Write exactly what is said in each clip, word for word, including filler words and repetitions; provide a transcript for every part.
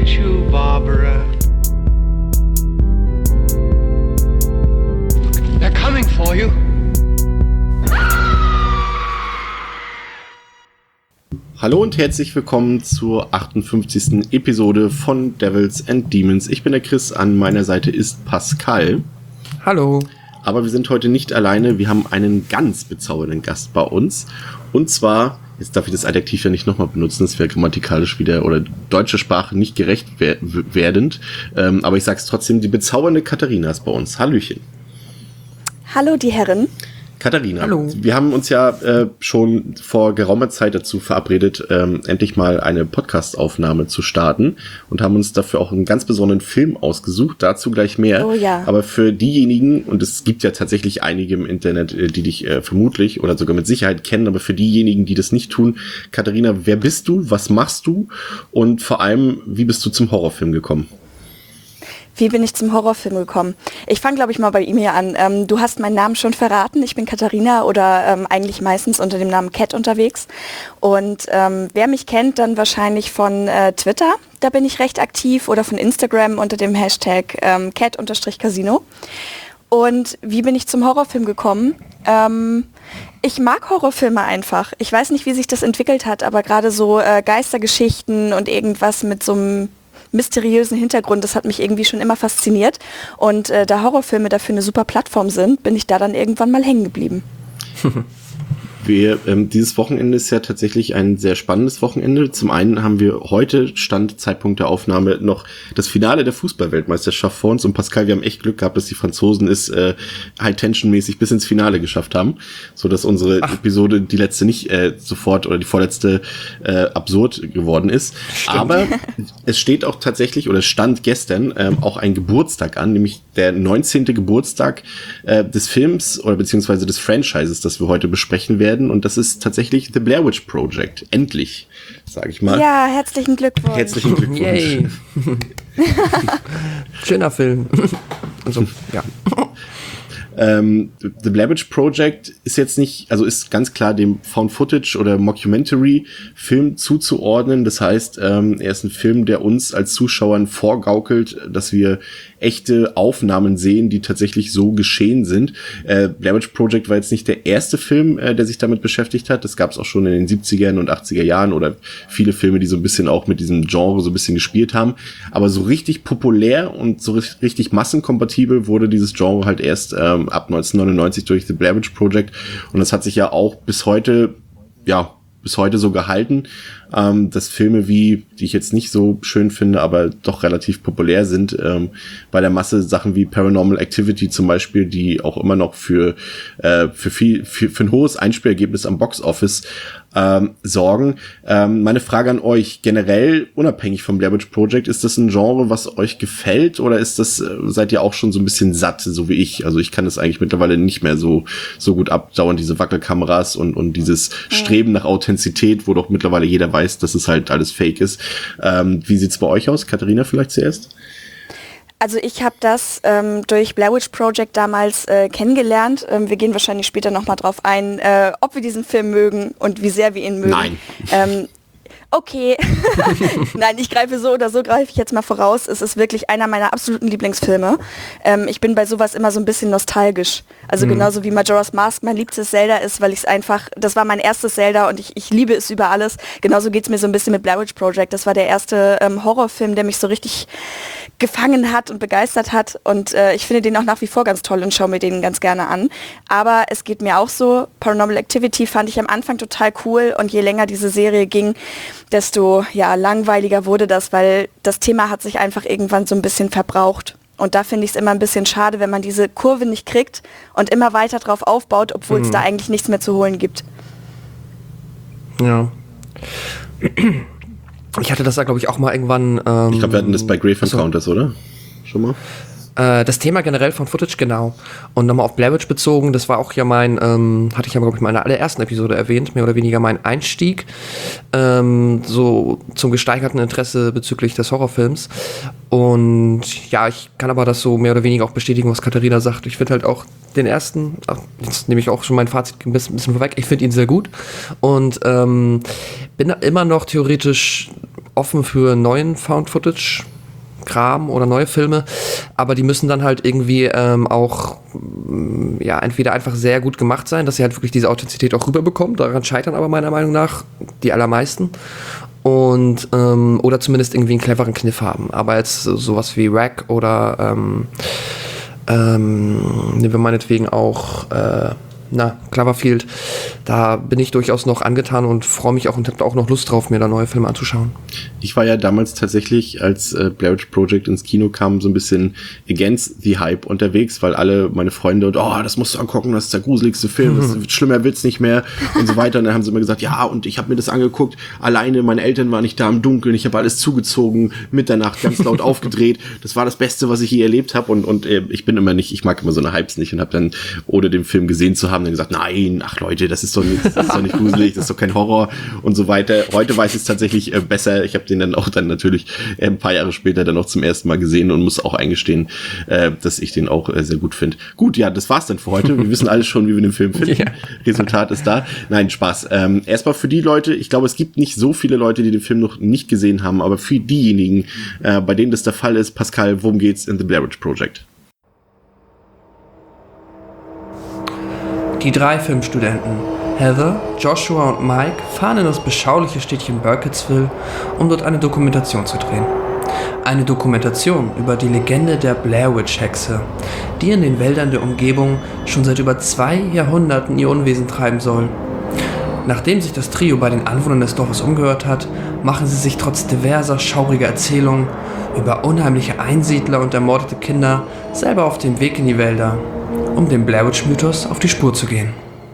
at you, Barbara. They're coming for you. Hallo und herzlich willkommen zur achtundfünfzigsten Episode von Devils and Demons. Ich bin der Chris, an meiner Seite ist Pascal. Hallo. Aber wir sind heute nicht alleine, wir haben einen ganz bezaubernden Gast bei uns. Und zwar, jetzt darf ich das Adjektiv ja nicht nochmal benutzen, das wäre grammatikalisch wieder, oder deutsche Sprache nicht gerecht wer- werdend. Ähm, aber ich sag's trotzdem, die bezaubernde Katharina ist bei uns. Hallöchen. Hallo, die Herren. Katharina, Hallo. Wir haben uns ja äh, schon vor geraumer Zeit dazu verabredet, ähm, endlich mal eine Podcast-Aufnahme zu starten und haben uns dafür auch einen ganz besonderen Film ausgesucht, dazu gleich mehr. Oh ja. Aber für diejenigen, und es gibt ja tatsächlich einige im Internet, äh, die dich äh, vermutlich oder sogar mit Sicherheit kennen, aber für diejenigen, die das nicht tun, Katharina, wer bist du, was machst du und vor allem, wie bist du zum Horrorfilm gekommen? Wie bin ich zum Horrorfilm gekommen? Ich fange, glaube ich, mal bei ihm hier an. Ähm, du hast meinen Namen schon verraten. Ich bin Katharina oder ähm, eigentlich meistens unter dem Namen Cat unterwegs. Und ähm, wer mich kennt, dann wahrscheinlich von äh, Twitter. Da bin ich recht aktiv. Oder von Instagram unter dem Hashtag ähm, Cat-Casino. Und wie bin ich zum Horrorfilm gekommen? Ähm, ich mag Horrorfilme einfach. Ich weiß nicht, wie sich das entwickelt hat, aber gerade so äh, Geistergeschichten und irgendwas mit so einem mysteriösen Hintergrund, das hat mich irgendwie schon immer fasziniert. Und äh, da Horrorfilme dafür eine super Plattform sind, bin ich da dann irgendwann mal hängen geblieben. Wir, ähm, dieses Wochenende ist ja tatsächlich ein sehr spannendes Wochenende. Zum einen haben wir heute, Stand Zeitpunkt der Aufnahme, noch das Finale der Fußball-Weltmeisterschaft vor uns. Und Pascal, wir haben echt Glück gehabt, dass die Franzosen es äh, High-Tension-mäßig bis ins Finale geschafft haben, so dass unsere Ach. Episode, die letzte nicht äh, sofort oder die vorletzte äh, absurd geworden ist. Stimmt. Aber es steht auch tatsächlich, oder stand gestern ähm, auch ein Geburtstag an, nämlich der neunzehnte Geburtstag äh, des Films oder beziehungsweise des Franchises, das wir heute besprechen werden. Und das ist tatsächlich The Blair Witch Project. Endlich, sage ich mal. Ja, herzlichen Glückwunsch. Herzlichen Glückwunsch. Yay. Schöner Film. Also, ja. Ähm, The Blair Witch Project ist jetzt nicht, also ist ganz klar dem Found-Footage oder Mockumentary-Film zuzuordnen. Das heißt, ähm, er ist ein Film, der uns als Zuschauern vorgaukelt, dass wir echte Aufnahmen sehen, die tatsächlich so geschehen sind. Äh, Blair Witch Project war jetzt nicht der erste Film, äh, der sich damit beschäftigt hat. Das gab es auch schon in den siebzigern und achtziger Jahren oder viele Filme, die so ein bisschen auch mit diesem Genre so ein bisschen gespielt haben. Aber so richtig populär und so richtig massenkompatibel wurde dieses Genre halt erst ähm, ab neunzehnhundertneunundneunzig durch The Blair Witch Project. Und das hat sich ja auch bis heute, ja, bis heute so gehalten, ähm, dass Filme wie, die ich jetzt nicht so schön finde, aber doch relativ populär sind, ähm, bei der Masse Sachen wie Paranormal Activity zum Beispiel, die auch immer noch für äh, für viel für, für ein hohes Einspielergebnis am Box-Office ähm, sorgen. Ähm, meine Frage an euch, generell unabhängig vom Blair Witch Project, ist das ein Genre, was euch gefällt oder ist das, äh, seid ihr auch schon so ein bisschen satt, so wie ich? Also ich kann das eigentlich mittlerweile nicht mehr so so gut abdauern, diese Wackelkameras und und dieses Streben nach Authentizität, wo doch mittlerweile jeder weiß, dass es halt alles fake ist. Ähm, wie sieht's bei euch aus? Katharina vielleicht zuerst? Also ich habe das ähm, durch Blair Witch Project damals äh, kennengelernt. Ähm, wir gehen wahrscheinlich später nochmal drauf ein, äh, ob wir diesen Film mögen und wie sehr wir ihn mögen. Nein. Ähm, okay. Nein, ich greife so oder so, greife ich jetzt mal voraus. Es ist wirklich einer meiner absoluten Lieblingsfilme. Ähm, ich bin bei sowas immer so ein bisschen nostalgisch. Also mhm. genauso wie Majora's Mask mein liebstes Zelda ist, weil ich es einfach, das war mein erstes Zelda und ich, ich liebe es über alles. Genauso geht es mir so ein bisschen mit Blair Witch Project. Das war der erste ähm, Horrorfilm, der mich so richtig gefangen hat und begeistert hat und äh, ich finde den auch nach wie vor ganz toll und schaue mir den ganz gerne an. Aber es geht mir auch so, Paranormal Activity fand ich am Anfang total cool und je länger diese Serie ging, desto ja, langweiliger wurde das, weil das Thema hat sich einfach irgendwann so ein bisschen verbraucht. Und da finde ich es immer ein bisschen schade, wenn man diese Kurve nicht kriegt und immer weiter drauf aufbaut, obwohl es mhm. da eigentlich nichts mehr zu holen gibt. Ja. Ich hatte das da, glaube ich, auch mal irgendwann... Ähm, ich glaube, wir hatten das bei Grave Encounters, so. Oder? Schon mal? Äh, das Thema generell von Footage, genau. Und nochmal auf Blair Witch bezogen, das war auch ja mein, ähm, hatte ich ja, glaube ich, in meiner allerersten Episode erwähnt, mehr oder weniger mein Einstieg, ähm, so zum gesteigerten Interesse bezüglich des Horrorfilms. Und ja, ich kann aber das so mehr oder weniger auch bestätigen, was Katharina sagt. Ich finde halt auch den ersten, ach, jetzt nehme ich auch schon mein Fazit ein bisschen, ein bisschen vorweg, ich finde ihn sehr gut und ähm, bin immer noch theoretisch offen für neuen Found-Footage-Kram oder neue Filme, aber die müssen dann halt irgendwie ähm, auch ja, entweder einfach sehr gut gemacht sein, dass sie halt wirklich diese Authentizität auch rüberbekommen. Daran scheitern aber meiner Meinung nach die allermeisten. Und, ähm, oder zumindest irgendwie einen cleveren Kniff haben. Aber jetzt sowas wie Wreck oder ähm, ähm, nehmen wir meinetwegen auch äh, na, Cloverfield, da bin ich durchaus noch angetan und freue mich auch und habe auch noch Lust drauf, mir da neue Filme anzuschauen. Ich war ja damals tatsächlich, als äh, Blair Witch Project ins Kino kam, so ein bisschen against the Hype unterwegs, weil alle meine Freunde und oh, das musst du angucken, das ist der gruseligste Film, das ist, schlimmer wird's nicht mehr und so weiter. Und dann haben sie immer gesagt, ja, und ich habe mir das angeguckt, alleine, meine Eltern waren nicht da im Dunkeln, ich habe alles zugezogen, Mitternacht ganz laut aufgedreht, das war das Beste, was ich je erlebt habe und, und äh, ich bin immer nicht, ich mag immer so eine Hypes nicht und habe dann, ohne den Film gesehen zu haben, dann gesagt, nein, ach Leute, das ist doch nicht, das ist doch nicht gruselig, das ist doch kein Horror und so weiter. Heute weiß ich es tatsächlich äh, besser. Ich habe den dann auch dann natürlich äh, ein paar Jahre später dann noch zum ersten Mal gesehen und muss auch eingestehen, äh, dass ich den auch äh, sehr gut finde. Gut, ja, das war's dann für heute. Wir wissen alles schon, wie wir den Film finden. Ja. Resultat ist da. Nein, Spaß. Ähm, erstmal für die Leute, ich glaube, es gibt nicht so viele Leute, die den Film noch nicht gesehen haben, aber für diejenigen, äh, bei denen das der Fall ist, Pascal, worum geht's in The Blair Witch Project? Die drei Filmstudenten, Heather, Joshua und Mike, fahren in das beschauliche Städtchen Burkittsville, um dort eine Dokumentation zu drehen. Eine Dokumentation über die Legende der Blair Witch Hexe, die in den Wäldern der Umgebung schon seit über zwei Jahrhunderten ihr Unwesen treiben soll. Nachdem sich das Trio bei den Anwohnern des Dorfes umgehört hat, machen sie sich trotz diverser schauriger Erzählungen über unheimliche Einsiedler und ermordete Kinder selber auf den Weg in die Wälder, um dem Blair Witch Mythos auf die Spur zu gehen.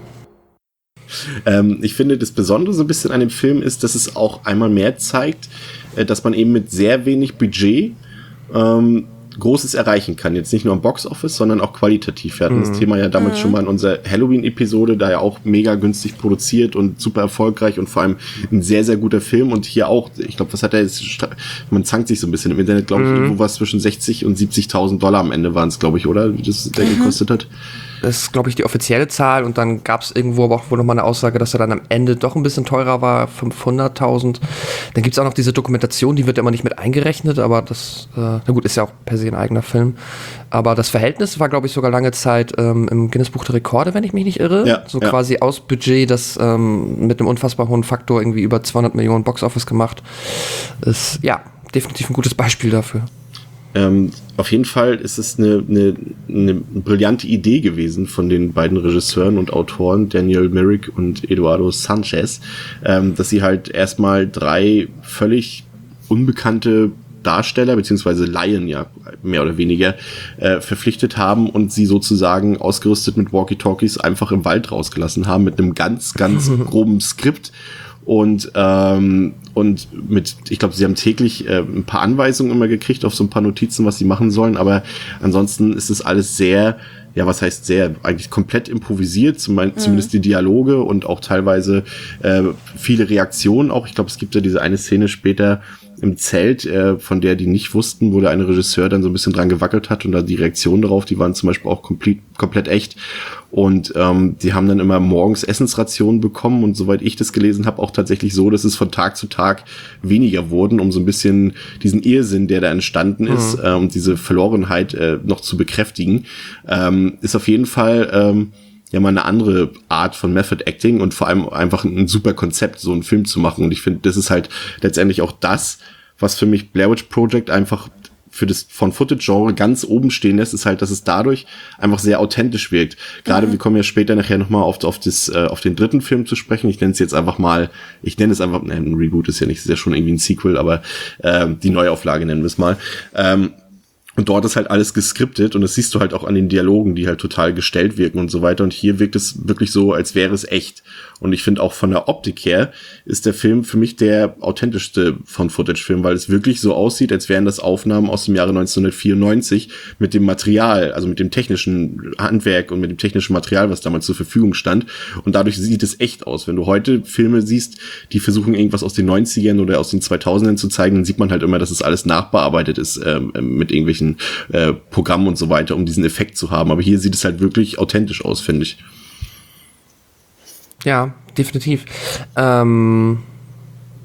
Ähm, ich finde, das Besondere so ein bisschen an dem Film ist, dass es auch einmal mehr zeigt, äh, dass man eben mit sehr wenig Budget ähm, Großes erreichen kann. Jetzt nicht nur am Boxoffice, sondern auch qualitativ. Wir hatten mhm. das Thema ja damals mhm. schon mal in unserer Halloween-Episode, da ja auch mega günstig produziert und super erfolgreich und vor allem ein sehr, sehr guter Film. Und hier auch, ich glaube, was hat er jetzt, man zankt sich so ein bisschen im Internet, glaube ich, mhm. irgendwo was zwischen sechzig und siebzigtausend Dollar am Ende waren es, glaube ich, oder? Wie das der mhm. gekostet hat. Das ist, glaube ich, die offizielle Zahl und dann gab es irgendwo aber auch wohl nochmal eine Aussage, dass er dann am Ende doch ein bisschen teurer war, fünfhunderttausend. Dann gibt es auch noch diese Dokumentation, die wird immer nicht mit eingerechnet, aber das, äh, na gut, ist ja auch per se ein eigener Film. Aber das Verhältnis war, glaube ich, sogar lange Zeit ähm, im Guinness-Buch der Rekorde, wenn ich mich nicht irre. Ja, so ja. quasi aus Budget, das ähm, mit einem unfassbar hohen Faktor irgendwie über zweihundert Millionen Box-Office gemacht. Ist, ja, definitiv ein gutes Beispiel dafür. Ähm, auf jeden Fall ist es eine, eine, eine brillante Idee gewesen von den beiden Regisseuren und Autoren, Daniel Myrick und Eduardo Sanchez, ähm, dass sie halt erstmal drei völlig unbekannte Darsteller, beziehungsweise Laien ja mehr oder weniger, äh, verpflichtet haben und sie sozusagen ausgerüstet mit Walkie-Talkies einfach im Wald rausgelassen haben mit einem ganz, ganz groben Skript. Und ähm, und mit, ich glaube, sie haben täglich äh, ein paar Anweisungen immer gekriegt auf so ein paar Notizen, was sie machen sollen, aber ansonsten ist es alles sehr, ja, was heißt sehr, eigentlich komplett improvisiert, zum, mhm. zumindest die Dialoge und auch teilweise äh, viele Reaktionen auch. Ich glaube, es gibt ja diese eine Szene später im Zelt, äh, von der die nicht wussten, wo der eine Regisseur dann so ein bisschen dran gewackelt hat und da die Reaktionen darauf, die waren zum Beispiel auch komplett, komplett echt. Und ähm, die haben dann immer morgens Essensrationen bekommen und soweit ich das gelesen habe, auch tatsächlich so, dass es von Tag zu Tag weniger wurden, um so ein bisschen diesen Irrsinn, der da entstanden ist, mhm. äh, und diese Verlorenheit äh, noch zu bekräftigen. Ähm, ist auf jeden Fall ähm, ja mal eine andere Art von Method Acting und vor allem einfach ein super Konzept, so einen Film zu machen. Und ich finde, das ist halt letztendlich auch das, was für mich Blair Witch Project einfach für das Found-Footage-Genre ganz oben stehen lässt, ist halt, dass es dadurch einfach sehr authentisch wirkt. Gerade, mhm. wir kommen ja später nachher nochmal auf, auf, das, äh, auf den dritten Film zu sprechen. Ich nenne es jetzt einfach mal, ich nenne es einfach, ne, ein Reboot ist ja nicht, ist ja schon irgendwie ein Sequel, aber äh, die Neuauflage nennen wir es mal. Ähm, Und dort ist halt alles geskriptet und das siehst du halt auch an den Dialogen, die halt total gestellt wirken und so weiter. Und hier wirkt es wirklich so, als wäre es echt. Und ich finde auch von der Optik her ist der Film für mich der authentischste Found-Footage-Film, weil es wirklich so aussieht, als wären das Aufnahmen aus dem Jahre neunzehnhundertvierundneunzig mit dem Material, also mit dem technischen Handwerk und mit dem technischen Material, was damals zur Verfügung stand. Und dadurch sieht es echt aus. Wenn du heute Filme siehst, die versuchen irgendwas aus den neunzigern oder aus den zweitausendern zu zeigen, dann sieht man halt immer, dass es alles nachbearbeitet ist äh, mit irgendwelchen äh, Programmen und so weiter, um diesen Effekt zu haben. Aber hier sieht es halt wirklich authentisch aus, finde ich. Ja, definitiv. Ähm,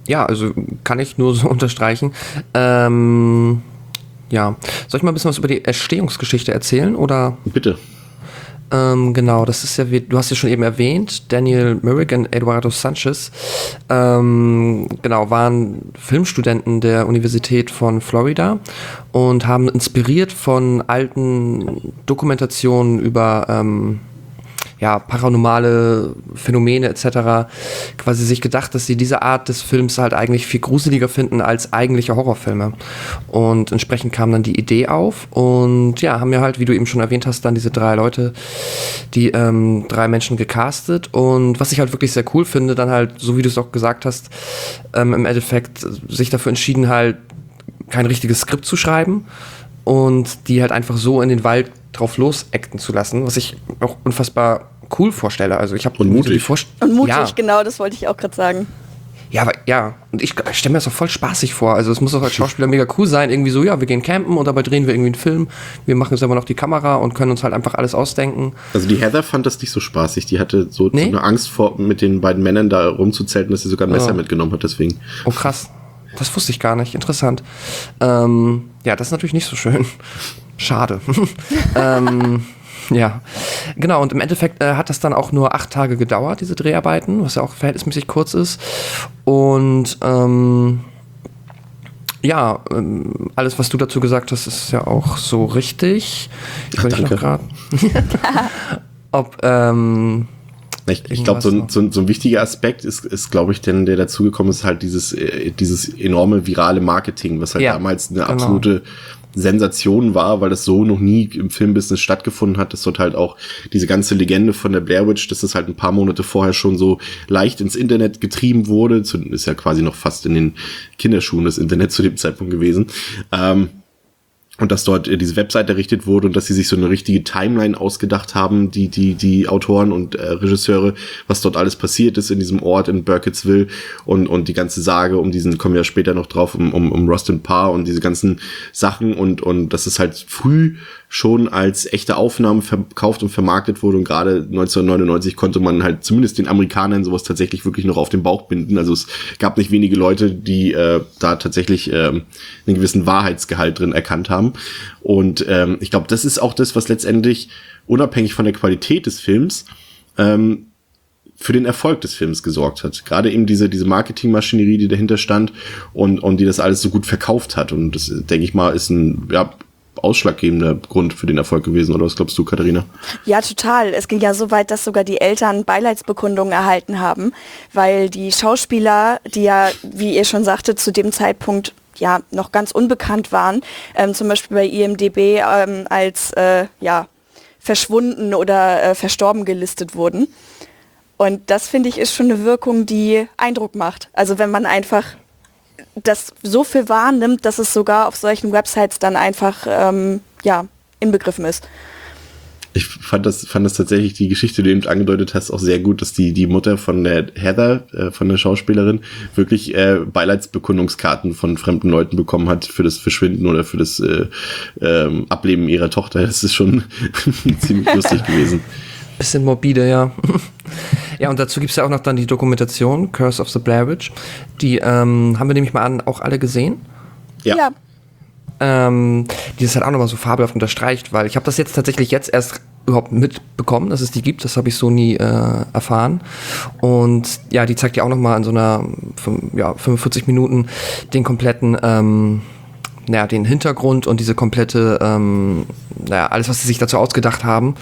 Ja, also kann ich nur so unterstreichen. Ähm, ja, soll ich mal ein bisschen was über die Entstehungsgeschichte erzählen, oder? Bitte. Ähm, genau, das ist ja, wie, du hast ja schon eben erwähnt, Daniel Myrick und Eduardo Sanchez, ähm, genau, waren Filmstudenten der Universität von Florida und haben inspiriert von alten Dokumentationen über ähm, ja, paranormale Phänomene et cetera quasi sich gedacht, dass sie diese Art des Films halt eigentlich viel gruseliger finden als eigentliche Horrorfilme. Und entsprechend kam dann die Idee auf und ja, haben ja halt, wie du eben schon erwähnt hast, dann diese drei Leute, die ähm, drei Menschen gecastet und was ich halt wirklich sehr cool finde, dann halt, so wie du es auch gesagt hast, ähm, im Endeffekt sich dafür entschieden halt, kein richtiges Skript zu schreiben und die halt einfach so in den Wald drauf los acten zu lassen, was ich auch unfassbar cool vorstelle. Also ich habe und mutig. So Vorst- Und mutig, ja. genau, das wollte ich auch gerade sagen. Ja, aber, ja, und ich, ich stelle mir das auch voll spaßig vor. Also es muss auch als Schauspieler mega cool sein, irgendwie so, ja, wir gehen campen und dabei drehen wir irgendwie einen Film. Wir machen jetzt aber noch die Kamera und können uns halt einfach alles ausdenken. Also die Heather fand das nicht so spaßig. Die hatte so, nee? so eine Angst vor, mit den beiden Männern da rumzuzelten, dass sie sogar ein Messer oh. mitgenommen hat, deswegen. Oh krass, das wusste ich gar nicht. Interessant. Ähm, ja, das ist natürlich nicht so schön. Schade. ähm... Ja, genau. Und im Endeffekt äh, hat das dann auch nur acht Tage gedauert, diese Dreharbeiten, was ja auch verhältnismäßig kurz ist. Und ähm, ja, ähm, alles, was du dazu gesagt hast, ist ja auch so richtig. Ich Ach, danke. noch grad ob ähm, Ich, ich glaube, so, ein- so, ein- so ein wichtiger Aspekt ist, ist glaube ich, denn der dazugekommen ist, halt dieses, äh, dieses enorme virale Marketing, was halt Ja, damals eine genau. absolute Sensation war, weil das so noch nie im Filmbusiness stattgefunden hat, dass dort halt auch diese ganze Legende von der Blair Witch, dass das halt ein paar Monate vorher schon so leicht ins Internet getrieben wurde, zu, ist ja quasi noch fast in den Kinderschuhen das Internet zu dem Zeitpunkt gewesen, ähm, und dass dort äh, diese Website errichtet wurde und dass sie sich so eine richtige Timeline ausgedacht haben, die die die Autoren und äh, Regisseure, was dort alles passiert ist in diesem Ort in Burkittsville und und die ganze Sage um diesen, kommen wir ja später noch drauf, um um, um Rustin Parr und diese ganzen Sachen und und dass es halt früh schon als echte Aufnahmen verkauft und vermarktet wurde und gerade neunzehnhundertneunundneunzig konnte man halt zumindest den Amerikanern sowas tatsächlich wirklich noch auf den Bauch binden. Also es gab nicht wenige Leute, die äh, da tatsächlich äh, einen gewissen Wahrheitsgehalt drin erkannt haben. Und ähm, ich glaube, das ist auch das, was letztendlich unabhängig von der Qualität des Films ähm, für den Erfolg des Films gesorgt hat. Gerade eben diese diese Marketingmaschinerie, die dahinter stand und und die das alles so gut verkauft hat. Und das, denke ich mal, ist ein ja ausschlaggebender Grund für den Erfolg gewesen, oder was glaubst du, Katharina? Ja, total. Es ging ja so weit, dass sogar die Eltern Beileidsbekundungen erhalten haben, weil die Schauspieler, die ja, wie ihr schon sagte, zu dem Zeitpunkt ja noch ganz unbekannt waren, ähm, zum Beispiel bei I M D B ähm, als äh, ja, verschwunden oder äh, verstorben gelistet wurden. Und das, finde ich, ist schon eine Wirkung, die Eindruck macht. Also wenn man einfach das so viel wahrnimmt, dass es sogar auf solchen Websites dann einfach ähm, ja, inbegriffen ist. Ich fand das, fand das tatsächlich, die Geschichte, die du eben angedeutet hast, auch sehr gut, dass die, die Mutter von der Heather, äh, von der Schauspielerin, wirklich äh, Beileidsbekundungskarten von fremden Leuten bekommen hat für das Verschwinden oder für das äh, ähm, Ableben ihrer Tochter. Das ist schon ziemlich lustig gewesen. Bisschen morbide, ja. Ja, und dazu gibt es ja auch noch dann die Dokumentation Curse of the Blair Witch. Die ähm, haben wir nämlich mal an, auch alle gesehen. Ja. ja. Ähm, die ist halt auch nochmal so fabelhaft unterstreicht, weil ich habe das jetzt tatsächlich jetzt erst überhaupt mitbekommen, dass es die gibt. Das habe ich so nie äh, erfahren. Und ja, die zeigt ja auch nochmal in so einer ja, fünfundvierzig Minuten den kompletten ähm, naja, den Hintergrund und diese komplette, ähm, naja, alles, was sie sich dazu ausgedacht haben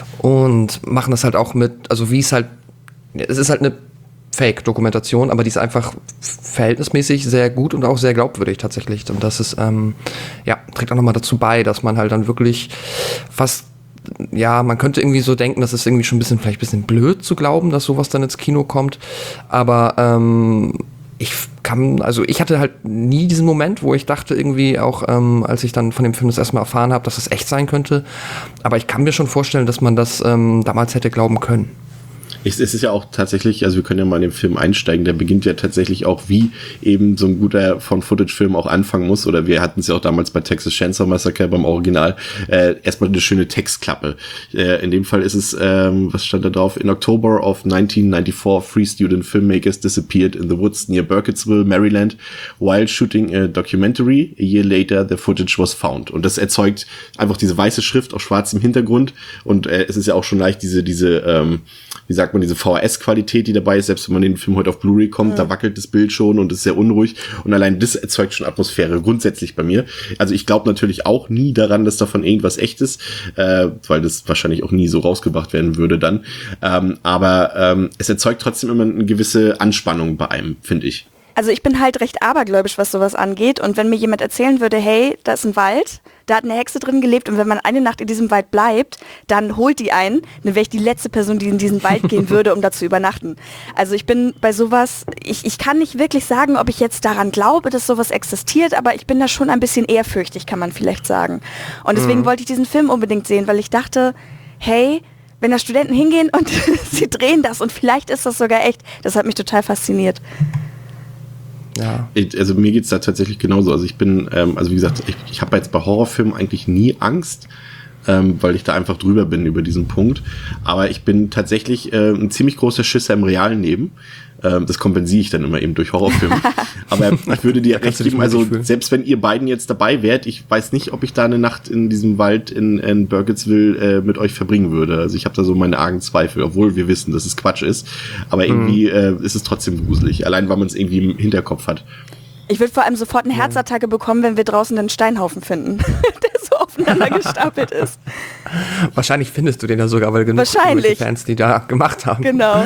und machen das halt auch mit, also wie es halt, es ist halt eine Fake-Dokumentation, aber die ist einfach verhältnismäßig sehr gut und auch sehr glaubwürdig tatsächlich und das ist, ähm, ja, trägt auch nochmal dazu bei, dass man halt dann wirklich fast, ja, man könnte irgendwie so denken, das ist irgendwie schon ein bisschen, vielleicht ein bisschen blöd zu glauben, dass sowas dann ins Kino kommt, aber, ähm, ich kann, also ich hatte halt nie diesen Moment, wo ich dachte irgendwie auch, ähm, als ich dann von dem Film das erstmal erfahren habe, dass das echt sein könnte. Aber ich kann mir schon vorstellen, dass man das ähm, damals hätte glauben können. Es, es ist ja auch tatsächlich, also wir können ja mal in den Film einsteigen, der beginnt ja tatsächlich auch, wie eben so ein guter Found-Footage-Film auch anfangen muss, oder wir hatten es ja auch damals bei Texas Chainsaw Massacre beim Original, äh, erstmal eine schöne Textklappe. Äh, in dem Fall ist es, ähm, was stand da drauf? In October of nineteen ninety-four, three student filmmakers disappeared in the woods near Burkittsville, Maryland, while shooting a documentary. A year later, the footage was found. Und das erzeugt einfach diese weiße Schrift auf schwarzem Hintergrund, und äh, es ist ja auch schon leicht diese, diese, ähm, wie sagt man, diese V H S-Qualität, die dabei ist, selbst wenn man den Film heute auf Blu-ray kommt, mhm. da wackelt das Bild schon und ist sehr unruhig, und allein das erzeugt schon Atmosphäre grundsätzlich bei mir. Also ich glaube natürlich auch nie daran, dass davon irgendwas echt ist, äh, weil das wahrscheinlich auch nie so rausgebracht werden würde dann, ähm, aber ähm, es erzeugt trotzdem immer eine gewisse Anspannung bei einem, finde ich. Also ich bin halt recht abergläubisch, was sowas angeht, und wenn mir jemand erzählen würde, hey, da ist ein Wald, da hat eine Hexe drin gelebt, und wenn man eine Nacht in diesem Wald bleibt, dann holt die einen, dann wäre ich die letzte Person, die in diesen Wald gehen würde, um da zu übernachten. Also ich bin bei sowas, ich, ich kann nicht wirklich sagen, ob ich jetzt daran glaube, dass sowas existiert, aber ich bin da schon ein bisschen ehrfürchtig, kann man vielleicht sagen. Und deswegen mhm. wollte ich diesen Film unbedingt sehen, weil ich dachte, hey, wenn da Studenten hingehen und sie drehen das und vielleicht ist das sogar echt, das hat mich total fasziniert. Ja. Also mir geht's da tatsächlich genauso. Also ich bin, ähm, also wie gesagt, ich, ich habe jetzt bei Horrorfilmen eigentlich nie Angst, ähm, weil ich da einfach drüber bin über diesen Punkt. Aber ich bin tatsächlich äh, ein ziemlich großer Schisser im realen Leben. Ähm, das kompensiere ich dann immer eben durch Horrorfilme. Aber ich würde dir recht geben, also selbst wenn ihr beiden jetzt dabei wärt, ich weiß nicht, ob ich da eine Nacht in diesem Wald in, in Burkittsville äh, mit euch verbringen würde. Also ich habe da so meine argen Zweifel, obwohl wir wissen, dass es Quatsch ist. Aber irgendwie mhm. äh, ist es trotzdem gruselig, allein weil man es irgendwie im Hinterkopf hat. Ich würde vor allem sofort eine Herzattacke bekommen, wenn wir draußen einen Steinhaufen finden, der so aufeinander gestapelt ist. Wahrscheinlich findest du den ja sogar, weil genug Fans, die da gemacht haben. Genau.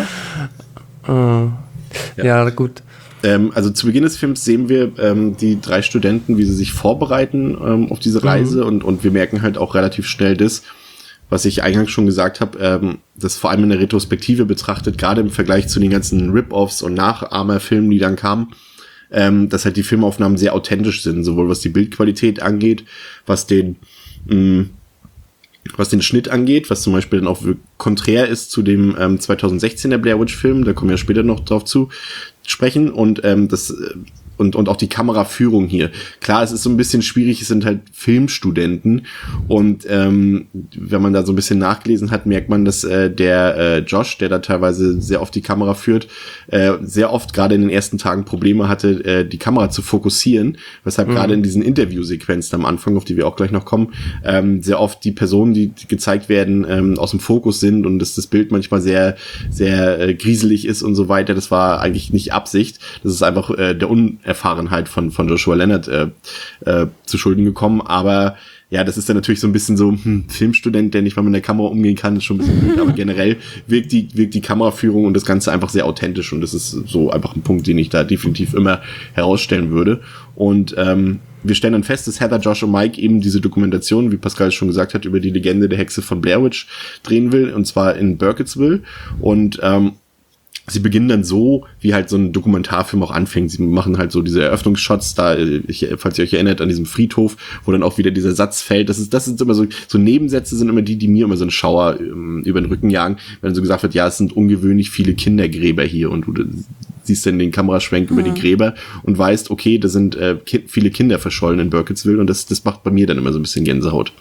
Uh, ja. ja, gut. Ähm, also zu Beginn des Films sehen wir ähm, die drei Studenten, wie sie sich vorbereiten ähm, auf diese Reise, mhm. und, und wir merken halt auch relativ schnell das, was ich eingangs schon gesagt habe, ähm, das vor allem in der Retrospektive betrachtet, gerade im Vergleich zu den ganzen Rip-Offs und Nachahmerfilmen, die dann kamen, ähm, dass halt die Filmaufnahmen sehr authentisch sind, sowohl was die Bildqualität angeht, was den mh, was den Schnitt angeht, was zum Beispiel dann auch konträr ist zu dem ähm, zweitausendsechzehner Blair Witch Film, da kommen wir ja später noch drauf zu sprechen, und ähm, das und und auch die Kameraführung hier. Klar, es ist so ein bisschen schwierig, es sind halt Filmstudenten, und ähm, wenn man da so ein bisschen nachgelesen hat, merkt man, dass äh, der äh, Josh, der da teilweise sehr oft die Kamera führt, äh, sehr oft gerade in den ersten Tagen Probleme hatte, äh, die Kamera zu fokussieren, weshalb mhm. gerade in diesen Interviewsequenzen am Anfang, auf die wir auch gleich noch kommen, ähm, sehr oft die Personen, die gezeigt werden, ähm, aus dem Fokus sind, und dass das Bild manchmal sehr, sehr äh, grieselig ist und so weiter. Das war eigentlich nicht Absicht. Das ist einfach äh, der Unerfahrenheit von von Joshua Leonard äh, äh, zu Schulden gekommen. Aber ja, das ist dann natürlich so ein bisschen so hm, Filmstudent, der nicht mal mit der Kamera umgehen kann, ist schon ein bisschen blöd. Aber generell wirkt die wirkt die Kameraführung und das Ganze einfach sehr authentisch, und das ist so einfach ein Punkt, den ich da definitiv immer herausstellen würde. Und ähm, wir stellen dann fest, dass Heather, Josh und Mike eben diese Dokumentation, wie Pascal schon gesagt hat, über die Legende der Hexe von Blair Witch drehen will, und zwar in Burkittsville. Und ähm, sie beginnen dann so, wie halt so ein Dokumentarfilm auch anfängt. Sie machen halt so diese Eröffnungsshots da, ich, falls ihr euch erinnert, an diesem Friedhof, wo dann auch wieder dieser Satz fällt. Das ist, das sind immer so, so Nebensätze sind immer die, die mir immer so einen Schauer ähm, über den Rücken jagen, wenn so gesagt wird, ja, es sind ungewöhnlich viele Kindergräber hier, und du siehst dann den Kameraschwenk mhm. über die Gräber und weißt, okay, da sind äh, ki- viele Kinder verschollen in Burkittsville, und das, das macht bei mir dann immer so ein bisschen Gänsehaut.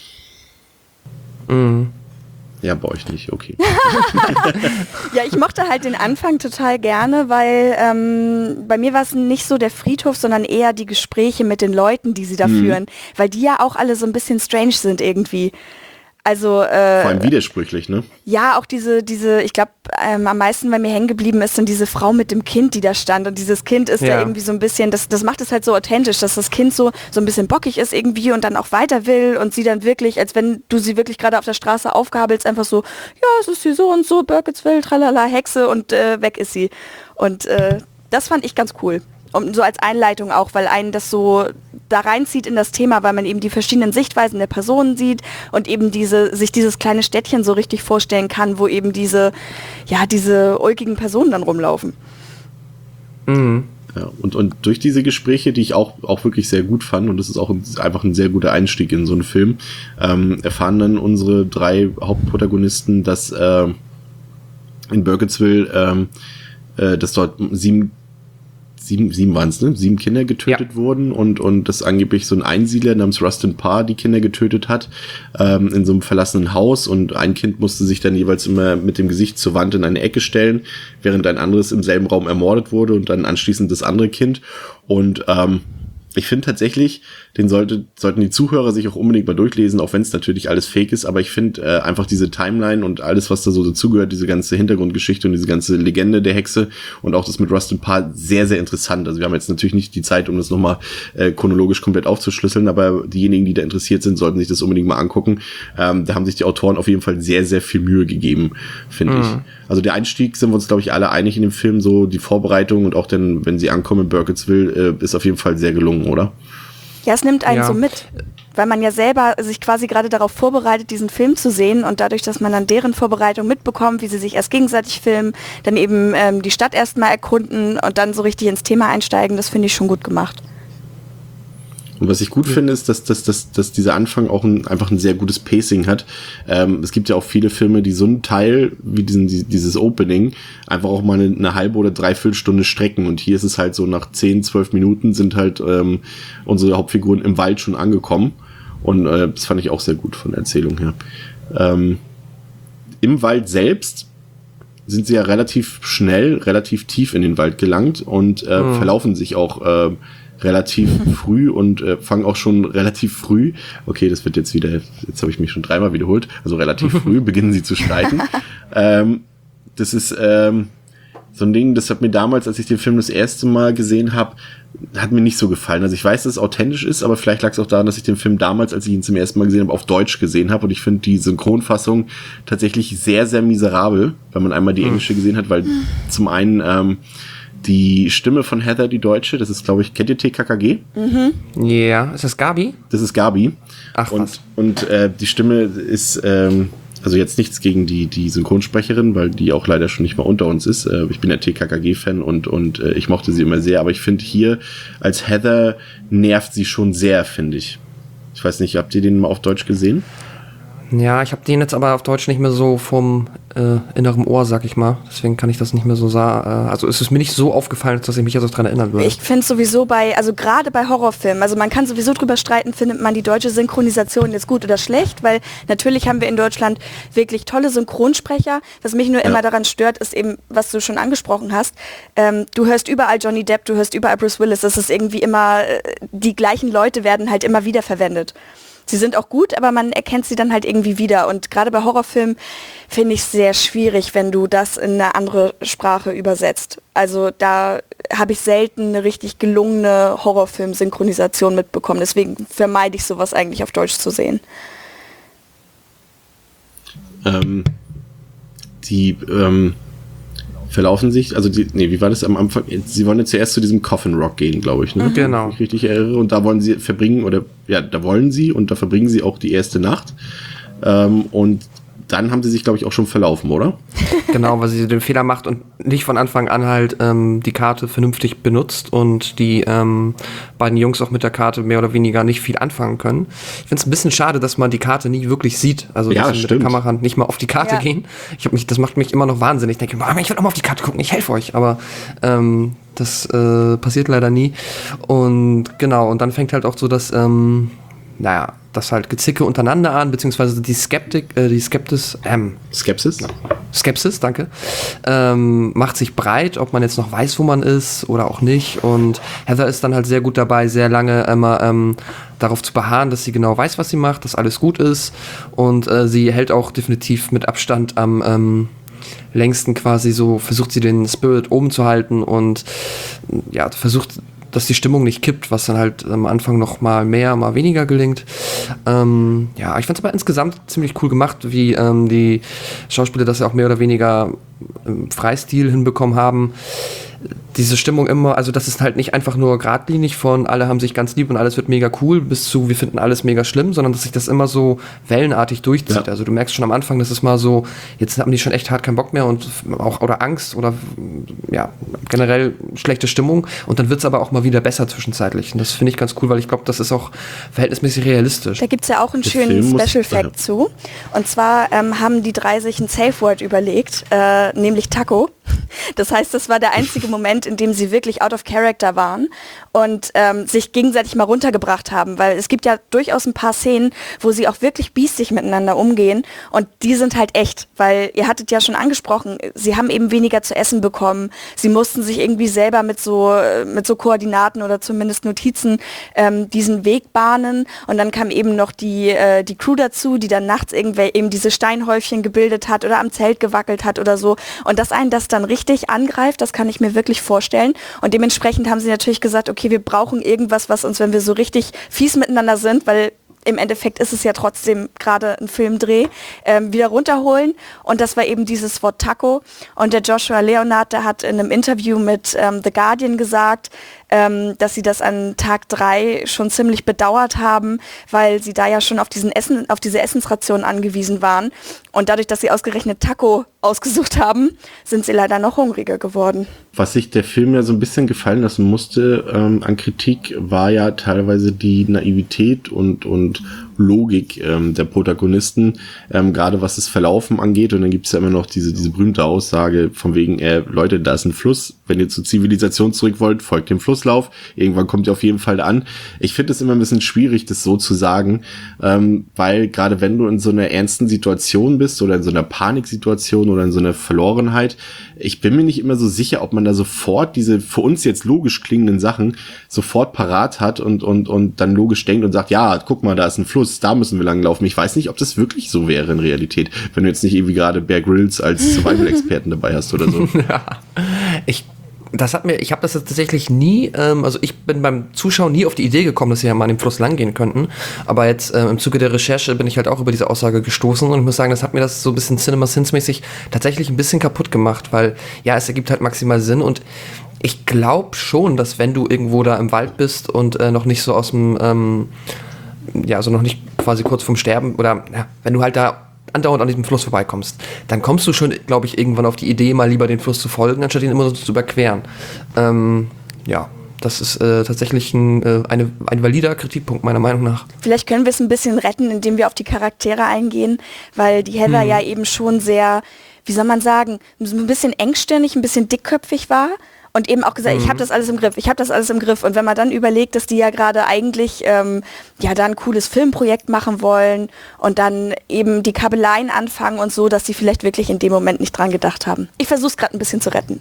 Mhm. Ja, bei euch nicht, okay. Ja, ich mochte halt den Anfang total gerne, weil ähm, bei mir war es nicht so der Friedhof, sondern eher die Gespräche mit den Leuten, die sie da mhm. führen, weil die ja auch alle so ein bisschen strange sind irgendwie. Also äh, vor allem widersprüchlich, ne? Ja, auch diese, diese, ich glaube, ähm, am meisten bei mir hängen geblieben ist dann diese Frau mit dem Kind, die da stand. Und dieses Kind ist ja da irgendwie so ein bisschen, das, das macht es halt so authentisch, dass das Kind so, so ein bisschen bockig ist irgendwie und dann auch weiter will und sie dann wirklich, als wenn du sie wirklich gerade auf der Straße aufgabelst, einfach so, ja, es ist hier so und so, Burkittsville, tralala, Hexe, und äh, weg ist sie. Und äh, das fand ich ganz cool. Und so als Einleitung auch, weil einen das so da reinzieht in das Thema, weil man eben die verschiedenen Sichtweisen der Personen sieht und eben diese, sich dieses kleine Städtchen so richtig vorstellen kann, wo eben diese, ja, diese ulkigen Personen dann rumlaufen. Mhm. Ja, und, und durch diese Gespräche, die ich auch, auch wirklich sehr gut fand, und das ist auch ein, einfach ein sehr guter Einstieg in so einen Film, ähm, erfahren dann unsere drei Hauptprotagonisten, dass äh, in Burkittsville, ähm, äh, dass dort sieben Sieben, sieben waren es, ne? Sieben Kinder getötet ja. wurden und und das angeblich so ein Einsiedler namens Rustin Parr die Kinder getötet hat ähm, in so einem verlassenen Haus und ein Kind musste sich dann jeweils immer mit dem Gesicht zur Wand in eine Ecke stellen, während ein anderes im selben Raum ermordet wurde und dann anschließend das andere Kind und ähm, ich finde tatsächlich, den sollte, sollten die Zuhörer sich auch unbedingt mal durchlesen, auch wenn es natürlich alles fake ist, aber ich finde äh, einfach diese Timeline und alles, was da so dazugehört, diese ganze Hintergrundgeschichte und diese ganze Legende der Hexe und auch das mit Rustin Parr sehr, sehr interessant. Also wir haben jetzt natürlich nicht die Zeit, um das nochmal äh, chronologisch komplett aufzuschlüsseln, aber diejenigen, die da interessiert sind, sollten sich das unbedingt mal angucken. Ähm, da haben sich die Autoren auf jeden Fall sehr, sehr viel Mühe gegeben, finde mhm. ich. Also der Einstieg sind wir uns, glaube ich, alle einig in dem Film, so die Vorbereitung und auch dann, wenn sie ankommen in Burkittsville, äh, ist auf jeden Fall sehr gelungen, oder? Ja, es nimmt einen ja. so mit, weil man ja selber sich quasi gerade darauf vorbereitet, diesen Film zu sehen und dadurch, dass man dann deren Vorbereitung mitbekommt, wie sie sich erst gegenseitig filmen, dann eben ähm, die Stadt erstmal erkunden und dann so richtig ins Thema einsteigen, das finde ich schon gut gemacht. Und was ich gut finde, ist, dass, dass, dass, dass dieser Anfang auch ein, einfach ein sehr gutes Pacing hat. Ähm, es gibt ja auch viele Filme, die so einen Teil, wie diesen, die, dieses Opening, einfach auch mal eine, eine halbe oder dreiviertel Stunde strecken. Und hier ist es halt so, nach zehn, zwölf Minuten sind halt ähm, unsere Hauptfiguren im Wald schon angekommen. Und äh, das fand ich auch sehr gut von der Erzählung her. Ähm, im Wald selbst sind sie ja relativ schnell, relativ tief in den Wald gelangt und äh, mhm. verlaufen sich auch äh, relativ früh und äh, fangen auch schon relativ früh, okay, das wird jetzt wieder, jetzt habe ich mich schon dreimal wiederholt, also relativ früh beginnen sie zu streiten. ähm, das ist ähm, so ein Ding, das hat mir damals, als ich den Film das erste Mal gesehen habe, hat mir nicht so gefallen. Also ich weiß, dass es authentisch ist, aber vielleicht lag es auch daran, dass ich den Film damals, als ich ihn zum ersten Mal gesehen habe, auf Deutsch gesehen habe und ich finde die Synchronfassung tatsächlich sehr, sehr miserabel, wenn man einmal die englische gesehen hat, weil zum einen ähm, die Stimme von Heather, die Deutsche, das ist, glaube ich, kennt ihr T K K G? Mhm. Ja, yeah. Ist das Gabi? Das ist Gabi. Ach, und, was. Und äh, die Stimme ist, ähm, also jetzt nichts gegen die, die Synchronsprecherin, weil die auch leider schon nicht mehr unter uns ist. Äh, ich bin ja T K K G-Fan und, und äh, ich mochte sie immer sehr, aber ich finde hier als Heather nervt sie schon sehr, finde ich. Ich weiß nicht, habt ihr den mal auf Deutsch gesehen? Ja, ich habe den jetzt aber auf Deutsch nicht mehr so vom äh, inneren Ohr, sag ich mal. Deswegen kann ich das nicht mehr so sagen. Äh, also es ist mir nicht so aufgefallen, dass ich mich jetzt auch dran erinnern würde. Ich finde sowieso bei, also gerade bei Horrorfilmen, also man kann sowieso drüber streiten, findet man die deutsche Synchronisation jetzt gut oder schlecht, weil natürlich haben wir in Deutschland wirklich tolle Synchronsprecher. Was mich nur ja. immer daran stört, ist eben, was du schon angesprochen hast. Ähm, du hörst überall Johnny Depp, du hörst überall Bruce Willis. Das ist irgendwie immer, die gleichen Leute werden halt immer wieder verwendet. Sie sind auch gut, aber man erkennt sie dann halt irgendwie wieder. Und gerade bei Horrorfilmen finde ich es sehr schwierig, wenn du das in eine andere Sprache übersetzt. Also da habe ich selten eine richtig gelungene Horrorfilm-Synchronisation mitbekommen. Deswegen vermeide ich sowas eigentlich auf Deutsch zu sehen. Ähm, die ähm, verlaufen sich, also die, nee, wie war das am Anfang? Sie wollen ja zuerst zu diesem Coffin Rock gehen, glaube ich, ne? Mhm. Genau. Wenn ich richtig erinnere. Und da wollen sie verbringen, oder ja, da wollen sie und da verbringen sie auch die erste Nacht. Ähm, und dann haben sie sich, glaube ich, auch schon verlaufen, oder? Genau, weil sie den Fehler macht und nicht von Anfang an halt ähm, die Karte vernünftig benutzt und die ähm, beiden Jungs auch mit der Karte mehr oder weniger nicht viel anfangen können. Ich finde es ein bisschen schade, dass man die Karte nie wirklich sieht. Also ja, dass sie mit der Kamera nicht mal auf die Karte ja. gehen. Ich hab mich, das macht mich immer noch wahnsinnig. Ich denke, ich will auch mal auf die Karte gucken, ich helfe euch. Aber ähm, das äh, passiert leider nie. Und genau, und dann fängt halt auch so das, ähm, naja, das halt Gezicke untereinander an, beziehungsweise die Skeptik, äh, die Skeptis, ähm, Skepsis? Skepsis, danke, ähm, macht sich breit, ob man jetzt noch weiß, wo man ist oder auch nicht. Und Heather ist dann halt sehr gut dabei, sehr lange immer ähm, darauf zu beharren, dass sie genau weiß, was sie macht, dass alles gut ist. Und äh, sie hält auch definitiv mit Abstand am ähm, längsten quasi so, versucht sie den Spirit oben zu halten und ja, versucht, dass die Stimmung nicht kippt, was dann halt am Anfang noch mal mehr, mal weniger gelingt. Ähm, ja, ich fand es aber insgesamt ziemlich cool gemacht, wie ähm, die Schauspieler das ja auch mehr oder weniger im Freistil hinbekommen haben. diese Stimmung immer, also das ist halt nicht einfach nur geradlinig von alle haben sich ganz lieb und alles wird mega cool bis zu wir finden alles mega schlimm, sondern dass sich das immer so wellenartig durchzieht. Ja. Also du merkst schon am Anfang, dass es mal so, jetzt haben die schon echt hart keinen Bock mehr und auch oder Angst oder ja, generell schlechte Stimmung und dann wird es aber auch mal wieder besser zwischenzeitlich. Und das finde ich ganz cool, weil ich glaube, das ist auch verhältnismäßig realistisch. Da gibt es ja auch einen Der schönen Film muss- Special Fact zu. Und zwar ähm, haben die drei sich ein Safe Word überlegt, äh, nämlich Taco. Das heißt, das war der einzige Moment, in dem sie wirklich out of character waren und ähm, sich gegenseitig mal runtergebracht haben, weil es gibt ja durchaus ein paar Szenen, wo sie auch wirklich biestig miteinander umgehen und die sind halt echt, weil ihr hattet ja schon angesprochen, sie haben eben weniger zu essen bekommen, sie mussten sich irgendwie selber mit so mit so Koordinaten oder zumindest Notizen ähm, diesen Weg bahnen und dann kam eben noch die äh, die Crew dazu, die dann nachts irgendwer eben diese Steinhäufchen gebildet hat oder am Zelt gewackelt hat oder so und dass einen das dann richtig angreift, das kann ich mir wirklich vorstellen. Und dementsprechend haben sie natürlich gesagt, okay, wir brauchen irgendwas, was uns, wenn wir so richtig fies miteinander sind, weil im Endeffekt ist es ja trotzdem gerade ein Filmdreh, ähm, wieder runterholen. Und das war eben dieses Wort Taco. Und der Joshua Leonard, der hat in einem Interview mit ähm, The Guardian gesagt, ähm, dass sie das an Tag drei schon ziemlich bedauert haben, weil sie da ja schon auf diesen Essen, auf diese Essensration angewiesen waren. Und dadurch, dass sie ausgerechnet Taco ausgesucht haben, sind sie leider noch hungriger geworden. Was sich der Film ja so ein bisschen gefallen lassen musste ähm, an Kritik, war ja teilweise die Naivität und, und Logik ähm, der Protagonisten, ähm, gerade was das Verlaufen angeht. Und dann gibt es ja immer noch diese, diese berühmte Aussage von wegen, äh, Leute, da ist ein Fluss, wenn ihr zur Zivilisation zurück wollt, folgt dem Flusslauf. Irgendwann kommt ihr auf jeden Fall an. Ich finde es immer ein bisschen schwierig, das so zu sagen, ähm, weil gerade wenn du in so einer ernsten Situation bist oder in so einer Paniksituation oder in so einer Verlorenheit, ich bin mir nicht immer so sicher, ob man da sofort diese für uns jetzt logisch klingenden Sachen sofort parat hat und, und, und dann logisch denkt und sagt, ja, guck mal, da ist ein Fluss, da müssen wir langlaufen. Ich weiß nicht, ob das wirklich so wäre in Realität, wenn du jetzt nicht irgendwie gerade Bear Grylls als Survival-Experten dabei hast oder so. Ja, ich das hat mir, ich habe das jetzt tatsächlich nie, ähm, also ich bin beim Zuschauen nie auf die Idee gekommen, dass sie ja mal an dem Fluss lang gehen könnten, aber jetzt äh, im Zuge der Recherche bin ich halt auch über diese Aussage gestoßen und ich muss sagen, das hat mir das so ein bisschen Cinema-Sins-mäßig tatsächlich ein bisschen kaputt gemacht, weil ja, es ergibt halt maximal Sinn und ich glaube schon, dass wenn du irgendwo da im Wald bist und äh, noch nicht so aus dem, ähm, ja, also noch nicht quasi kurz vorm Sterben oder ja, wenn du halt da andauernd an diesem Fluss vorbeikommst, dann kommst du schon, glaube ich, irgendwann auf die Idee, mal lieber den Fluss zu folgen, anstatt ihn immer so zu überqueren. Ähm, ja, das ist äh, tatsächlich ein, äh, eine, ein valider Kritikpunkt, meiner Meinung nach. Vielleicht können wir es ein bisschen retten, indem wir auf die Charaktere eingehen, weil die Heather hm. ja eben schon sehr, wie soll man sagen, so ein bisschen engstirnig, ein bisschen dickköpfig war. Und eben auch gesagt, mhm. ich habe das alles im Griff, ich habe das alles im Griff. Und wenn man dann überlegt, dass die ja gerade eigentlich ähm, ja da ein cooles Filmprojekt machen wollen und dann eben die Kabeleien anfangen und so, dass sie vielleicht wirklich in dem Moment nicht dran gedacht haben. Ich versuche es gerade ein bisschen zu retten.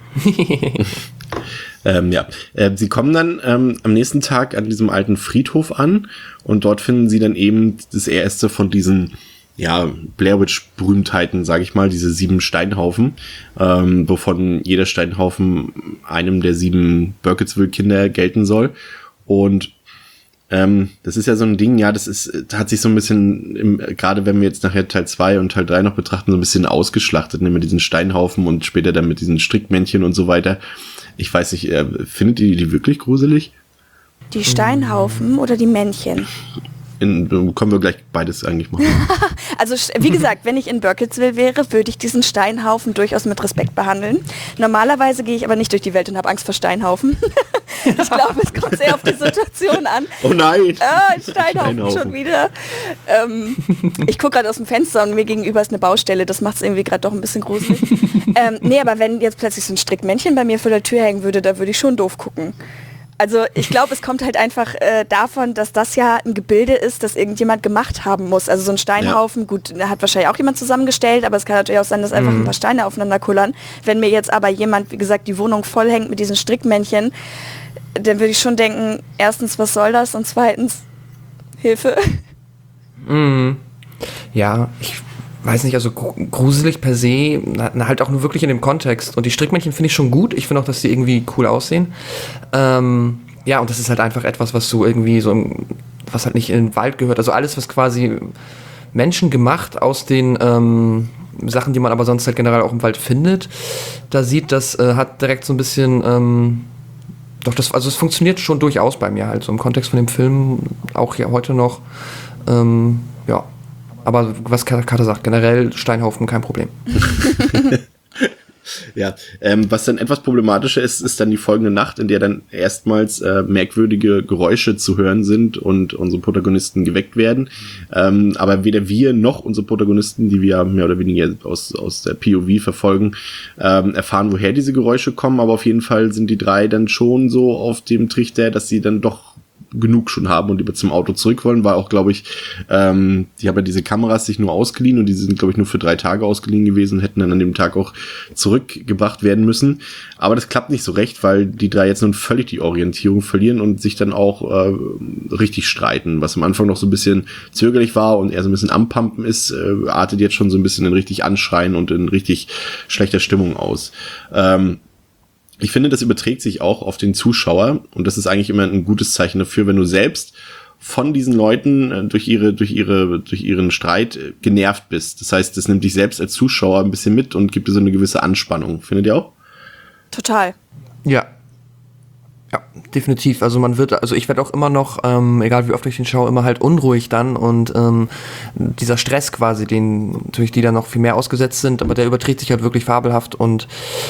ähm, ja, äh, sie kommen dann ähm, am nächsten Tag an diesem alten Friedhof an und dort finden sie dann eben das erste von diesen ja, Blair Witch Berühmtheiten, sage ich mal, diese sieben Steinhaufen, ähm, wovon jeder Steinhaufen einem der sieben Burkittsville-Kinder gelten soll. Und ähm, das ist ja so ein Ding, ja, das ist, hat sich so ein bisschen, im, gerade wenn wir jetzt nachher Teil zwei und Teil drei noch betrachten, so ein bisschen ausgeschlachtet, ne, mit diesen Steinhaufen und später dann mit diesen Strickmännchen und so weiter. Ich weiß nicht, äh, findet ihr die wirklich gruselig? Die Steinhaufen oder die Männchen? In, können wir gleich beides eigentlich machen. Also wie gesagt, wenn ich in Burkittsville wäre, würde ich diesen Steinhaufen durchaus mit Respekt behandeln. Normalerweise gehe ich aber nicht durch die Welt und habe Angst vor Steinhaufen. Ich glaube, es kommt sehr auf die Situation an. Oh nein! Ah, ein Steinhaufen, Steinhaufen schon wieder. Ähm, ich gucke gerade aus dem Fenster und mir gegenüber ist eine Baustelle. Das macht es irgendwie gerade doch ein bisschen gruselig. ähm, nee, aber wenn jetzt plötzlich so ein Strickmännchen bei mir vor der Tür hängen würde, da würde ich schon doof gucken. Also ich glaube, es kommt halt einfach äh, davon, dass das ja ein Gebilde ist, das irgendjemand gemacht haben muss. Also so ein Steinhaufen, ja. Gut, da hat wahrscheinlich auch jemand zusammengestellt, aber es kann natürlich auch sein, dass einfach mhm. ein paar Steine aufeinander kullern. Wenn mir jetzt aber jemand, wie gesagt, die Wohnung vollhängt mit diesen Strickmännchen, dann würde ich schon denken, erstens, was soll das? Und zweitens, Hilfe. Mhm. Ja, ich weiß nicht, also gruselig per se, na, halt auch nur wirklich in dem Kontext. Und die Strickmännchen finde ich schon gut. Ich finde auch, dass die irgendwie cool aussehen. Ähm, ja, und das ist halt einfach etwas, was so irgendwie so, im, was halt nicht in den Wald gehört. Also alles, was quasi menschengemacht aus den, ähm, Sachen, die man aber sonst halt generell auch im Wald findet, da sieht, das äh, hat direkt so ein bisschen, ähm, doch das, also es funktioniert schon durchaus bei mir halt, so im Kontext von dem Film, auch ja heute noch, ähm, ja. Aber was Kata sagt, generell Steinhaufen kein Problem. Ja, ähm, was dann etwas problematischer ist, ist dann die folgende Nacht, in der dann erstmals äh, merkwürdige Geräusche zu hören sind und unsere Protagonisten geweckt werden. Ähm, aber weder wir noch unsere Protagonisten, die wir mehr oder weniger aus, aus der P O V verfolgen, ähm, erfahren, woher diese Geräusche kommen. Aber auf jeden Fall sind die drei dann schon so auf dem Trichter, dass sie dann doch genug schon haben und lieber zum Auto zurück wollen, war auch, glaube ich, ähm, die haben ja diese Kameras sich nur ausgeliehen und die sind, glaube ich, nur für drei Tage ausgeliehen gewesen und hätten dann an dem Tag auch zurückgebracht werden müssen. Aber das klappt nicht so recht, weil die drei jetzt nun völlig die Orientierung verlieren und sich dann auch äh, richtig streiten, was am Anfang noch so ein bisschen zögerlich war und eher so ein bisschen am Pumpen ist, äh, artet jetzt schon so ein bisschen in richtig Anschreien und in richtig schlechter Stimmung aus. Ähm, Ich finde, das überträgt sich auch auf den Zuschauer und das ist eigentlich immer ein gutes Zeichen dafür, wenn du selbst von diesen Leuten durch ihre, durch ihre, durch ihren Streit genervt bist. Das heißt, das nimmt dich selbst als Zuschauer ein bisschen mit und gibt dir so eine gewisse Anspannung. Findet ihr auch? Total. Ja. Ja, definitiv. Also man wird, also ich werde auch immer noch, ähm, egal wie oft ich den schaue, immer halt unruhig dann und ähm, dieser Stress quasi, den natürlich die dann noch viel mehr ausgesetzt sind, aber der überträgt sich halt wirklich fabelhaft und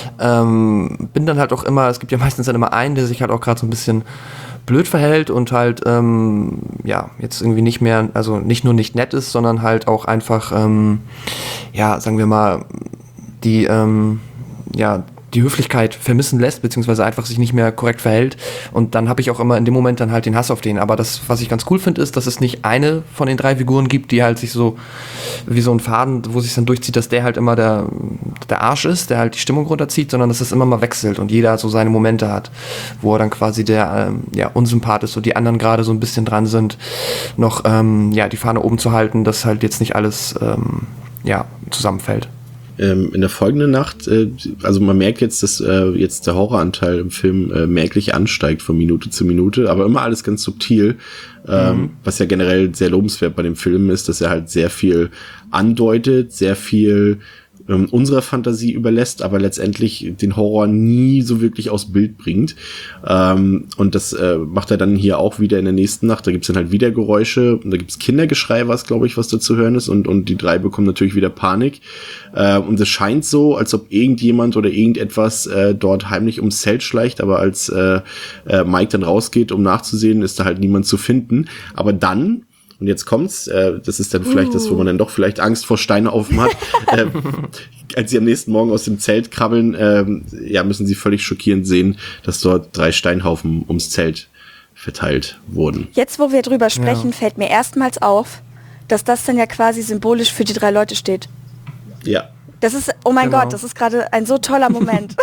ähm, bin dann halt auch immer, es gibt ja meistens dann immer einen, der sich halt auch gerade so ein bisschen blöd verhält und halt ähm, ja jetzt irgendwie nicht mehr, also nicht nur nicht nett ist, sondern halt auch einfach ähm, ja, sagen wir mal, die ähm, ja die Höflichkeit vermissen lässt, beziehungsweise einfach sich nicht mehr korrekt verhält. Und dann habe ich auch immer in dem Moment dann halt den Hass auf den. Aber das, was ich ganz cool finde, ist, dass es nicht eine von den drei Figuren gibt, die halt sich so, wie so ein Faden, wo sich dann durchzieht, dass der halt immer der, der Arsch ist, der halt die Stimmung runterzieht, sondern dass es immer mal wechselt und jeder so seine Momente hat, wo er dann quasi der, ähm, ja, Unsympath ist und die anderen gerade so ein bisschen dran sind, noch, ähm, ja, die Fahne oben zu halten, dass halt jetzt nicht alles, ähm, ja, zusammenfällt. In der folgenden Nacht, äh, also man merkt jetzt, dass äh, jetzt der Horroranteil im Film äh, merklich ansteigt von Minute zu Minute, aber immer alles ganz subtil, ähm, mhm. was ja generell sehr lobenswert bei dem Film ist, dass er halt sehr viel andeutet, sehr viel ähm, unserer Fantasie überlässt, aber letztendlich den Horror nie so wirklich aufs Bild bringt. Ähm, und das äh, macht er dann hier auch wieder in der nächsten Nacht. Da gibt's dann halt wieder Geräusche, und da gibt's Kindergeschrei, was glaube ich, was da zu hören ist, und, und die drei bekommen natürlich wieder Panik. Äh, und es scheint so, als ob irgendjemand oder irgendetwas äh, dort heimlich ums Zelt schleicht, aber als äh, äh, Mike dann rausgeht, um nachzusehen, ist da halt niemand zu finden. Aber dann, und jetzt kommt's, äh, das ist dann vielleicht uh. das, wo man dann doch vielleicht Angst vor Steinhaufen hat, äh, als sie am nächsten Morgen aus dem Zelt krabbeln, äh, ja, müssen sie völlig schockierend sehen, dass dort drei Steinhaufen ums Zelt verteilt wurden. Jetzt, wo wir drüber sprechen, ja. fällt mir erstmals auf, dass das dann ja quasi symbolisch für die drei Leute steht. Ja. Das ist, oh mein Genau. Gott, das ist gerade ein so toller Moment.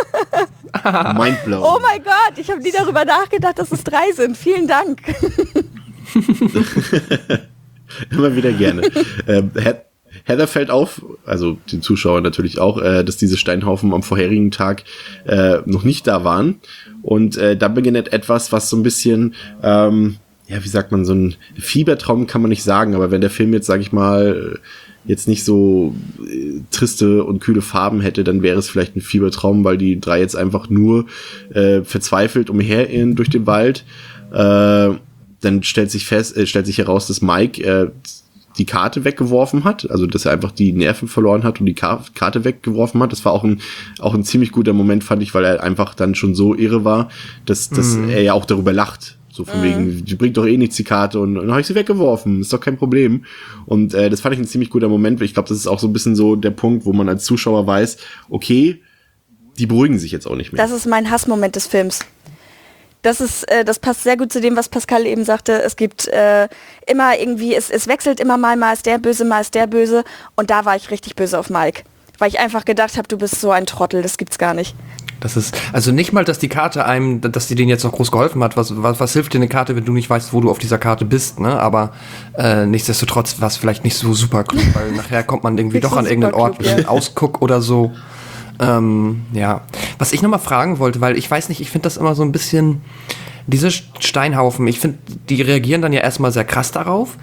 Mindblown. Oh mein Gott, ich habe nie darüber nachgedacht, dass es drei sind. Vielen Dank. Immer wieder gerne. ähm, Heather fällt auf, also den Zuschauern natürlich auch, äh, dass diese Steinhaufen am vorherigen Tag äh, noch nicht da waren. Und äh, da beginnt etwas, was so ein bisschen, ähm, ja, wie sagt man, so ein Fiebertraum kann man nicht sagen, aber wenn der Film jetzt, sag ich mal, jetzt nicht so äh, triste und kühle Farben hätte, dann wäre es vielleicht ein Fiebertraum, weil die drei jetzt einfach nur äh, verzweifelt umherirren durch den Wald. Äh, dann stellt sich fest, äh, stellt sich heraus, dass Mike äh, die Karte weggeworfen hat, also dass er einfach die Nerven verloren hat und die Ka- Karte weggeworfen hat. Das war auch ein auch ein ziemlich guter Moment, fand ich, weil er einfach dann schon so irre war, dass, dass mhm. er ja auch darüber lacht. So von mhm. wegen, die bringt doch eh nichts, die Karte, und dann habe ich sie weggeworfen, ist doch kein Problem. Und äh, das fand ich ein ziemlich guter Moment, weil ich glaube, das ist auch so ein bisschen so der Punkt, wo man als Zuschauer weiß, okay, die beruhigen sich jetzt auch nicht mehr. Das ist mein Hassmoment des Films. Das ist, äh, das passt sehr gut zu dem, was Pascal eben sagte. Es gibt äh, immer irgendwie, es, es wechselt immer mal, mal ist der böse, mal ist der böse. Und da war ich richtig böse auf Mike. Weil ich einfach gedacht habe, du bist so ein Trottel, das gibt's gar nicht. Das ist, also nicht mal, dass die Karte einem, dass die denen jetzt noch groß geholfen hat. Was, was, was hilft dir eine Karte, wenn du nicht weißt, wo du auf dieser Karte bist, ne? Aber äh, nichtsdestotrotz war es vielleicht nicht so super klug, weil nachher kommt man irgendwie doch an irgendeinen Ort mit einem Ausguck oder so. Ähm, ja. Was ich nochmal fragen wollte, weil ich weiß nicht, ich finde das immer so ein bisschen, diese Steinhaufen, ich finde, die reagieren dann ja erstmal sehr krass darauf.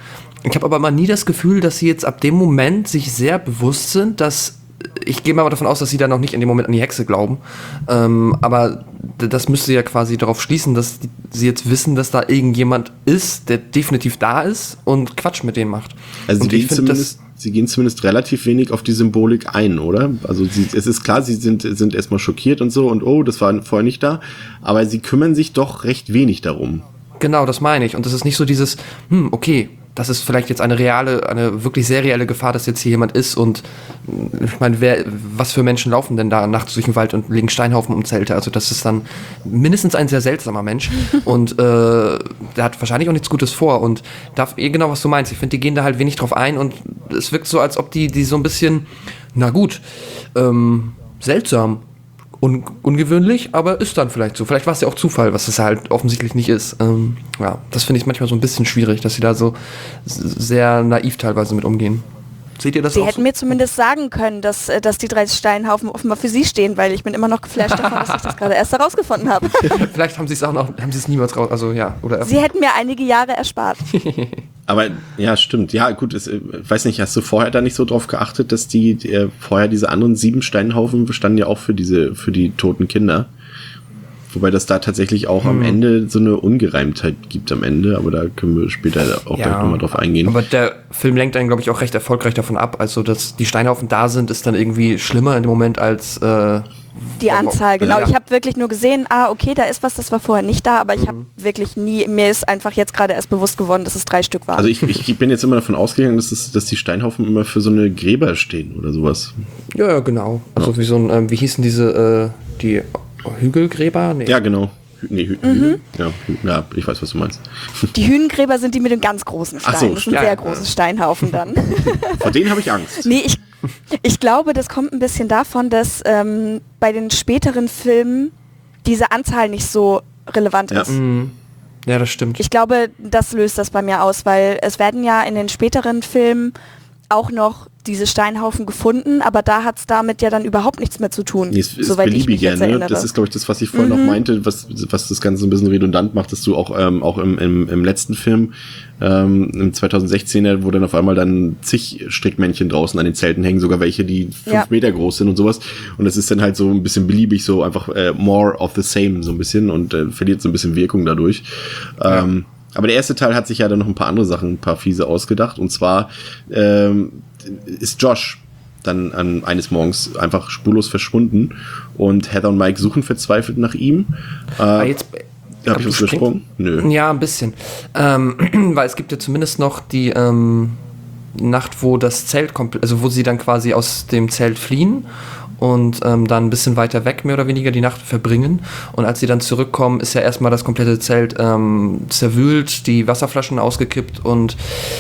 Ich habe aber mal nie das Gefühl, dass sie jetzt ab dem Moment sich sehr bewusst sind, dass, ich gehe mal davon aus, dass sie da noch nicht in dem Moment an die Hexe glauben, ähm, aber das müsste ja quasi darauf schließen, dass die, sie jetzt wissen, dass da irgendjemand ist, der definitiv da ist und Quatsch mit denen macht. Also sie und gehen, zumindest, sie gehen zumindest relativ wenig auf die Symbolik ein, oder? Also sie, es ist klar, sie sind, sind erstmal schockiert und so und oh, das war vorher nicht da, aber sie kümmern sich doch recht wenig darum. Genau, das meine ich. Und das ist nicht so dieses, hm, okay, das ist vielleicht jetzt eine reale, eine wirklich sehr reelle Gefahr, dass jetzt hier jemand ist und ich meine, wer, was für Menschen laufen denn da nachts durch den Wald und legen Steinhaufen um Zelte? Also das ist dann mindestens ein sehr seltsamer Mensch und äh, der hat wahrscheinlich auch nichts Gutes vor und darf eh genau, was du meinst. Ich finde, die gehen da halt wenig drauf ein und es wirkt so, als ob die, die so ein bisschen, na gut, ähm, seltsam, Un- ungewöhnlich, aber ist dann vielleicht so. Vielleicht war es ja auch Zufall, was es halt offensichtlich nicht ist. Ähm, ja, das finde ich manchmal so ein bisschen schwierig, dass sie da so s- sehr naiv teilweise mit umgehen. Seht ihr das Sie auch hätten so? mir zumindest sagen können, dass, äh, dass die drei Steinhaufen offenbar für Sie stehen, weil ich bin immer noch geflasht davon, dass ich das gerade erst herausgefunden habe. Vielleicht haben sie es auch noch, haben sie es niemals raus, also ja, oder Sie hätten mir einige Jahre erspart. Aber ja, stimmt. Ja, gut, es, äh, weiß nicht, hast du vorher da nicht so drauf geachtet, dass die, die äh, vorher diese anderen sieben Steinhaufen bestanden ja auch für diese, für die toten Kinder. Wobei das da tatsächlich auch hm. am Ende so eine Ungereimtheit gibt am Ende, aber da können wir später auch ja, gleich nochmal drauf eingehen. Aber der Film lenkt einen, glaube ich, auch recht erfolgreich davon ab. Also, dass die Steinhaufen da sind, ist dann irgendwie schlimmer in dem Moment als äh, die Anzahl, genau. Ja. Ich habe wirklich nur gesehen, ah, okay, da ist was, das war vorher nicht da, aber ich habe wirklich nie, mir ist einfach jetzt gerade erst bewusst geworden, dass es drei Stück waren. Also ich, ich bin jetzt immer davon ausgegangen, dass, es, dass die Steinhaufen immer für so eine Gräber stehen oder sowas. Ja, ja, genau. Also ja. wie so ein, ähm, wie hießen diese, äh, die Hügelgräber? Nee. Ja, genau. Nee, Hü- Mhm. Hügel? Ja, Hü- ja, ich weiß, was du meinst. Die Hünengräber sind die mit dem ganz großen Stein. Ach so, das sind ja, sehr ja. große Steinhaufen dann. Vor denen habe ich Angst. Nee, ich, ich glaube, das kommt ein bisschen davon, dass ähm, bei den späteren Filmen diese Anzahl nicht so relevant Ja. ist. Mhm. Ja, das stimmt. Ich glaube, das löst das bei mir aus, weil es werden ja in den späteren Filmen auch noch diese Steinhaufen gefunden, aber da hat es damit ja dann überhaupt nichts mehr zu tun, Nee, es ist soweit ich mich beliebiger, jetzt ne? erinnere. Das ist, glaube ich, das, was ich vorhin Mhm. noch meinte, was, was das Ganze ein bisschen redundant macht, dass du auch, ähm, auch im, im, im letzten Film, ähm, im zweitausendsechzehner, wo dann auf einmal dann zig Strickmännchen draußen an den Zelten hängen, sogar welche, die fünf Ja. Meter groß sind und sowas. Und das ist dann halt so ein bisschen beliebig, so einfach äh, more of the same, so ein bisschen und äh, verliert so ein bisschen Wirkung dadurch. Ja. Ähm, aber der erste Teil hat sich ja dann noch ein paar andere Sachen, ein paar fiese ausgedacht. Und zwar ähm, ist Josh dann an eines Morgens einfach spurlos verschwunden und Heather und Mike suchen verzweifelt nach ihm. Äh, Aber jetzt, Hab ich was übersprungen? Nö. Ja, ein bisschen. Ähm, weil es gibt ja zumindest noch die ähm, Nacht, wo das Zelt komplett, also wo sie dann quasi aus dem Zelt fliehen und ähm, dann ein bisschen weiter weg mehr oder weniger die Nacht verbringen. Und als sie dann zurückkommen, ist ja erstmal das komplette Zelt ähm, zerwühlt, die Wasserflaschen ausgekippt und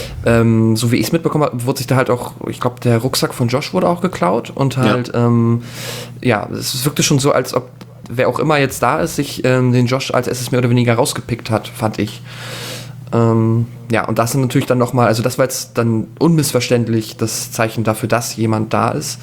ähm, so wie ich es mitbekommen habe, wurde sich da halt auch, ich glaube, der Rucksack von Josh wurde auch geklaut und halt, ja, ähm, ja es wirkte schon so, als ob wer auch immer jetzt da ist, sich ähm, den Josh als erstes mehr oder weniger rausgepickt hat, fand ich. Ähm, ja, und das sind natürlich dann nochmal, also das war jetzt dann unmissverständlich das Zeichen dafür, dass jemand da ist.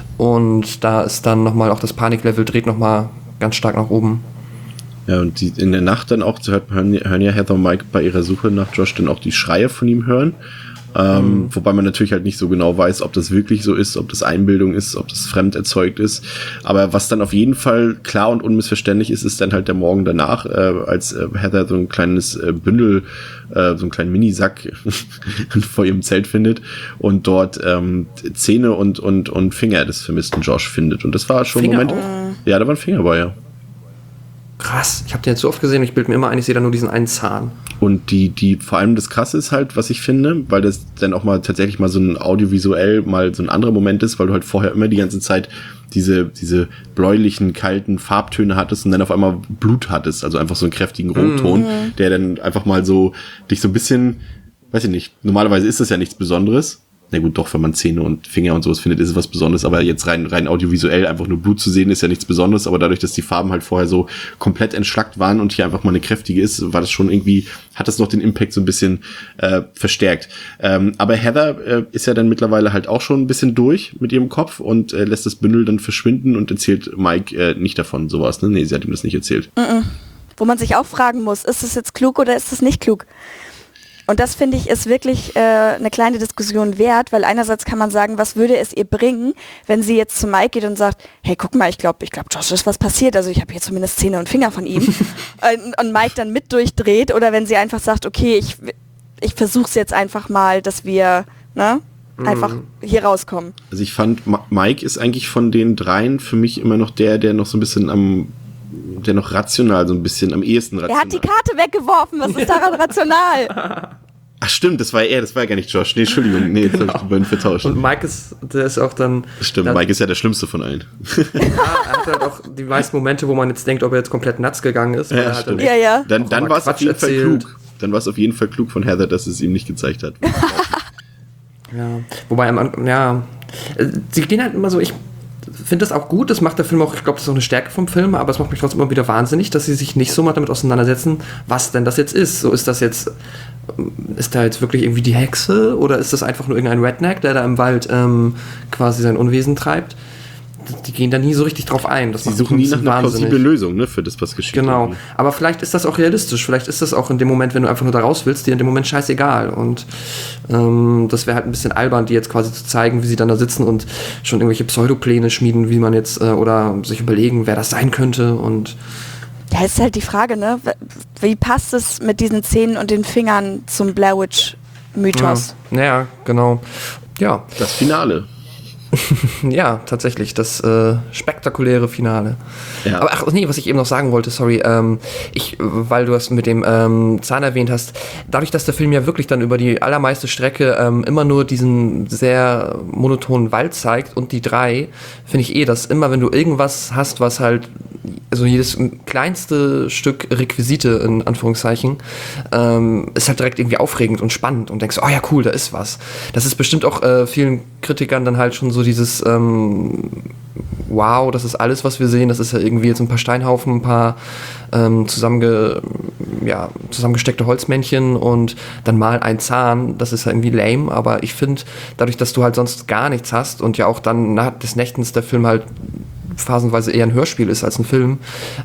Und da ist dann nochmal auch das Paniklevel dreht nochmal ganz stark nach oben. Ja, und die, in der Nacht dann auch, hört, hören, hören ja Heather und Mike bei ihrer Suche nach Josh dann auch die Schreie von ihm hören. Ähm, mhm. Wobei man natürlich halt nicht so genau weiß, ob das wirklich so ist, ob das Einbildung ist, ob das fremd erzeugt ist. Aber was dann auf jeden Fall klar und unmissverständlich ist, ist dann halt der Morgen danach, äh, als äh, Heather so ein kleines äh, Bündel, äh, so einen kleinen Minisack vor ihrem Zelt findet und dort ähm, Zähne und, und, und Finger des vermissten Josh findet. Und das war schon ein Moment. Auch? Ja, da waren Finger bei, ja. Krass, ich habe den jetzt so oft gesehen, ich bilde mir immer ein, ich sehe da nur diesen einen Zahn. Und die, die, vor allem das Krasse ist halt, was ich finde, weil das dann auch mal tatsächlich mal so ein audiovisuell mal so ein anderer Moment ist, weil du halt vorher immer die ganze Zeit diese, diese bläulichen, kalten Farbtöne hattest und dann auf einmal Blut hattest, also einfach so einen kräftigen Rotton, mhm. der dann einfach mal so dich so ein bisschen, weiß ich nicht, normalerweise ist das ja nichts Besonderes. Na gut, doch, wenn man Zähne und Finger und sowas findet, ist es was Besonderes, aber jetzt rein, rein audiovisuell einfach nur Blut zu sehen, ist ja nichts Besonderes, aber dadurch, dass die Farben halt vorher so komplett entschlackt waren und hier einfach mal eine kräftige ist, war das schon irgendwie, hat das noch den Impact so ein bisschen äh, verstärkt. Ähm, aber Heather äh, ist ja dann mittlerweile halt auch schon ein bisschen durch mit ihrem Kopf und äh, lässt das Bündel dann verschwinden und erzählt Mike äh, nicht davon, sowas, ne? Nee, sie hat ihm das nicht erzählt. Mm-mm. Wo man sich auch fragen muss, ist das jetzt klug oder ist das nicht klug? Und das finde ich ist wirklich äh, eine kleine Diskussion wert, weil einerseits kann man sagen, was würde es ihr bringen, wenn sie jetzt zu Mike geht und sagt, hey, guck mal, ich glaube, ich glaube, Josh ist was passiert, also ich habe hier zumindest Zähne und Finger von ihm und, und Mike dann mit durchdreht oder wenn sie einfach sagt, okay, ich, ich versuche es jetzt einfach mal, dass wir ne, einfach mm. hier rauskommen. Also ich fand, Ma- Mike ist eigentlich von den dreien für mich immer noch der, der noch so ein bisschen am der noch rational so ein bisschen am ehesten rational. Er hat die Karte weggeworfen, was ist daran rational? Ach stimmt, das war er, das war ja gar nicht Josh. Nee, Entschuldigung, nee, jetzt genau. habe ich die beiden vertauscht. Und Mike ist, der ist auch dann... Stimmt, dann, Mike ist ja der Schlimmste von allen. Ja, er hat halt auch die meisten Momente, wo man jetzt denkt, ob er jetzt komplett nuts gegangen ist. Ja, halt stimmt. ja, ja. Dann, dann war es auf jeden Fall klug. Dann war es auf jeden Fall klug von Heather, dass es ihm nicht gezeigt hat. Ja, wobei, ja, sie gehen halt immer so, ich finde das auch gut, das macht der Film auch, ich glaube, das ist auch eine Stärke vom Film, aber es macht mich trotzdem immer wieder wahnsinnig, dass sie sich nicht so mal damit auseinandersetzen, was denn das jetzt ist. So ist das jetzt, ist da jetzt wirklich irgendwie die Hexe oder ist das einfach nur irgendein Redneck, der da im Wald ähm, quasi sein Unwesen treibt? Die gehen da nie so richtig drauf ein. Das Sie suchen nie nach einer plausiblen Lösung, ne, für das, was geschieht. Genau, irgendwie. Aber vielleicht ist das auch realistisch. Vielleicht ist das auch in dem Moment, wenn du einfach nur da raus willst, dir in dem Moment scheißegal. Und ähm, das wäre halt ein bisschen albern, die jetzt quasi zu zeigen, wie sie dann da sitzen und schon irgendwelche Pseudopläne schmieden, wie man jetzt, äh, oder sich überlegen, wer das sein könnte. Und ja, ist halt die Frage, ne? Wie passt es mit diesen Zähnen und den Fingern zum Blair Witch Mythos? Ja, ja, genau. Ja. Das Finale. Ja, tatsächlich, das äh, spektakuläre Finale. Ja. Aber ach nee, was ich eben noch sagen wollte, sorry, ähm, ich, weil du das mit dem ähm, Zahn erwähnt hast, dadurch, dass der Film ja wirklich dann über die allermeiste Strecke ähm, immer nur diesen sehr monotonen Wald zeigt und die drei, finde ich eh, dass immer, wenn du irgendwas hast, was halt, also jedes kleinste Stück Requisite, in Anführungszeichen, ähm, ist halt direkt irgendwie aufregend und spannend und denkst, oh ja, cool, da ist was. Das ist bestimmt auch äh, vielen Kritikern dann halt schon so dieses ähm, wow, das ist alles, was wir sehen, das ist ja irgendwie jetzt ein paar Steinhaufen, ein paar ähm, zusammenge, ja, zusammengesteckte Holzmännchen und dann mal ein Zahn, das ist ja irgendwie lame, aber ich finde, dadurch, dass du halt sonst gar nichts hast und ja auch dann nach des Nächtens der Film halt phasenweise eher ein Hörspiel ist als ein Film,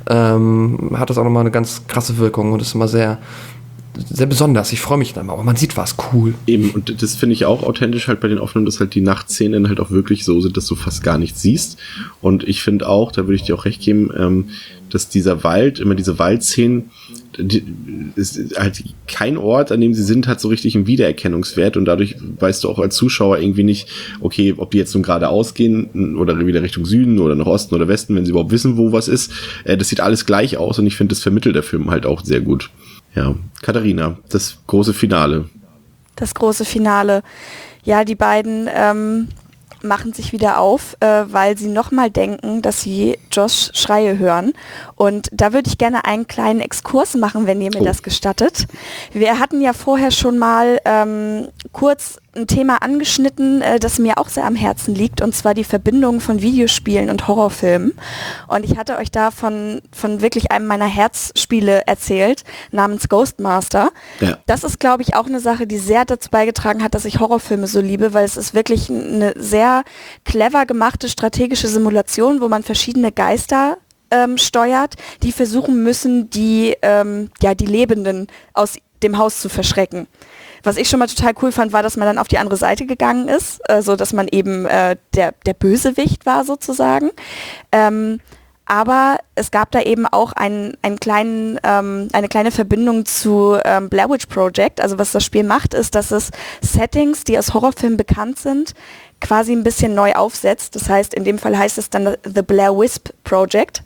ähm, hat das auch nochmal eine ganz krasse Wirkung und ist immer sehr sehr besonders. Ich freue mich dann mal, aber man sieht was, cool. Eben, und das finde ich auch authentisch halt bei den Aufnahmen, dass halt die Nachtszenen halt auch wirklich so sind, dass du fast gar nichts siehst. Und ich finde auch, da würde ich dir auch recht geben, ähm, dass dieser Wald, immer diese Waldszenen, die, ist halt kein Ort, an dem sie sind, hat so richtig einen Wiedererkennungswert und dadurch weißt du auch als Zuschauer irgendwie nicht, okay, ob die jetzt nun geradeaus gehen oder wieder Richtung Süden oder nach Osten oder Westen, wenn sie überhaupt wissen, wo was ist. Äh, das sieht alles gleich aus und ich finde, das vermittelt der Film halt auch sehr gut. Ja, Katharina, das große Finale. Das große Finale. Ja, die beiden ähm, machen sich wieder auf, äh, weil sie nochmal denken, dass sie Josh Schreie hören. Und da würde ich gerne einen kleinen Exkurs machen, wenn ihr mir oh. das gestattet. Wir hatten ja vorher schon mal ähm, kurz ein Thema angeschnitten, äh, das mir auch sehr am Herzen liegt, und zwar die Verbindung von Videospielen und Horrorfilmen. Und ich hatte euch da von, von wirklich einem meiner Herzspiele erzählt, namens Ghostmaster. Ja. Das ist, glaube ich, auch eine Sache, die sehr dazu beigetragen hat, dass ich Horrorfilme so liebe, weil es ist wirklich eine sehr clever gemachte strategische Simulation, wo man verschiedene Geister ähm, steuert, die versuchen müssen, die, ähm, ja, die Lebenden aus dem Haus zu verschrecken. Was ich schon mal total cool fand, war, dass man dann auf die andere Seite gegangen ist, äh, so dass man eben äh, der, der Bösewicht war sozusagen. Ähm, aber es gab da eben auch einen, einen kleinen, ähm, eine kleine Verbindung zu ähm, Blair Witch Project. Also was das Spiel macht, ist, dass es Settings, die aus Horrorfilmen bekannt sind, quasi ein bisschen neu aufsetzt. Das heißt, in dem Fall heißt es dann The Blair Wisp Project.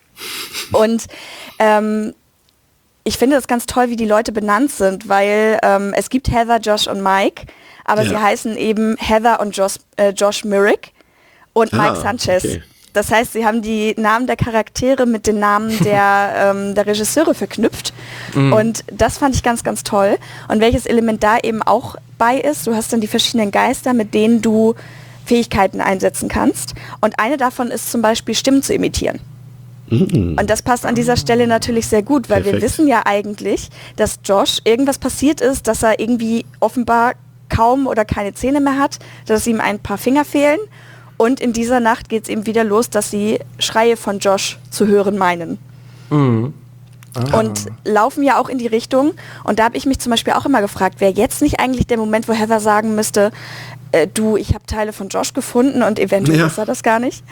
Und ähm, ich finde das ganz toll, wie die Leute benannt sind, weil ähm, es gibt Heather, Josh und Mike, aber ja. sie heißen eben Heather und Josh, äh, Josh Myrick und ah, Mike Sanchez. Okay. Das heißt, sie haben die Namen der Charaktere mit den Namen der, ähm, der Regisseure verknüpft. Mhm. Und das fand ich ganz, ganz toll. Und welches Element da eben auch bei ist, du hast dann die verschiedenen Geister, mit denen du Fähigkeiten einsetzen kannst. Und eine davon ist zum Beispiel, Stimmen zu imitieren. Und das passt an dieser Stelle natürlich sehr gut, weil Perfekt. wir wissen ja eigentlich, dass Josh irgendwas passiert ist, dass er irgendwie offenbar kaum oder keine Zähne mehr hat, dass ihm ein paar Finger fehlen. Und in dieser Nacht geht es eben wieder los, dass sie Schreie von Josh zu hören meinen. Mhm. Ah. Und laufen ja auch in die Richtung. Und da habe ich mich zum Beispiel auch immer gefragt, wäre jetzt nicht eigentlich der Moment, wo Heather sagen müsste, äh, du, ich habe Teile von Josh gefunden und eventuell ja. ist er das gar nicht?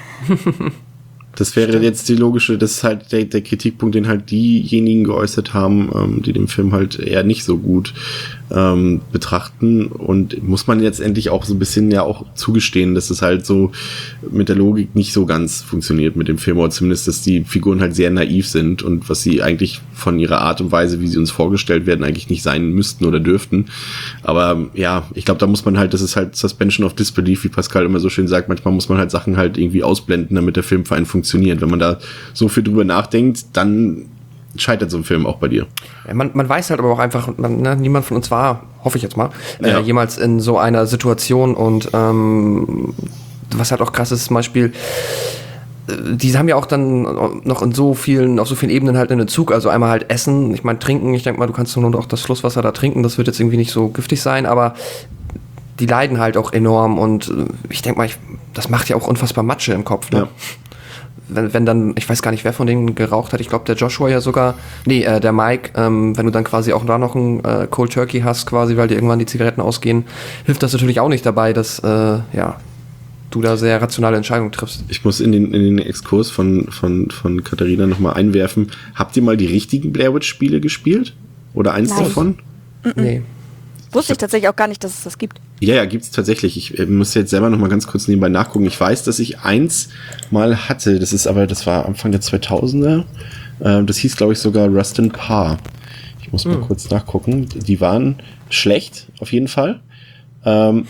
Das wäre Stimmt. jetzt die logische, das ist halt der, der Kritikpunkt, den halt diejenigen geäußert haben, ähm, die den Film halt eher nicht so gut ähm, betrachten. Und muss man jetzt endlich auch so ein bisschen ja auch zugestehen, dass es halt so mit der Logik nicht so ganz funktioniert mit dem Film, oder zumindest, dass die Figuren halt sehr naiv sind und was sie eigentlich von ihrer Art und Weise, wie sie uns vorgestellt werden, eigentlich nicht sein müssten oder dürften. Aber ja, ich glaube, da muss man halt, das ist halt Suspension of Disbelief, wie Pascal immer so schön sagt, manchmal muss man halt Sachen halt irgendwie ausblenden, damit der Film für einen funktioniert. Wenn man da so viel drüber nachdenkt, dann scheitert so ein Film auch bei dir. Ja, man, man weiß halt aber auch einfach, man, ne, niemand von uns war, hoffe ich jetzt mal, ja. äh, jemals in so einer Situation und ähm, was halt auch krass ist, zum Beispiel, die haben ja auch dann noch in so vielen, auf so vielen Ebenen halt einen Zug, also einmal halt Essen, ich meine Trinken, ich denke mal, du kannst nur noch das Flusswasser da trinken, das wird jetzt irgendwie nicht so giftig sein, aber die leiden halt auch enorm und ich denke mal, ich, das macht ja auch unfassbar Matsche im Kopf, ne? Ja. Wenn, wenn dann, ich weiß gar nicht, wer von denen geraucht hat, ich glaube der Joshua ja sogar, nee, äh, der Mike, ähm, wenn du dann quasi auch da noch ein äh, Cold Turkey hast quasi, weil dir irgendwann die Zigaretten ausgehen, hilft das natürlich auch nicht dabei, dass, äh, ja, du da sehr rationale Entscheidungen triffst. Ich muss in den, in den Exkurs von, von, von Katharina nochmal einwerfen. Habt ihr mal die richtigen Blair Witch Spiele gespielt? Oder eins Nein. davon? Mm-mm. Nee. Wusste ich tatsächlich auch gar nicht, dass es das gibt. Ja, ja, gibt's tatsächlich. Ich äh, muss jetzt selber noch mal ganz kurz nebenbei nachgucken. Ich weiß, dass ich eins mal hatte. Das ist aber, das war Anfang der zweitausender. Ähm, das hieß, glaube ich, sogar Rust and Par. Ich muss mal hm. kurz nachgucken. Die waren schlecht, auf jeden Fall. Ähm,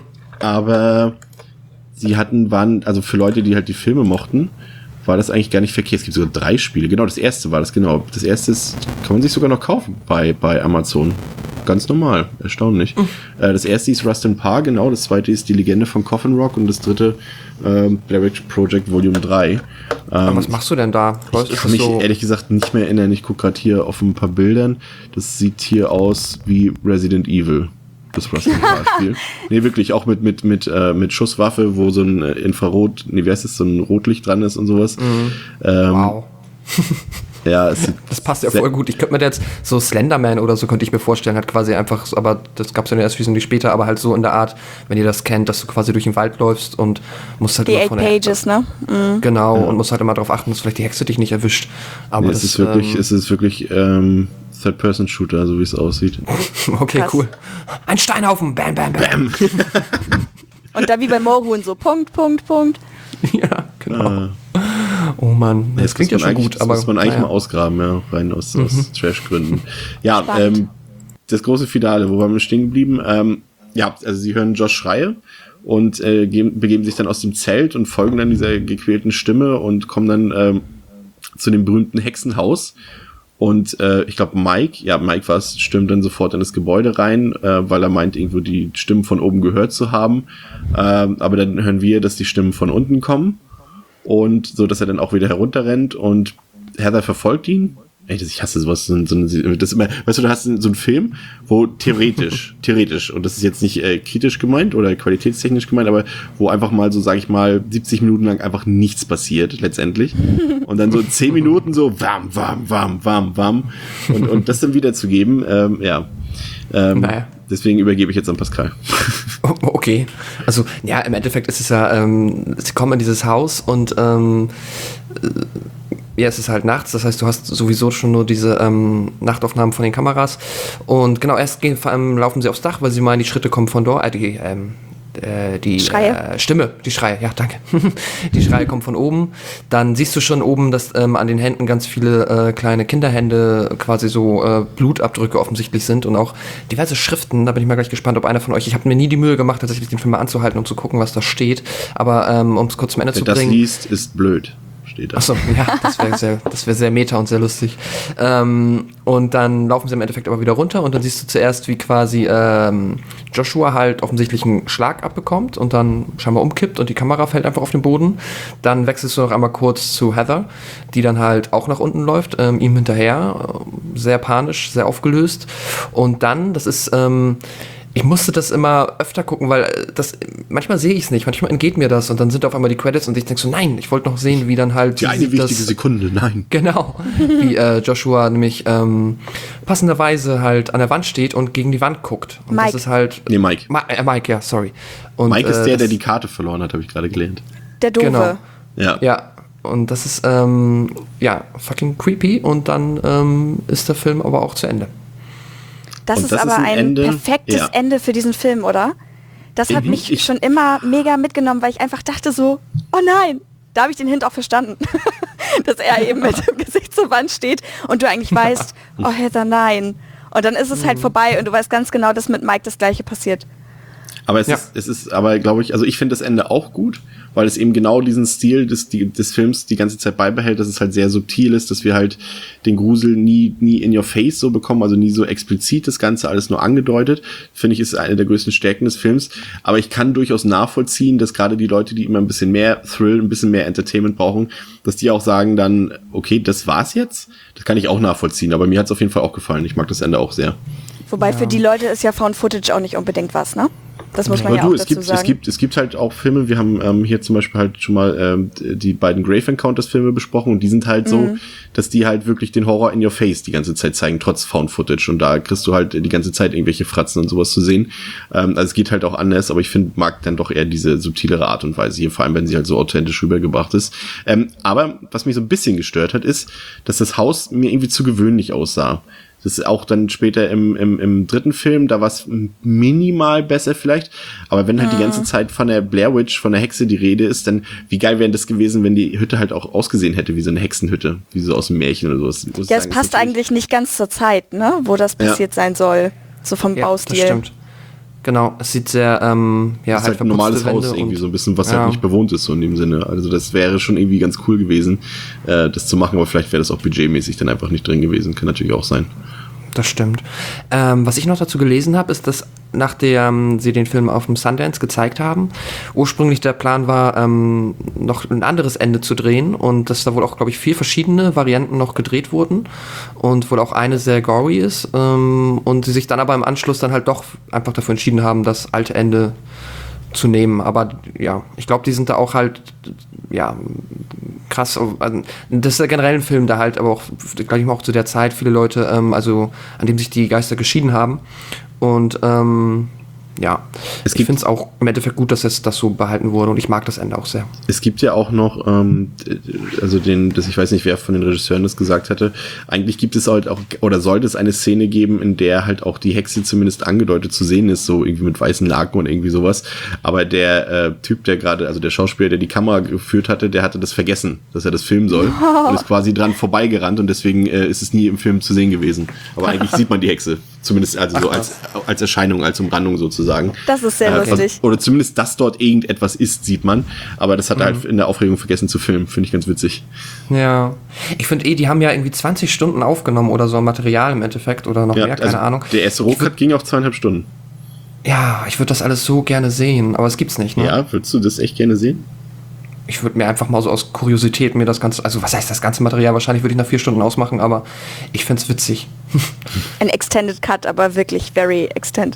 aber sie hatten, waren, also für Leute, die halt die Filme mochten, war das eigentlich gar nicht verkehrt. Es gibt sogar drei Spiele. Genau, das erste war das, genau. Das erste ist, kann man sich sogar noch kaufen bei, bei Amazon. Ganz normal, erstaunlich. Mhm. Äh, das erste ist Rust and Par, genau. Das zweite ist Die Legende von Coffin Rock und das dritte ähm, Blair Witch Project Volume drei. Ähm, was machst du denn da? Ich kann mich so ehrlich gesagt nicht mehr erinnern. Ich gucke gerade hier auf ein paar Bildern. Das sieht hier aus wie Resident Evil. Das Rust and Par Spiel. Nee, wirklich, auch mit, mit, mit, äh, mit Schusswaffe, wo so ein äh, Infrarot, nee, wie heißt das, so ein Rotlicht dran ist und sowas. Mhm. Ähm, wow. Ja, es das passt ja voll gut. Ich könnte mir jetzt so Slenderman oder so könnte ich mir vorstellen, hat quasi einfach, so, aber das gab es ja erst wesentlich später, aber halt so in der Art, wenn ihr das kennt, dass du quasi durch den Wald läufst und musst halt die immer eight von Pages, der, ne? Mhm. Genau, ja. Und musst halt immer darauf achten, dass vielleicht die Hexe dich nicht erwischt. Aber nee, das, es ist wirklich, ähm, es ist wirklich ähm, Third-Person-Shooter, so wie es aussieht. Okay, krass. Cool. Ein Steinhaufen, bam, bam, bam. Und dann wie bei Moorhuhn so Punkt, Punkt, Punkt. Ja, genau. Äh. Oh Mann, das, das klingt ja schon gut, aber das muss man eigentlich naja. mal ausgraben, ja, rein aus, mhm. aus Trash-Gründen. Ja, ähm, das große Finale, wo waren wir stehen geblieben? Ähm, ja, also sie hören Josh Schreie und äh, geben, begeben sich dann aus dem Zelt und folgen dann dieser gequälten Stimme und kommen dann ähm, zu dem berühmten Hexenhaus. Und äh, ich glaube Mike, ja Mike war es, stürmt dann sofort in das Gebäude rein, äh, weil er meint, irgendwo die Stimmen von oben gehört zu haben. Ähm, aber dann hören wir, dass die Stimmen von unten kommen. Und so, dass er dann auch wieder herunterrennt und Heather verfolgt ihn. Ey, das, ich hasse sowas. So, so, das immer, weißt du, du hast so einen Film, wo theoretisch, theoretisch, und das ist jetzt nicht äh, kritisch gemeint oder qualitätstechnisch gemeint, aber wo einfach mal so, sag ich mal, siebzig Minuten lang einfach nichts passiert, letztendlich. Und dann so zehn Minuten so, wam, wam, wam, wam, wam. Und, und das dann wiederzugeben, ähm, ja. Ähm, naja. Deswegen übergebe ich jetzt an Pascal. Okay, also ja, im Endeffekt ist es ja, ähm, sie kommen in dieses Haus und ähm, äh, ja, es ist halt nachts, das heißt, du hast sowieso schon nur diese ähm, Nachtaufnahmen von den Kameras und genau, erst gehen, vor allem laufen sie aufs Dach, weil sie meinen, die Schritte kommen von dort, äh, die, ähm, äh, die äh, Stimme, die Schreie, ja, danke. Die Schreie kommen von oben. Dann siehst du schon oben, dass ähm, an den Händen ganz viele äh, kleine Kinderhände quasi so äh, Blutabdrücke offensichtlich sind und auch diverse Schriften. Da bin ich mal gleich gespannt, ob einer von euch, ich habe mir nie die Mühe gemacht, tatsächlich den Film mal anzuhalten, um zu gucken, was da steht. Aber ähm, um es kurz zum Ende Wer zu das bringen. Das liest, ist blöd. Steht da. Achso, ja, das wäre sehr, das wäre sehr meta und sehr lustig. Ähm, und dann laufen sie im Endeffekt aber wieder runter und dann siehst du zuerst, wie quasi ähm, Joshua halt offensichtlich einen Schlag abbekommt und dann scheinbar umkippt und die Kamera fällt einfach auf den Boden. Dann wechselst du noch einmal kurz zu Heather, die dann halt auch nach unten läuft, ähm, ihm hinterher, sehr panisch, sehr aufgelöst. Und dann, das ist ähm, Ich musste das immer öfter gucken, weil das manchmal sehe ich es nicht, manchmal entgeht mir das und dann sind auf einmal die Credits und ich denke so, nein, ich wollte noch sehen, wie dann halt Die eine wichtige das, Sekunde, nein. Genau, wie äh, Joshua nämlich ähm, passenderweise halt an der Wand steht und gegen die Wand guckt. Und Mike. das ist halt... Nee, Mike. Ma- äh, Mike, ja, sorry. Und, Mike ist äh, der, der das- die Karte verloren hat, habe ich gerade gelernt. Der Doofe. Genau. Ja. Ja, und das ist, ähm, ja, fucking creepy und dann ähm, ist der Film aber auch zu Ende. Das Und ist das aber ist ein ein, Ende, perfektes ja. Ende für diesen Film, oder? Das hat Mhm, mich ich- schon immer mega mitgenommen, weil ich einfach dachte so, oh nein, da habe ich den Hint auch verstanden. Dass er eben mit dem Gesicht zur Wand steht und du eigentlich weißt, oh Heather, nein. Und dann ist es halt vorbei und du weißt ganz genau, dass mit Mike das Gleiche passiert. Aber es Ja. ist, es ist, aber glaube ich, also ich finde das Ende auch gut, weil es eben genau diesen Stil des, die, des Films die ganze Zeit beibehält, dass es halt sehr subtil ist, dass wir halt den Grusel nie, nie in your face so bekommen, also nie so explizit das Ganze alles nur angedeutet. Finde ich, ist eine der größten Stärken des Films. Aber ich kann durchaus nachvollziehen, dass gerade die Leute, die immer ein bisschen mehr Thrill, ein bisschen mehr Entertainment brauchen, dass die auch sagen dann, okay, das war's jetzt. Das kann ich auch nachvollziehen, aber mir hat's auf jeden Fall auch gefallen. Ich mag das Ende auch sehr. Wobei für die Leute ist ja Found Footage auch nicht unbedingt was, ne? Das muss man Aber ja du, auch es dazu gibt, sagen. es gibt, es gibt halt auch Filme, wir haben ähm, hier zum Beispiel halt schon mal ähm, die beiden Grave Encounters Filme besprochen und die sind halt so, dass die halt wirklich den Horror in your face die ganze Zeit zeigen, trotz Found Footage und da kriegst du halt die ganze Zeit irgendwelche Fratzen und sowas zu sehen. Ähm, also es geht halt auch anders, aber ich finde, mag dann doch eher diese subtilere Art und Weise hier, vor allem wenn sie halt so authentisch rübergebracht ist. Ähm, aber was mich so ein bisschen gestört hat, ist, dass das Haus mir irgendwie zu gewöhnlich aussah. Das ist auch dann später im, im, im dritten Film, da war es minimal besser vielleicht. Aber wenn halt die ganze Zeit von der Blair Witch, von der Hexe die Rede ist, dann wie geil wäre das gewesen, wenn die Hütte halt auch ausgesehen hätte wie so eine Hexenhütte, wie so aus dem Märchen oder sowas. Muss ich Ja, es sagen, passt ist natürlich- eigentlich nicht ganz zur Zeit, ne? Wo das Ja. passiert sein soll. So vom Ja, Baustil. das stimmt. Genau, es sieht sehr, ähm, ja, Das ist halt ein verputzte normales Haus Wände irgendwie und- so ein bisschen, was ja. halt nicht bewohnt ist, so in dem Sinne. Also das wäre schon irgendwie ganz cool gewesen, äh, das zu machen, aber vielleicht wäre das auch budgetmäßig dann einfach nicht drin gewesen. Kann natürlich auch sein. Das stimmt. Ähm, was ich noch dazu gelesen habe, ist, dass nachdem sie den Film auf dem Sundance gezeigt haben, ursprünglich der Plan war, ähm, noch ein anderes Ende zu drehen und dass da wohl auch, glaube ich, vier verschiedene Varianten noch gedreht wurden und wohl auch eine sehr gory ist ähm, und sie sich dann aber im Anschluss dann halt doch einfach dafür entschieden haben, das alte Ende zu nehmen. Aber ja, ich glaube, die sind da auch halt, ja, krass. Also, das ist ja generell ein Film, da halt aber auch, glaube ich mal auch zu der Zeit viele Leute, ähm, also an dem sich die Geister geschieden haben. Und ähm, ja, Es ich gibt- finde es auch im Endeffekt gut, dass jetzt das so behalten wurde und ich mag das Ende auch sehr. Es gibt ja auch noch, ähm, also den, das, ich weiß nicht, wer von den Regisseuren das gesagt hatte, eigentlich gibt es halt auch, oder sollte es eine Szene geben, in der halt auch die Hexe zumindest angedeutet zu sehen ist, so irgendwie mit weißen Laken und irgendwie sowas. Aber der äh, Typ, der gerade, also der Schauspieler, der die Kamera geführt hatte, der hatte das vergessen, dass er das filmen soll und ist quasi dran vorbeigerannt und deswegen äh, ist es nie im Film zu sehen gewesen. Aber eigentlich sieht man die Hexe, zumindest also so als, als Erscheinung, als Umrandung sozusagen. Das ist sehr Äh, lustig. Oder zumindest, dass dort irgendetwas ist, sieht man. Aber das hat er halt in der Aufregung vergessen zu filmen. Finde ich ganz witzig. Ja, ich finde eh, die haben ja irgendwie zwanzig Stunden aufgenommen oder so Material im Endeffekt oder noch Ja, mehr, keine also Ahnung. Der erste Ich würd- Rohcut ging auf zweieinhalb Stunden. Ja, ich würde das alles so gerne sehen, aber es gibt's nicht, ne? Ja, würdest du das echt gerne sehen? Ich würde mir einfach mal so aus Kuriosität mir das ganze, also was heißt das ganze Material, wahrscheinlich würde ich nach vier Stunden ausmachen, aber ich find's witzig. Ein Extended Cut, aber wirklich very extended.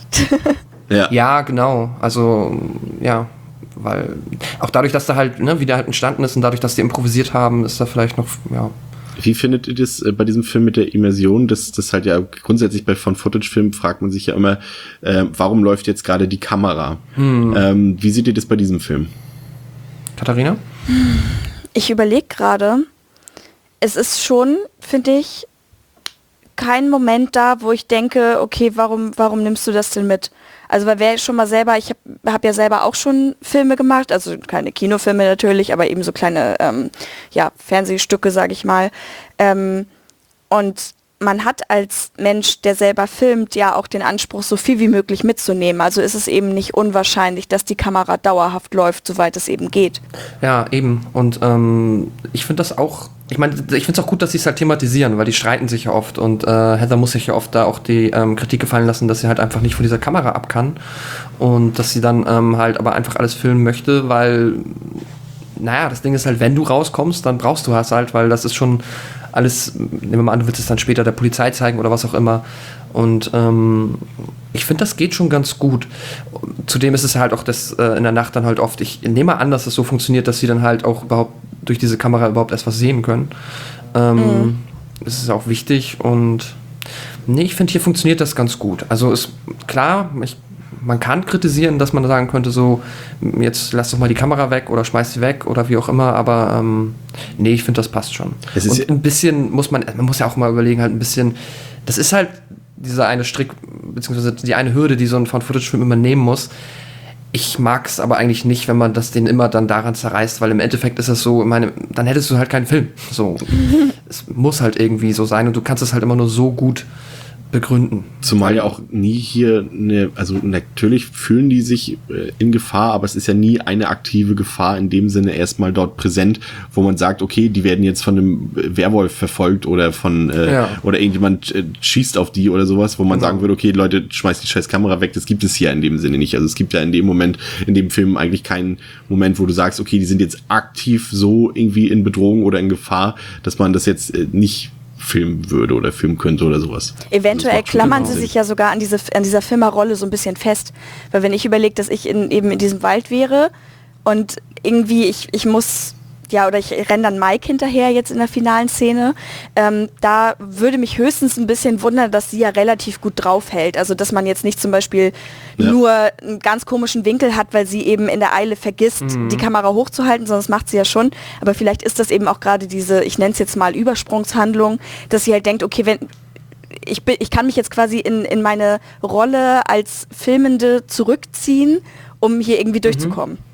Ja. Ja, genau, also, ja, weil auch dadurch, dass da halt, ne, wie der halt entstanden ist und dadurch, dass die improvisiert haben, ist da vielleicht noch, ja. Wie findet ihr das äh, bei diesem Film mit der Immersion? Das, das halt ja grundsätzlich bei Found-Footage-Filmen fragt man sich ja immer, äh, warum läuft jetzt gerade die Kamera? Ähm, wie seht ihr das bei diesem Film? Katharina? Ich überlege gerade, es ist schon, finde ich, kein Moment da, wo ich denke, okay, warum, warum nimmst du das denn mit? Also weil wer schon mal selber, ich habe hab ja selber auch schon Filme gemacht, also keine Kinofilme natürlich, aber eben so kleine ähm, ja, Fernsehstücke, sage ich mal. Ähm, und man hat als Mensch, der selber filmt, ja auch den Anspruch, so viel wie möglich mitzunehmen. Also ist es eben nicht unwahrscheinlich, dass die Kamera dauerhaft läuft, soweit es eben geht. Ja, eben. Und ähm, ich finde das auch, ich meine, ich finde es auch gut, dass sie es halt thematisieren, weil die streiten sich ja oft und äh, Heather muss sich ja oft da auch die ähm, Kritik gefallen lassen, dass sie halt einfach nicht von dieser Kamera ab kann und dass sie dann ähm, halt aber einfach alles filmen möchte, weil, naja, das Ding ist halt, wenn du rauskommst, dann brauchst du es halt, weil das ist schon alles, nehmen wir mal an, du willst es dann später der Polizei zeigen oder was auch immer. Und ähm, ich finde, das geht schon ganz gut. Zudem ist es halt auch das äh, in der Nacht dann halt oft, ich nehme an, dass es so funktioniert, dass sie dann halt auch überhaupt durch diese Kamera überhaupt erst was sehen können. Ähm, mhm. Das ist auch wichtig und nee, ich finde, hier funktioniert das ganz gut. Also ist klar, ich, man kann kritisieren, dass man sagen könnte, so, jetzt lass doch mal die Kamera weg oder schmeiß sie weg oder wie auch immer, aber ähm, nee, ich finde, das passt schon. Es ist und ein bisschen muss man, man muss ja auch mal überlegen, halt ein bisschen, das ist halt dieser eine Strick, beziehungsweise die eine Hürde, die so ein Found-Footage-Film immer nehmen muss. Ich mag es aber eigentlich nicht, wenn man das den immer dann daran zerreißt, weil im Endeffekt ist es so, ich meine, dann hättest du halt keinen Film. So, es muss halt irgendwie so sein und du kannst es halt immer nur so gut begründen. Zumal ja auch nie hier eine, also natürlich fühlen die sich äh, in Gefahr, aber es ist ja nie eine aktive Gefahr in dem Sinne erstmal dort präsent, wo man sagt, okay, die werden jetzt von einem Werwolf verfolgt oder von äh, ja. oder irgendjemand äh, schießt auf die oder sowas, wo man genau. sagen würde, okay, Leute, schmeißt die scheiß Kamera weg, das gibt es hier in dem Sinne nicht. Also es gibt ja in dem Moment, in dem Film eigentlich keinen Moment, wo du sagst, okay, die sind jetzt aktiv so irgendwie in Bedrohung oder in Gefahr, dass man das jetzt äh, nicht filmen würde oder filmen könnte oder sowas. Eventuell also klammern sie sich ja sogar an diese an dieser Filmerrolle so ein bisschen fest. Weil wenn ich überlege, dass ich in, eben in diesem Wald wäre und irgendwie ich, ich muss, ja, oder ich renne dann Mike hinterher jetzt in der finalen Szene, ähm, da würde mich höchstens ein bisschen wundern, dass sie ja relativ gut draufhält. Also dass man jetzt nicht zum Beispiel ja. nur einen ganz komischen Winkel hat, weil sie eben in der Eile vergisst, mhm. die Kamera hochzuhalten, sondern das macht sie ja schon. Aber vielleicht ist das eben auch gerade diese, ich nenne es jetzt mal Übersprungshandlung, dass sie halt denkt, okay, wenn ich, bin, ich kann mich jetzt quasi in, in meine Rolle als Filmende zurückziehen, um hier irgendwie durchzukommen. Mhm.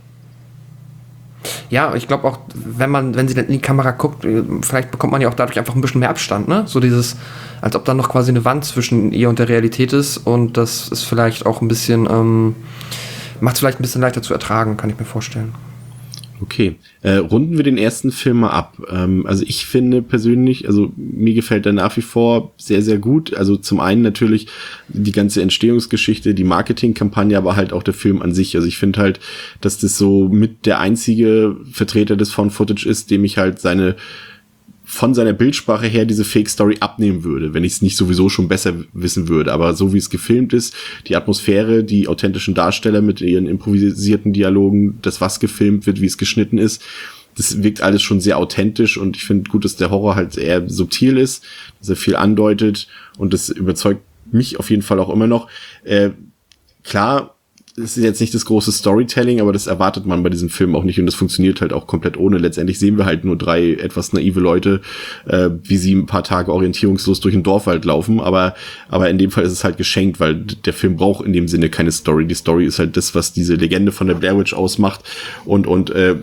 Ja, ich glaube auch, wenn man, wenn sie dann in die Kamera guckt, vielleicht bekommt man ja auch dadurch einfach ein bisschen mehr Abstand, ne? So dieses, als ob da noch quasi eine Wand zwischen ihr und der Realität ist und das ist vielleicht auch ein bisschen, ähm, macht es vielleicht ein bisschen leichter zu ertragen, kann ich mir vorstellen. Okay, äh, runden wir den ersten Film mal ab. Ähm, also ich finde persönlich, also mir gefällt er nach wie vor sehr, sehr gut. Also zum einen natürlich die ganze Entstehungsgeschichte, die Marketingkampagne, aber halt auch der Film an sich. Also ich finde halt, dass das so mit der einzige Vertreter des Found-Footage ist, dem ich halt seine von seiner Bildsprache her diese Fake-Story abnehmen würde, wenn ich es nicht sowieso schon besser wissen würde. Aber so wie es gefilmt ist, die Atmosphäre, die authentischen Darsteller mit ihren improvisierten Dialogen, das was gefilmt wird, wie es geschnitten ist, das wirkt alles schon sehr authentisch und ich finde gut, dass der Horror halt eher subtil ist, dass er viel andeutet und das überzeugt mich auf jeden Fall auch immer noch. Äh, klar, es ist jetzt nicht das große Storytelling, aber das erwartet man bei diesem Film auch nicht und das funktioniert halt auch komplett ohne. Letztendlich sehen wir halt nur drei etwas naive Leute, äh, wie sie ein paar Tage orientierungslos durch den Dorfwald laufen, aber aber in dem Fall ist es halt geschenkt, weil der Film braucht in dem Sinne keine Story. Die Story ist halt das, was diese Legende von der Blair Witch ausmacht und und äh,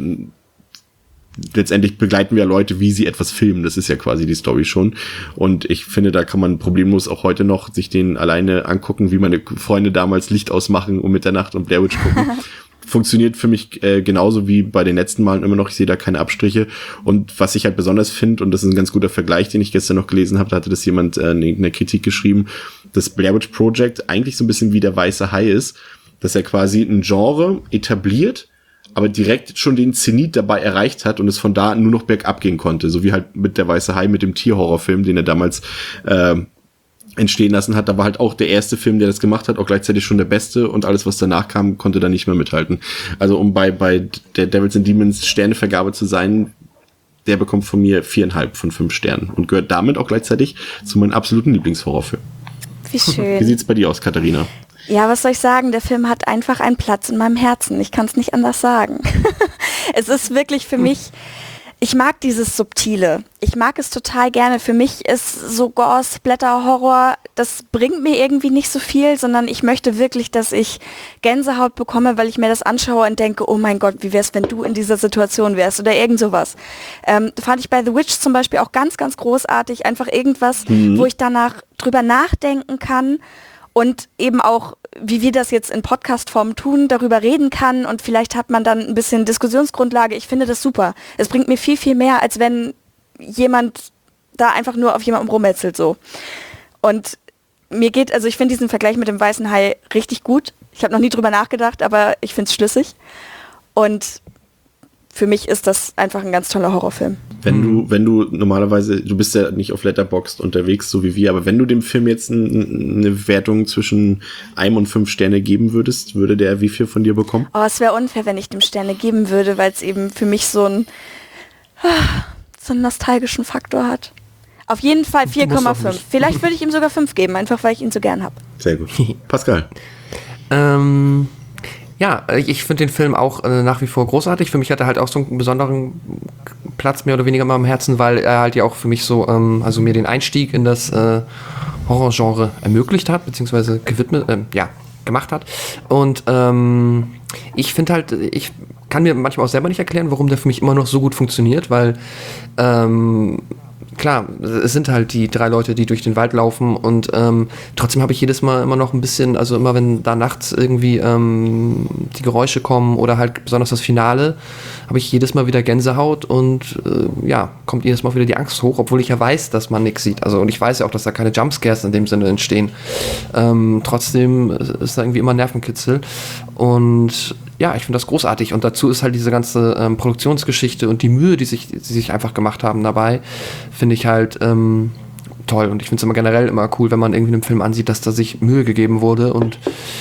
letztendlich begleiten wir Leute, wie sie etwas filmen. Das ist ja quasi die Story schon. Und ich finde, da kann man problemlos auch heute noch sich den alleine angucken, wie meine Freunde damals Licht ausmachen um Mitternacht und Blair Witch gucken. Funktioniert für mich äh, genauso wie bei den letzten Malen immer noch. Ich sehe da keine Abstriche. Und was ich halt besonders finde, und das ist ein ganz guter Vergleich, den ich gestern noch gelesen habe, da hatte das jemand äh, in irgendeiner Kritik geschrieben, das Blair Witch Project eigentlich so ein bisschen wie der weiße Hai ist, dass er quasi ein Genre etabliert, aber direkt schon den Zenit dabei erreicht hat und es von da nur noch bergab gehen konnte. So wie halt mit der Weiße Hai, mit dem Tierhorrorfilm, den er damals äh, entstehen lassen hat. Da war halt auch der erste Film, der das gemacht hat, auch gleichzeitig schon der beste und alles, was danach kam, konnte da nicht mehr mithalten. Also um bei bei der Devils and Demons Sternevergabe zu sein, der bekommt von mir viereinhalb von fünf Sternen und gehört damit auch gleichzeitig zu meinem absoluten Lieblingshorrorfilm. Wie schön. Wie sieht's bei dir aus, Katharina? Ja, was soll ich sagen? Der Film hat einfach einen Platz in meinem Herzen. Ich kann es nicht anders sagen. Es ist wirklich für mich, ich mag dieses Subtile. Ich mag es total gerne. Für mich ist so Gore, Splatter, Horror, das bringt mir irgendwie nicht so viel, sondern ich möchte wirklich, dass ich Gänsehaut bekomme, weil ich mir das anschaue und denke, oh mein Gott, wie wär's, wenn du in dieser Situation wärst oder irgend sowas. Ähm, fand ich bei The Witch zum Beispiel auch ganz, ganz großartig. Einfach irgendwas, mhm. wo ich danach drüber nachdenken kann. Und eben auch, wie wir das jetzt in Podcast-Form tun, darüber reden kann und vielleicht hat man dann ein bisschen Diskussionsgrundlage. Ich finde das super. Es bringt mir viel, viel mehr, als wenn jemand da einfach nur auf jemandem rummetzelt so. Und mir geht, also ich finde diesen Vergleich mit dem Weißen Hai richtig gut. Ich habe noch nie drüber nachgedacht, aber ich finde es schlüssig. Und für mich ist das einfach ein ganz toller Horrorfilm. Wenn du, wenn du normalerweise, du bist ja nicht auf Letterboxd unterwegs, so wie wir, aber wenn du dem Film jetzt n, eine Wertung zwischen einem und fünf Sterne geben würdest, würde der wie viel von dir bekommen? Oh, es wäre unfair, wenn ich dem Sterne geben würde, weil es eben für mich so ein so einen nostalgischen Faktor hat. Auf jeden Fall vier Komma fünf. Vielleicht würde ich ihm sogar fünf geben, einfach weil ich ihn so gern habe. Sehr gut. Pascal. ähm, ja, ich finde den Film auch äh, nach wie vor großartig. Für mich hat er halt auch so einen besonderen Platz mehr oder weniger mal im Herzen, weil er halt ja auch für mich so, ähm, also mir den Einstieg in das äh, Horrorgenre ermöglicht hat, beziehungsweise gewidmet, äh, ja, gemacht hat. Und ähm, ich finde halt, ich kann mir manchmal auch selber nicht erklären, warum der für mich immer noch so gut funktioniert, weil ähm, klar, es sind halt die drei Leute, die durch den Wald laufen und ähm, trotzdem habe ich jedes Mal immer noch ein bisschen, also immer wenn da nachts irgendwie ähm, die Geräusche kommen oder halt besonders das Finale, habe ich jedes Mal wieder Gänsehaut und äh, ja, kommt jedes Mal wieder die Angst hoch, obwohl ich ja weiß, dass man nichts sieht. Also und ich weiß ja auch, dass da keine Jumpscares in dem Sinne entstehen. Ähm, trotzdem ist da irgendwie immer Nervenkitzel und ja, ich finde das großartig und dazu ist halt diese ganze ähm, Produktionsgeschichte und die Mühe, die sich, die sich einfach gemacht haben dabei, finde ich halt ähm, toll und ich finde es immer generell immer cool, wenn man irgendwie einen Film ansieht, dass da sich Mühe gegeben wurde und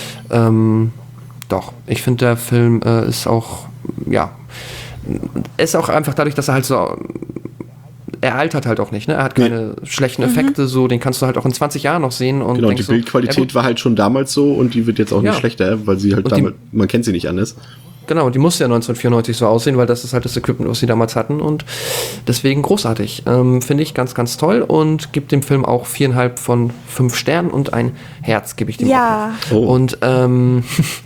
ähm, doch, ich finde der Film äh, ist auch, ja, ist auch einfach dadurch, dass er halt so, er altert halt auch nicht, ne? Er hat keine nee. schlechten Effekte, mhm. so, den kannst du halt auch in zwanzig Jahren noch sehen. Und genau, die so, Bildqualität ja, war halt schon damals so und die wird jetzt auch ja. nicht schlechter, weil sie halt und damals, die, man kennt sie nicht anders. Genau, die musste ja neunzehnhundertvierundneunzig so aussehen, weil das ist halt das Equipment, was sie damals hatten und deswegen großartig. Ähm, finde ich ganz, ganz toll und gebe dem Film auch viereinhalb von fünf Sternen und ein Herz gebe ich dem. Ja. Oh. Und ähm,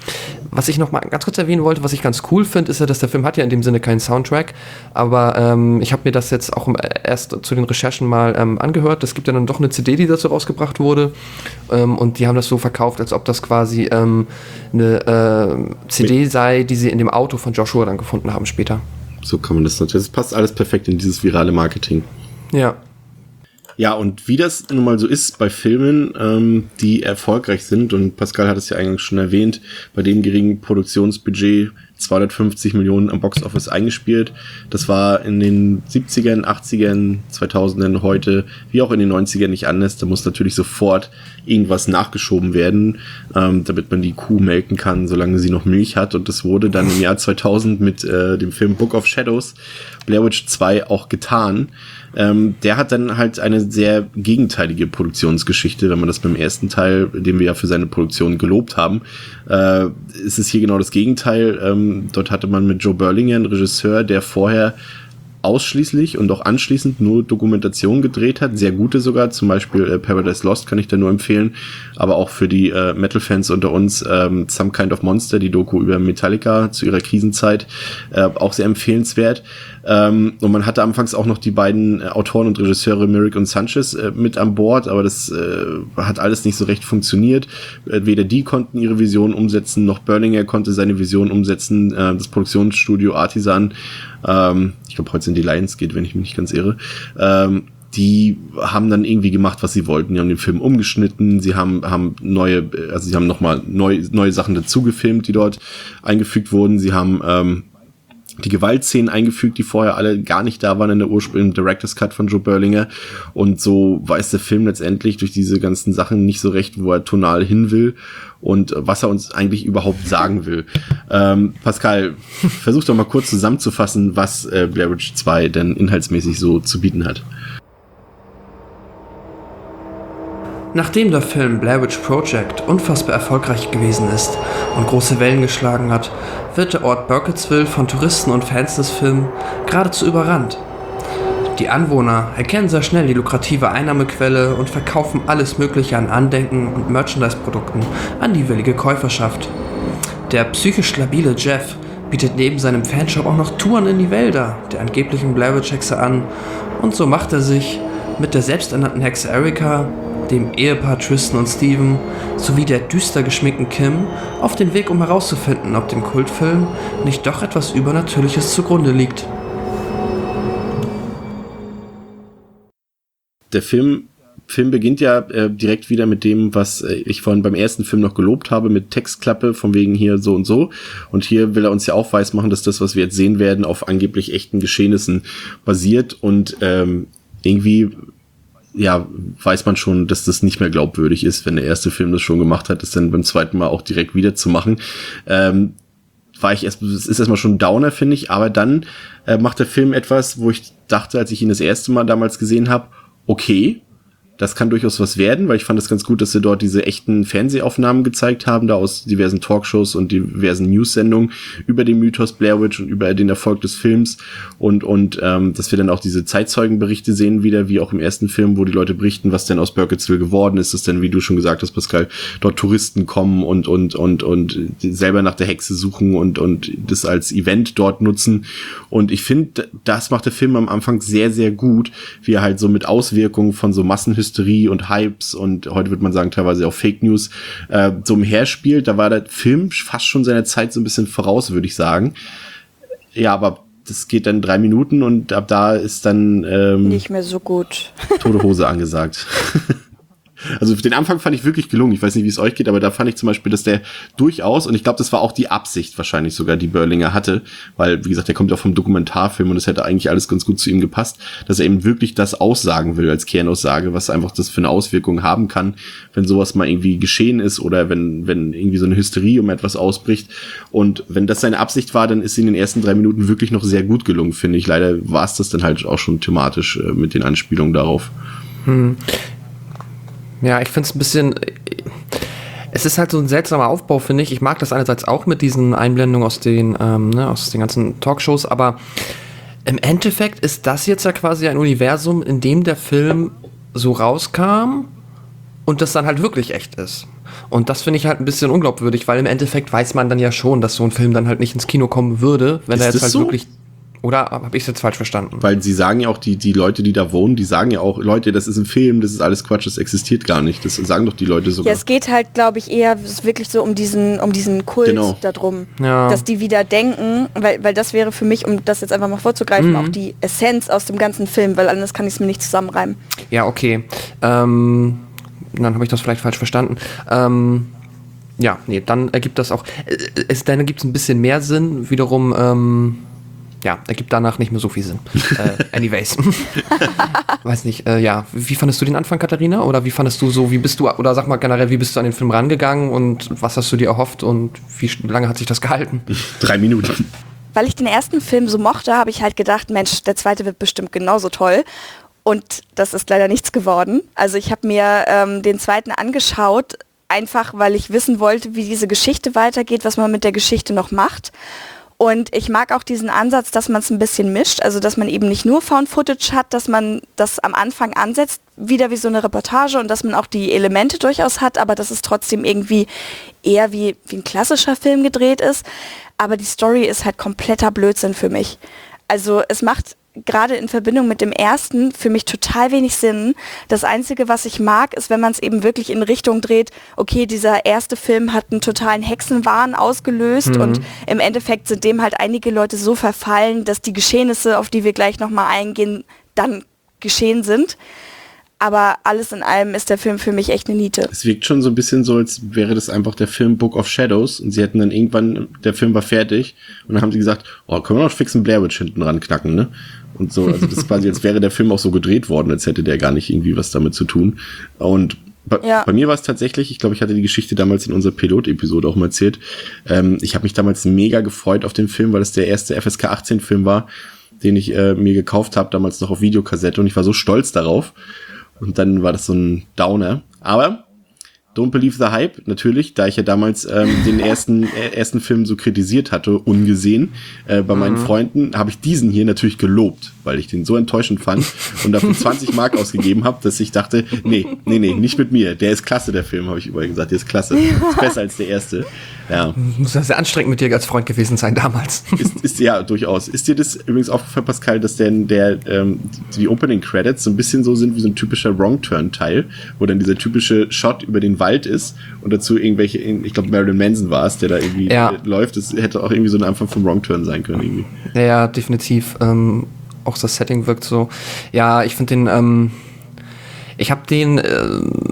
was ich noch mal ganz kurz erwähnen wollte, was ich ganz cool finde, ist ja, dass der Film hat ja in dem Sinne keinen Soundtrack, aber ähm, ich habe mir das jetzt auch erst zu den Recherchen mal ähm, angehört. Es gibt ja dann doch eine C D, die dazu rausgebracht wurde ähm, und die haben das so verkauft, als ob das quasi ähm, eine äh, C D sei, die sie in dem Auto von Joshua dann gefunden haben später. So kann man das natürlich. Das passt alles perfekt in dieses virale Marketing. Ja. Ja, und wie das nun mal so ist bei Filmen, ähm, die erfolgreich sind, und Pascal hat es ja eingangs schon erwähnt, bei dem geringen Produktionsbudget zweihundertfünfzig Millionen am Boxoffice eingespielt. Das war in den siebzigern, achtzigern, zweitausendern, heute, wie auch in den neunzigern nicht anders. Da muss natürlich sofort irgendwas nachgeschoben werden, ähm, damit man die Kuh melken kann, solange sie noch Milch hat. Und das wurde dann im Jahr zweitausend mit äh, dem Film Book of Shadows, Blair Witch zwei, auch getan. Ähm, der hat dann halt eine sehr gegenteilige Produktionsgeschichte, wenn man das beim ersten Teil, den wir ja für seine Produktion gelobt haben, äh, ist es hier genau das Gegenteil. Ähm, dort hatte man mit Joe Berlinger einen Regisseur, der vorher ausschließlich und auch anschließend nur Dokumentation gedreht hat, sehr gute sogar, zum Beispiel äh, Paradise Lost kann ich da nur empfehlen, aber auch für die äh, Metal-Fans unter uns ähm, Some Kind of Monster, die Doku über Metallica zu ihrer Krisenzeit, äh, auch sehr empfehlenswert. Ähm, und man hatte anfangs auch noch die beiden äh, Autoren und Regisseure Myrick und Sanchez äh, mit an Bord, aber das äh, hat alles nicht so recht funktioniert. Äh, weder die konnten ihre Vision umsetzen, noch Berlinger konnte seine Vision umsetzen. Äh, das Produktionsstudio Artisan, ähm, ich glaube heute sind die Lionsgate, wenn ich mich nicht ganz irre, ähm, die haben dann irgendwie gemacht, was sie wollten. Die haben den Film umgeschnitten, sie haben haben neue, also sie haben nochmal neue, neue Sachen dazu gefilmt, die dort eingefügt wurden. Sie haben ähm, die Gewaltszenen eingefügt, die vorher alle gar nicht da waren in der ursprünglichen Director's Cut von Joe Berlinger. Und so weiß der Film letztendlich durch diese ganzen Sachen nicht so recht, wo er tonal hin will und was er uns eigentlich überhaupt sagen will. Ähm, Pascal, versuch doch mal kurz zusammenzufassen, was äh, Blair Witch zwei denn inhaltsmäßig so zu bieten hat. Nachdem der Film Blair Witch Project unfassbar erfolgreich gewesen ist und große Wellen geschlagen hat, wird der Ort Burkittsville von Touristen und Fans des Films geradezu überrannt. Die Anwohner erkennen sehr schnell die lukrative Einnahmequelle und verkaufen alles Mögliche an Andenken und Merchandise-Produkten an die willige Käuferschaft. Der psychisch labile Jeff bietet neben seinem Fanshop auch noch Touren in die Wälder der angeblichen Blair Witch Hexe an und so macht er sich mit der selbsternannten Hexe Erica, dem Ehepaar Tristan und Steven sowie der düster geschminkten Kim auf den Weg, um herauszufinden, ob dem Kultfilm nicht doch etwas Übernatürliches zugrunde liegt. Der Film Film beginnt ja äh, direkt wieder mit dem, was äh, ich vorhin beim ersten Film noch gelobt habe, mit Textklappe, von wegen hier so und so. Und hier will er uns ja auch weismachen, dass das, was wir jetzt sehen werden, auf angeblich echten Geschehnissen basiert. Und ähm, irgendwie, ja, weiß man schon, dass das nicht mehr glaubwürdig ist, wenn der erste Film das schon gemacht hat, das dann beim zweiten Mal auch direkt wieder zu machen. Ähm, war ich erst, es ist erstmal schon ein Downer, finde ich, aber dann äh, macht der Film etwas, wo ich dachte, als ich ihn das erste Mal damals gesehen habe, okay, das kann durchaus was werden, weil ich fand es ganz gut, dass sie dort diese echten Fernsehaufnahmen gezeigt haben, da aus diversen Talkshows und diversen News-Sendungen über den Mythos Blair Witch und über den Erfolg des Films und und ähm, dass wir dann auch diese Zeitzeugenberichte sehen wieder, wie auch im ersten Film, wo die Leute berichten, was denn aus Burkittsville geworden ist, dass dann, wie du schon gesagt hast, Pascal, dort Touristen kommen und und und und selber nach der Hexe suchen und und das als Event dort nutzen. Und ich finde, das macht der Film am Anfang sehr, sehr gut, wie er halt so mit Auswirkungen von so Massenhysterie und Hypes und heute würde man sagen teilweise auch Fake News äh, so umherspielt. Da war der Film fast schon seiner Zeit so ein bisschen voraus, würde ich sagen. Ja, aber das geht dann drei Minuten und ab da ist dann ähm, nicht mehr so gut. tote Hose angesagt. Also den Anfang fand ich wirklich gelungen. Ich weiß nicht, wie es euch geht, aber da fand ich zum Beispiel, dass der durchaus, und ich glaube, das war auch die Absicht wahrscheinlich sogar, die Berlinger hatte, weil, wie gesagt, der kommt ja vom Dokumentarfilm und es hätte eigentlich alles ganz gut zu ihm gepasst, dass er eben wirklich das aussagen will als Kernaussage, was einfach das für eine Auswirkung haben kann, wenn sowas mal irgendwie geschehen ist oder wenn wenn irgendwie so eine Hysterie um etwas ausbricht. Und wenn das seine Absicht war, dann ist sie in den ersten drei Minuten wirklich noch sehr gut gelungen, finde ich. Leider war es das dann halt auch schon thematisch äh, mit den Anspielungen darauf. Hm. Ja, ich finde es ein bisschen, es ist halt so ein seltsamer Aufbau, finde ich. Ich mag das einerseits auch mit diesen Einblendungen aus den, ähm, ne, aus den ganzen Talkshows, aber im Endeffekt ist das jetzt ja quasi ein Universum, in dem der Film so rauskam und das dann halt wirklich echt ist. Und das finde ich halt ein bisschen unglaubwürdig, weil im Endeffekt weiß man dann ja schon, dass so ein Film dann halt nicht ins Kino kommen würde, wenn er jetzt halt so? wirklich... Oder habe ich es jetzt falsch verstanden? Weil sie sagen ja auch, die die Leute, die da wohnen, die sagen ja auch, Leute, das ist ein Film, das ist alles Quatsch, das existiert gar nicht. Das sagen doch die Leute sogar. Ja, es geht halt, glaube ich, eher wirklich so um diesen, um diesen Kult genau. da drum. Ja. Dass die wieder denken, weil, weil das wäre für mich, um das jetzt einfach mal vorzugreifen, mhm. auch die Essenz aus dem ganzen Film, weil anders kann ich es mir nicht zusammenreimen. Ja, okay. Ähm, dann habe ich das vielleicht falsch verstanden. Ähm, ja, nee, dann ergibt das auch, es, dann ergibt es ein bisschen mehr Sinn, wiederum, ähm, ja, ergibt danach nicht mehr so viel Sinn. äh, anyways. Weiß nicht, äh, ja. Wie fandest du den Anfang, Katharina? Oder wie fandest du so, wie bist du, oder sag mal generell, wie bist du an den Film rangegangen und was hast du dir erhofft und wie lange hat sich das gehalten? Drei Minuten. Weil ich den ersten Film so mochte, habe ich halt gedacht, Mensch, der zweite wird bestimmt genauso toll. Und das ist leider nichts geworden. Also ich habe mir ähm, den zweiten angeschaut, einfach weil ich wissen wollte, wie diese Geschichte weitergeht, was man mit der Geschichte noch macht. Und ich mag auch diesen Ansatz, dass man es ein bisschen mischt, also dass man eben nicht nur Found Footage hat, dass man das am Anfang ansetzt, wieder wie so eine Reportage und dass man auch die Elemente durchaus hat, aber dass es trotzdem irgendwie eher wie, wie ein klassischer Film gedreht ist. Aber die Story ist halt kompletter Blödsinn für mich. Also es macht gerade in Verbindung mit dem ersten für mich total wenig Sinn. Das Einzige, was ich mag, ist, wenn man es eben wirklich in Richtung dreht, okay, dieser erste Film hat einen totalen Hexenwahn ausgelöst mhm. und im Endeffekt sind dem halt einige Leute so verfallen, dass die Geschehnisse, auf die wir gleich nochmal eingehen, dann geschehen sind. Aber alles in allem ist der Film für mich echt eine Niete. Es wirkt schon so ein bisschen so, als wäre das einfach der Film Book of Shadows und sie hätten dann irgendwann, der Film war fertig und dann haben sie gesagt, oh, können wir noch fix einen Blair Witch hinten ran knacken, ne? Und so, also das ist quasi, als wäre der Film auch so gedreht worden, als hätte der gar nicht irgendwie was damit zu tun. Und bei, ja. bei mir war es tatsächlich, ich glaube, ich hatte die Geschichte damals in unserer Pilot-Episode auch mal erzählt, ähm, ich habe mich damals mega gefreut auf den Film, weil es der erste F S K achtzehn Film war, den ich äh, mir gekauft habe, damals noch auf Videokassette und ich war so stolz darauf. Und dann war das so ein Downer. Aber Don't Believe the Hype, natürlich, da ich ja damals ähm, den ersten äh, ersten Film so kritisiert hatte, ungesehen, äh, bei meinen mhm. Freunden, habe ich diesen hier natürlich gelobt, weil ich den so enttäuschend fand und dafür zwanzig Mark ausgegeben habe, dass ich dachte, nee, nee, nee, nicht mit mir. Der ist klasse, der Film, habe ich überall gesagt. Der ist klasse. Ist besser als der erste. Ja. Muss ja sehr anstrengend mit dir als Freund gewesen sein damals. Ist, ist ja, durchaus. Ist dir das übrigens aufgefallen, Pascal, dass der, der ähm, die Opening Credits so ein bisschen so sind wie so ein typischer Wrong-Turn-Teil, wo dann dieser typische Shot über den Wald ist und dazu irgendwelche, ich glaube Marilyn Manson war es, der da irgendwie ja. läuft. Das hätte auch irgendwie so ein Anfang vom Wrong-Turn sein können irgendwie. Ja, ja, definitiv. Ähm, auch das Setting wirkt so. Ja, ich finde den, ähm, Ich habe den, äh,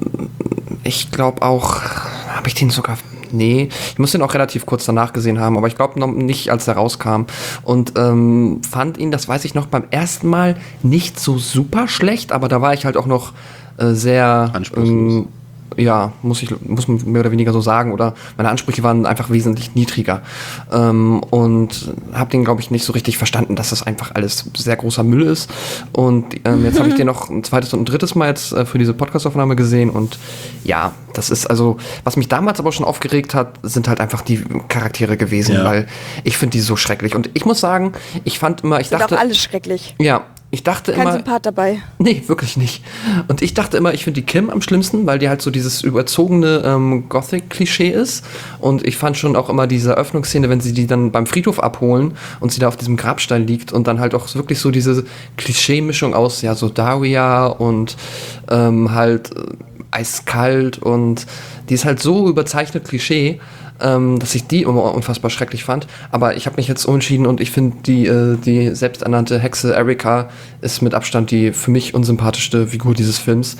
ich glaube auch, habe ich den sogar, nee, ich muss den auch relativ kurz danach gesehen haben, aber ich glaube noch nicht, als er rauskam. Und ähm, fand ihn, das weiß ich noch, beim ersten Mal nicht so super schlecht, aber da war ich halt auch noch äh, sehr anspruchslos. Ähm, ja, muss ich muss man mehr oder weniger so sagen, oder meine Ansprüche waren einfach wesentlich niedriger. Ähm, und habe den, glaube ich, nicht so richtig verstanden, dass das einfach alles sehr großer Müll ist. Und ähm, jetzt habe ich den noch ein zweites und ein drittes Mal jetzt äh, für diese Podcast-Aufnahme gesehen. Und ja, das ist also, was mich damals aber schon aufgeregt hat, sind halt einfach die Charaktere gewesen, Ja. weil ich finde die so schrecklich. Und ich muss sagen, ich fand immer, ich Sind dachte... auch alle schrecklich. Ja, ich dachte Kein immer... Sympath dabei. Nee, wirklich nicht. Und ich dachte immer, ich finde die Kim am schlimmsten, weil die halt so dieses überzogene ähm, Gothic-Klischee ist. Und ich fand schon auch immer diese Eröffnungsszene, wenn sie die dann beim Friedhof abholen und sie da auf diesem Grabstein liegt und dann halt auch wirklich so diese Klischee-Mischung aus, ja, so Daria und ähm, halt äh, eiskalt und die ist halt so überzeichnet Klischee, ähm, dass ich die immer unfassbar schrecklich fand. Aber ich habe mich jetzt umentschieden und ich finde, die, äh, die selbsternannte Hexe Erika ist mit Abstand die für mich unsympathischste Figur dieses Films.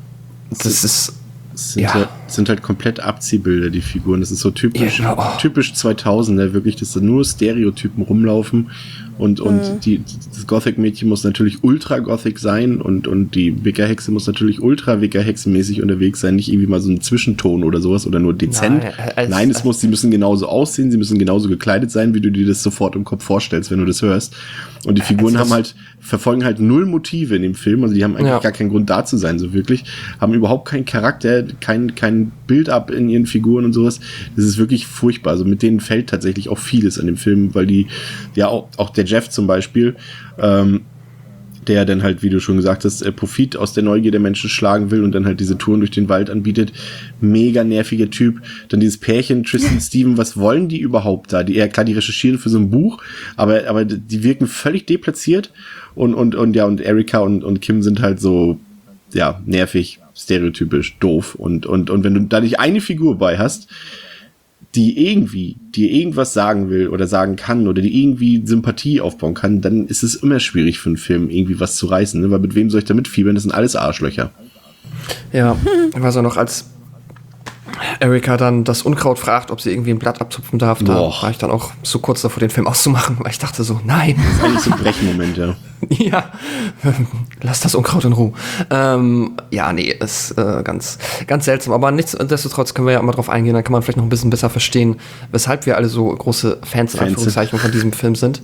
Das ist... Es sind, Ja. halt, sind halt komplett Abziehbilder, die Figuren. Das ist so typisch, Ja, oh. typisch zweitausender, wirklich, dass da nur Stereotypen rumlaufen. Und, und die, das Gothic-Mädchen muss natürlich ultra-Gothic sein und, und die Wicca-Hexe muss natürlich ultra-Wicca-Hexe-mäßig unterwegs sein, nicht irgendwie mal so ein Zwischenton oder sowas oder nur dezent. Nein, als- Nein, es muss, sie müssen genauso aussehen, sie müssen genauso gekleidet sein, wie du dir das sofort im Kopf vorstellst, wenn du das hörst. Und die Figuren als- haben halt, verfolgen halt null Motive in dem Film, also die haben eigentlich Ja. gar keinen Grund da zu sein, so wirklich, haben überhaupt keinen Charakter, kein, kein Build-up in ihren Figuren und sowas. Das ist wirklich furchtbar. Also mit denen fällt tatsächlich auch vieles an dem Film, weil die, ja auch, auch der Jeff zum Beispiel, ähm, der dann halt, wie du schon gesagt hast, äh, Profit aus der Neugier der Menschen schlagen will und dann halt diese Touren durch den Wald anbietet. Mega nerviger Typ. Dann dieses Pärchen, Tristan Steven, was wollen die überhaupt da? Die, ja klar, die recherchieren für so ein Buch, aber, aber die wirken völlig deplatziert und, und, und ja, und Erika und, und Kim sind halt so, ja, nervig, stereotypisch, doof und, und, und wenn du da nicht eine Figur bei hast, die irgendwie, dir irgendwas sagen will oder sagen kann oder die irgendwie Sympathie aufbauen kann, dann ist es immer schwierig für einen Film irgendwie was zu reißen, ne? Weil mit wem soll ich da mitfiebern? Das sind alles Arschlöcher. Ja, ich weiß auch noch, als Erika dann das Unkraut fragt, ob sie irgendwie ein Blatt abzupfen darf, da Boah. war ich dann auch so kurz davor, den Film auszumachen, weil ich dachte so, nein, Das ist eigentlich so ein Brechmoment, ja. ja, lass das Unkraut in Ruhe. Ähm, ja, nee, ist äh, ganz, ganz seltsam, aber nichtsdestotrotz können wir ja mal drauf eingehen, dann kann man vielleicht noch ein bisschen besser verstehen, weshalb wir alle so große Fans in Fans Anführungszeichen von diesem Film sind.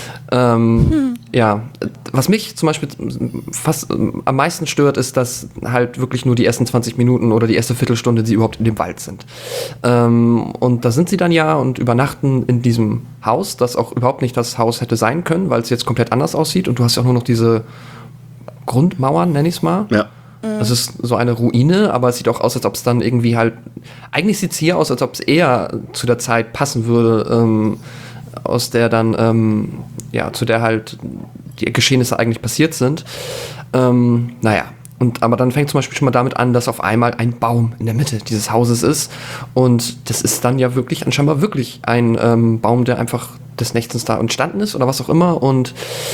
Ähm, hm. Ja, was mich zum Beispiel fast ähm, am meisten stört, ist, dass halt wirklich nur die ersten zwanzig Minuten oder die erste Viertelstunde sie überhaupt in dem Wald sind. Ähm, und da sind sie dann ja und übernachten in diesem Haus, das auch überhaupt nicht das Haus hätte sein können, weil es jetzt komplett anders aussieht und du hast ja auch nur noch diese Grundmauern, nenn ich es mal. Ja. Das ist so eine Ruine, aber es sieht auch aus, als ob es dann irgendwie halt, eigentlich sieht es hier aus, als ob es eher zu der Zeit passen würde, ähm, aus der dann, ähm, ja, zu der halt die Geschehnisse eigentlich passiert sind. Ähm, naja, und aber dann fängt zum Beispiel schon mal damit an, dass auf einmal ein Baum in der Mitte dieses Hauses ist. Und das ist dann ja wirklich, anscheinend wirklich ein ähm, Baum, der einfach des Nächtens da entstanden ist oder was auch immer. Und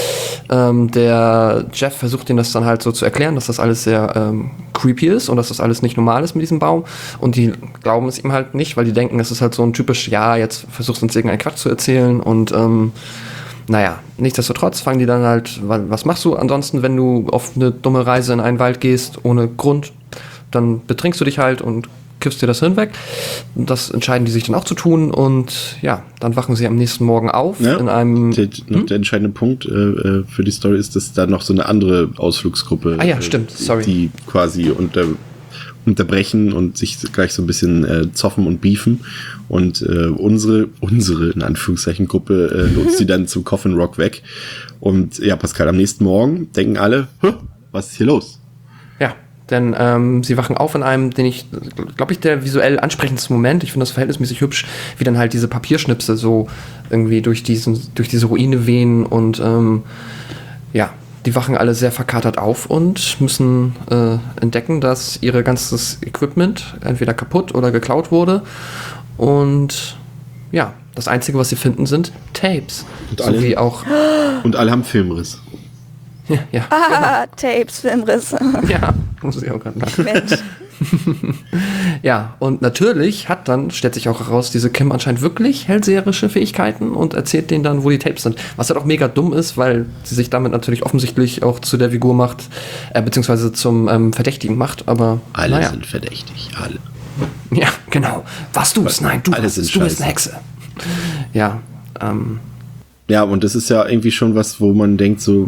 ähm, der Jeff versucht ihnen das dann halt so zu erklären, dass das alles sehr ähm, creepy ist und dass das alles nicht normal ist mit diesem Baum. Und die glauben es ihm halt nicht, weil die denken, es ist halt so ein typisch, ja, jetzt versuchst du uns irgendeinen Quatsch zu erzählen. Und ähm, naja, nichtsdestotrotz fangen die dann halt, was machst du ansonsten, wenn du auf eine dumme Reise in einen Wald gehst, ohne Grund? Dann betrinkst du dich halt und kippst dir das Hirn weg. Das entscheiden die sich dann auch zu tun und ja, dann wachen sie am nächsten Morgen auf Ja, in einem... der, noch der entscheidende Punkt äh, für die Story ist, dass da noch so eine andere Ausflugsgruppe, Ah ja, äh, stimmt, sorry. die quasi unter, unterbrechen und sich gleich so ein bisschen äh, zoffen und beefen. Und äh, unsere, unsere, in Anführungszeichen, Gruppe äh, lotst sie dann zum Coffin Rock weg. Und ja, Pascal, am nächsten Morgen denken alle, "Hä, was ist hier los?" Ja, denn ähm, sie wachen auf in einem, den ich, glaube ich, der visuell ansprechendste Moment, ich finde das verhältnismäßig hübsch, wie dann halt diese Papierschnipsel so irgendwie durch, diesen, durch diese Ruine wehen und ähm, ja, die wachen alle sehr verkatert auf und müssen äh, entdecken, dass ihr ganzes Equipment entweder kaputt oder geklaut wurde. Und ja, das Einzige, was sie finden, sind Tapes. Und so alle- wie auch. Und alle haben Filmriss. Ja, ja, Ah, Tapes, Filmriss. ja. Muss ich auch gerade nach. Mensch. Ja, und natürlich hat dann, stellt sich auch heraus, diese Kim anscheinend wirklich hellseherische Fähigkeiten und erzählt denen dann, wo die Tapes sind. Was halt auch mega dumm ist, weil sie sich damit natürlich offensichtlich auch zu der Figur macht, äh, beziehungsweise zum ähm, Verdächtigen macht, aber Alle naja. sind verdächtig, alle. Ja, genau. Was du's? Nein, du, Alle warst sind es. Du bist scheiße. eine Hexe. Ja, ähm, Ja, und das ist ja irgendwie schon was, wo man denkt so,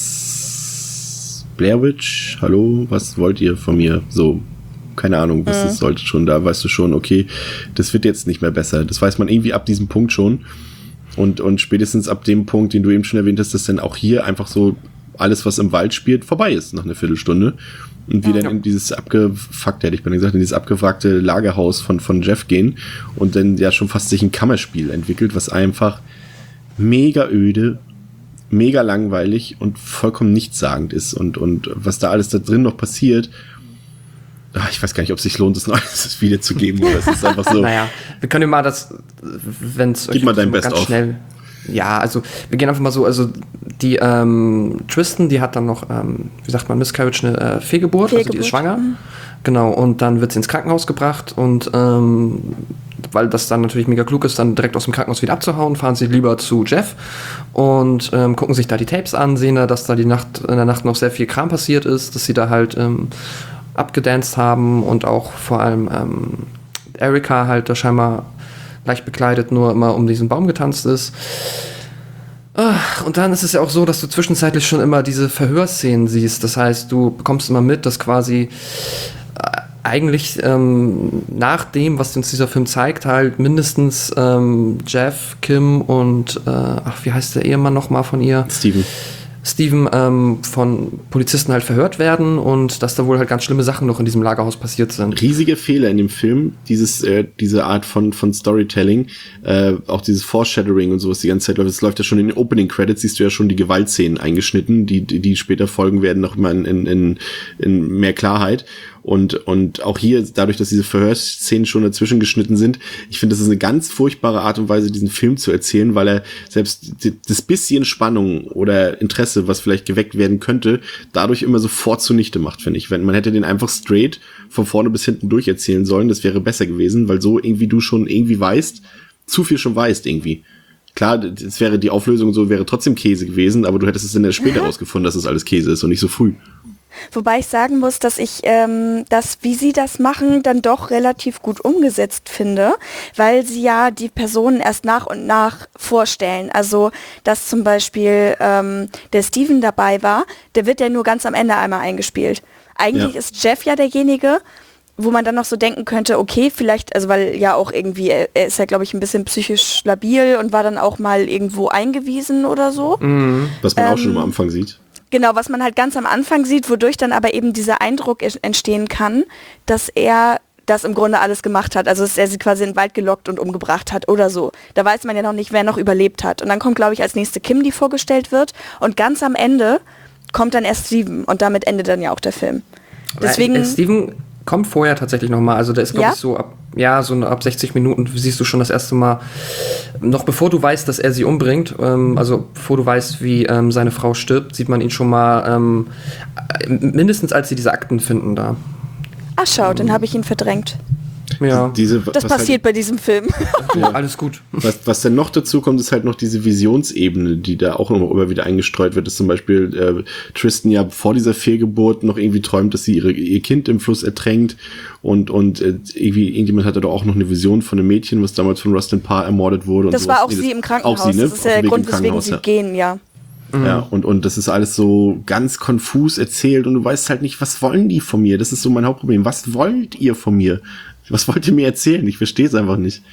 was, Blair Witch, hallo, was wollt ihr von mir? So, keine Ahnung, was das sollte schon, da weißt du schon, okay, das wird jetzt nicht mehr besser. Das weiß man irgendwie ab diesem Punkt schon. Und, und spätestens ab dem Punkt, den du eben schon erwähnt hast, dass dann auch hier einfach so alles, was im Wald spielt, vorbei ist nach einer Viertelstunde. Und wir Ja. dann in dieses abgefuckte, hätte ich mal gesagt, in dieses abgewrackte Lagerhaus von, von Jeff gehen und dann ja schon fast sich ein Kammerspiel entwickelt, was einfach mega öde, mega langweilig und vollkommen nichtssagend ist. Und, und was da alles da drin noch passiert, ach, ich weiß gar nicht, ob es sich lohnt, das noch alles wiederzugeben. Oder es ist einfach so. naja, wir können ja mal das, wenn es Gib mal dein Best ganz auf. schnell. Ja, also wir gehen einfach mal so, also die ähm, Tristan, die hat dann noch, ähm, wie sagt man, Miscarriage, eine äh, Fehlgeburt, also die Fehlgeburt. ist schwanger. Genau, und dann wird sie ins Krankenhaus gebracht und ähm, weil das dann natürlich mega klug ist, dann direkt aus dem Krankenhaus wieder abzuhauen, fahren sie lieber zu Jeff und ähm, gucken sich da die Tapes an, sehen da, dass da die Nacht, in der Nacht noch sehr viel Kram passiert ist, dass sie da halt ähm, abgedanced haben und auch vor allem ähm, Erika halt da scheinbar leicht bekleidet nur immer um diesen Baum getanzt ist. Ach, und dann ist es ja auch so, dass du zwischenzeitlich schon immer diese Verhörszenen siehst. Das heißt, du bekommst immer mit, dass quasi äh, eigentlich ähm, nach dem, was uns dieser Film zeigt, halt mindestens ähm, Jeff, Kim und äh, ach, wie heißt der Ehemann nochmal von ihr? Steven. Steven ähm, von Polizisten halt verhört werden und dass da wohl halt ganz schlimme Sachen noch in diesem Lagerhaus passiert sind. Riesiger Fehler in dem Film, dieses, äh, diese Art von, von Storytelling, äh, auch dieses Foreshadowing und sowas die ganze Zeit läuft. Es läuft ja schon in den Opening Credits, siehst du ja schon die Gewaltszenen eingeschnitten, die, die, die später folgen werden, noch mal in, in, in, in mehr Klarheit. Und, und auch hier, dadurch, dass diese Verhörszenen schon dazwischen geschnitten sind, ich finde, das ist eine ganz furchtbare Art und Weise, diesen Film zu erzählen, weil er selbst die, das bisschen Spannung oder Interesse, was vielleicht geweckt werden könnte, dadurch immer sofort zunichte macht, finde ich. Wenn man hätte den einfach straight von vorne bis hinten durcherzählen sollen, das wäre besser gewesen, weil so irgendwie du schon irgendwie weißt, zu viel schon weißt irgendwie. Klar, es wäre die Auflösung so, wäre trotzdem Käse gewesen, aber du hättest es dann erst später rausgefunden, dass es alles Käse ist und nicht so früh. Wobei ich sagen muss, dass ich ähm, das, wie sie das machen, dann doch relativ gut umgesetzt finde, weil sie ja die Personen erst nach und nach vorstellen. Also, dass zum Beispiel ähm, der Steven dabei war, der wird ja nur ganz am Ende einmal eingespielt. Eigentlich Ja. ist Jeff ja derjenige, wo man dann noch so denken könnte, okay, vielleicht, also weil ja auch irgendwie, er er ist ja, glaube ich, ein bisschen psychisch labil und war dann auch mal irgendwo eingewiesen oder so. Was man auch schon Ähm, am Anfang sieht. Genau, was man halt ganz am Anfang sieht, wodurch dann aber eben dieser Eindruck es- entstehen kann, dass er das im Grunde alles gemacht hat. Also dass er sie quasi in den Wald gelockt und umgebracht hat oder so. Da weiß man ja noch nicht, wer noch überlebt hat. Und dann kommt, glaube ich, als nächste Kim, die vorgestellt wird. Und ganz am Ende kommt dann erst Steven. Und damit endet dann ja auch der Film. Deswegen, Äh, Steven kommt vorher tatsächlich nochmal. Also der ist, glaube Ja? ich, so ab, ja, so ab sechzig Minuten siehst du schon das erste Mal, noch bevor du weißt, dass er sie umbringt, ähm, also bevor du weißt, wie ähm, seine Frau stirbt, sieht man ihn schon mal ähm, äh, mindestens, als sie diese Akten finden da. ach schau, dann habe ich ihn verdrängt. Ja, Diese, Das was passiert Halt, bei diesem Film. du, alles gut. was, was dann noch dazu kommt, ist halt noch diese Visionsebene, die da auch immer, immer wieder eingestreut wird. Dass zum Beispiel äh, Tristan ja vor dieser Fehlgeburt noch irgendwie träumt, dass sie ihre, ihr Kind im Fluss ertränkt. Und, und äh, irgendwie, irgendjemand hatte doch auch noch eine Vision von einem Mädchen, was damals von Rustin Parr ermordet wurde. Und Das sowas. war auch Nee, sie im Krankenhaus. Auch sie, ne? Das ist Auf dem ja der Weg Grund, im weswegen Krankenhaus, sie ja. gehen, ja. Ja, und, und das ist alles so ganz konfus erzählt und du weißt halt nicht, was wollen die von mir? Das ist so mein Hauptproblem. Was wollt ihr von mir? Was wollt ihr mir erzählen? Ich verstehe es einfach nicht.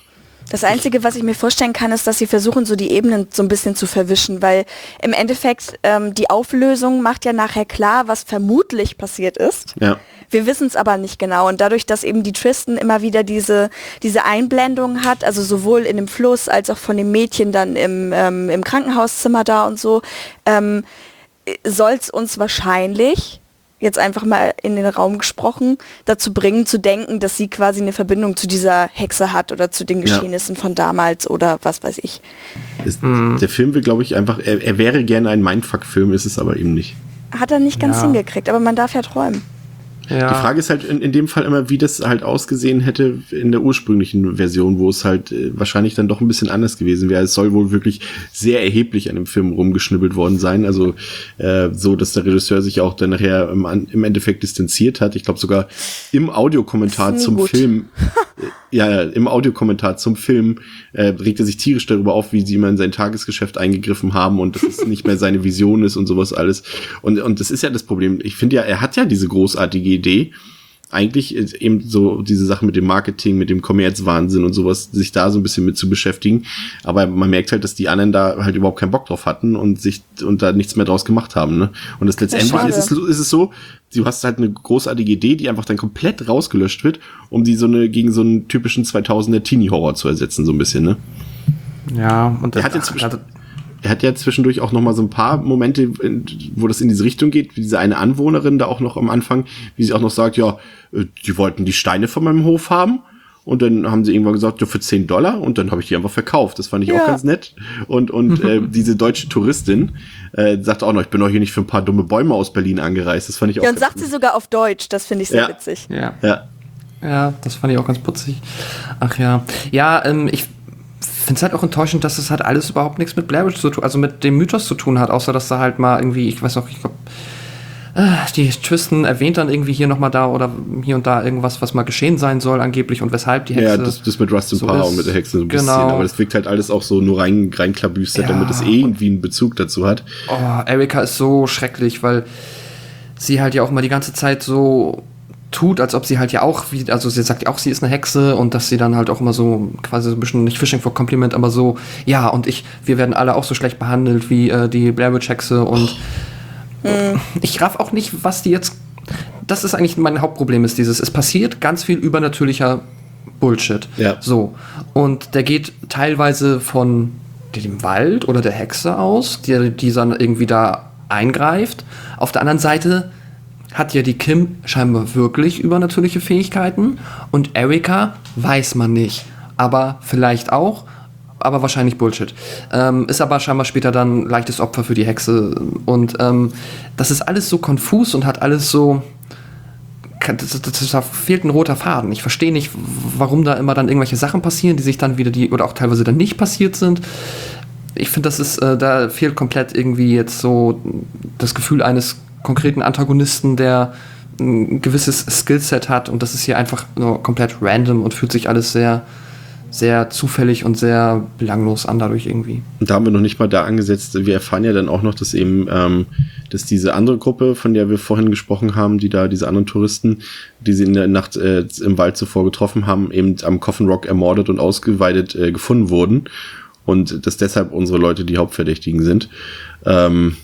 Das Einzige, was ich mir vorstellen kann, ist, dass sie versuchen, so die Ebenen so ein bisschen zu verwischen, weil im Endeffekt ähm, die Auflösung macht ja nachher klar, was vermutlich passiert ist. Ja. Wir wissen es aber nicht genau. Und dadurch, dass eben die Tristan immer wieder diese, diese Einblendung hat, also sowohl in dem Fluss als auch von dem Mädchen dann im, ähm, im Krankenhauszimmer da und so, ähm, soll es uns wahrscheinlich, jetzt einfach mal in den Raum gesprochen, dazu bringen zu denken, dass sie quasi eine Verbindung zu dieser Hexe hat oder zu den Ja. Geschehnissen von damals oder was weiß ich. Ist, Der Film will, glaube ich, einfach, er, er wäre gerne ein Mindfuck-Film, ist es aber eben nicht. Hat er nicht ganz Ja. hingekriegt, aber man darf ja träumen. Ja. Die Frage ist halt in, in dem Fall immer, wie das halt ausgesehen hätte in der ursprünglichen Version, wo es halt äh, wahrscheinlich dann doch ein bisschen anders gewesen wäre. Es soll wohl wirklich sehr erheblich an dem Film rumgeschnibbelt worden sein. Also äh, so, dass der Regisseur sich auch dann nachher im, im Endeffekt distanziert hat. Ich glaube sogar im Audiokommentar zum gut. Film, äh, ja, im Audiokommentar zum Film äh, regt er sich tierisch darüber auf, wie sie immer in sein Tagesgeschäft eingegriffen haben und dass es nicht mehr seine Vision ist und sowas alles. Und, und das ist ja das Problem. Ich finde ja, er hat ja diese großartige Idee, eigentlich eben so diese Sache mit dem Marketing, mit dem Kommerzwahnsinn und sowas, sich da so ein bisschen mit zu beschäftigen. Aber man merkt halt, dass die anderen da halt überhaupt keinen Bock drauf hatten und sich und da nichts mehr draus gemacht haben. Ne? Und das letztendlich Ja, ist, es, ist es so, du hast halt eine großartige Idee, die einfach dann komplett rausgelöscht wird, um die so eine gegen so einen typischen zweitausender Teenie-Horror zu ersetzen, so ein bisschen. Ne? Ja, und Er hat jetzt Er hat ja zwischendurch auch noch mal so ein paar Momente, wo das in diese Richtung geht, wie diese eine Anwohnerin da auch noch am Anfang, wie sie auch noch sagt, ja, die wollten die Steine von meinem Hof haben und dann haben sie irgendwann gesagt, ja, für zehn Dollar und dann habe ich die einfach verkauft. Das fand ich Ja. auch ganz nett. Und und äh, diese deutsche Touristin äh, sagt auch noch, ich bin doch hier nicht für ein paar dumme Bäume aus Berlin angereist. Das fand ich auch Ja, und ganz sagt sie sogar auf Deutsch, das finde ich sehr Ja. witzig. Ja. Ja, Ja, das fand ich auch ganz putzig. Ach ja. Ja, ähm, ich finde es halt auch enttäuschend, dass es halt alles überhaupt nichts mit Blair Witch zu tun, also mit dem Mythos zu tun hat, außer dass da halt mal irgendwie, ich weiß noch, ich glaube, äh, die Tristan erwähnt dann irgendwie hier nochmal da oder hier und da irgendwas, was mal geschehen sein soll angeblich und weshalb die Hexe. ja, das, das mit Rustin so Parr ist. und mit der Hexe so ein bisschen, Genau. aber das wirkt halt alles auch so nur rein reinklabüstert, Ja. damit es irgendwie einen Bezug dazu hat. Oh, Erika ist so schrecklich, weil sie halt ja auch mal die ganze Zeit so tut, als ob sie halt ja auch, wie, also sie sagt ja auch, sie ist eine Hexe und dass sie dann halt auch immer so quasi so ein bisschen, nicht Fishing for Compliment, aber so, ja, und ich, wir werden alle auch so schlecht behandelt wie äh, die Blair Witch Hexe und Mhm. ich raff auch nicht, was die jetzt, das ist eigentlich mein Hauptproblem ist dieses, es passiert ganz viel übernatürlicher Bullshit. Ja. So. Und der geht teilweise von dem Wald oder der Hexe aus, die, die dann irgendwie da eingreift. Auf der anderen Seite hat ja die Kim scheinbar wirklich übernatürliche Fähigkeiten und Erika weiß man nicht. Aber vielleicht auch, aber wahrscheinlich Bullshit. Ähm, ist aber scheinbar später dann leichtes Opfer für die Hexe. Und ähm, das ist alles so konfus und hat alles so... Das, das, das, da fehlt ein roter Faden. Ich verstehe nicht, warum da immer dann irgendwelche Sachen passieren, die sich dann wieder, die oder auch teilweise dann nicht passiert sind. Ich finde, das ist, äh, da fehlt komplett irgendwie jetzt so das Gefühl eines konkreten Antagonisten, der ein gewisses Skillset hat und das ist hier einfach nur komplett random und fühlt sich alles sehr, sehr zufällig und sehr belanglos an dadurch irgendwie. Und da haben wir noch nicht mal da angesetzt. Wir erfahren ja dann auch noch, dass eben, ähm, dass diese andere Gruppe, von der wir vorhin gesprochen haben, die da, diese anderen Touristen, die sie in der Nacht äh, im Wald zuvor getroffen haben, eben am Coffin Rock ermordet und ausgeweidet äh, gefunden wurden. Und dass deshalb unsere Leute die Hauptverdächtigen sind. Ähm,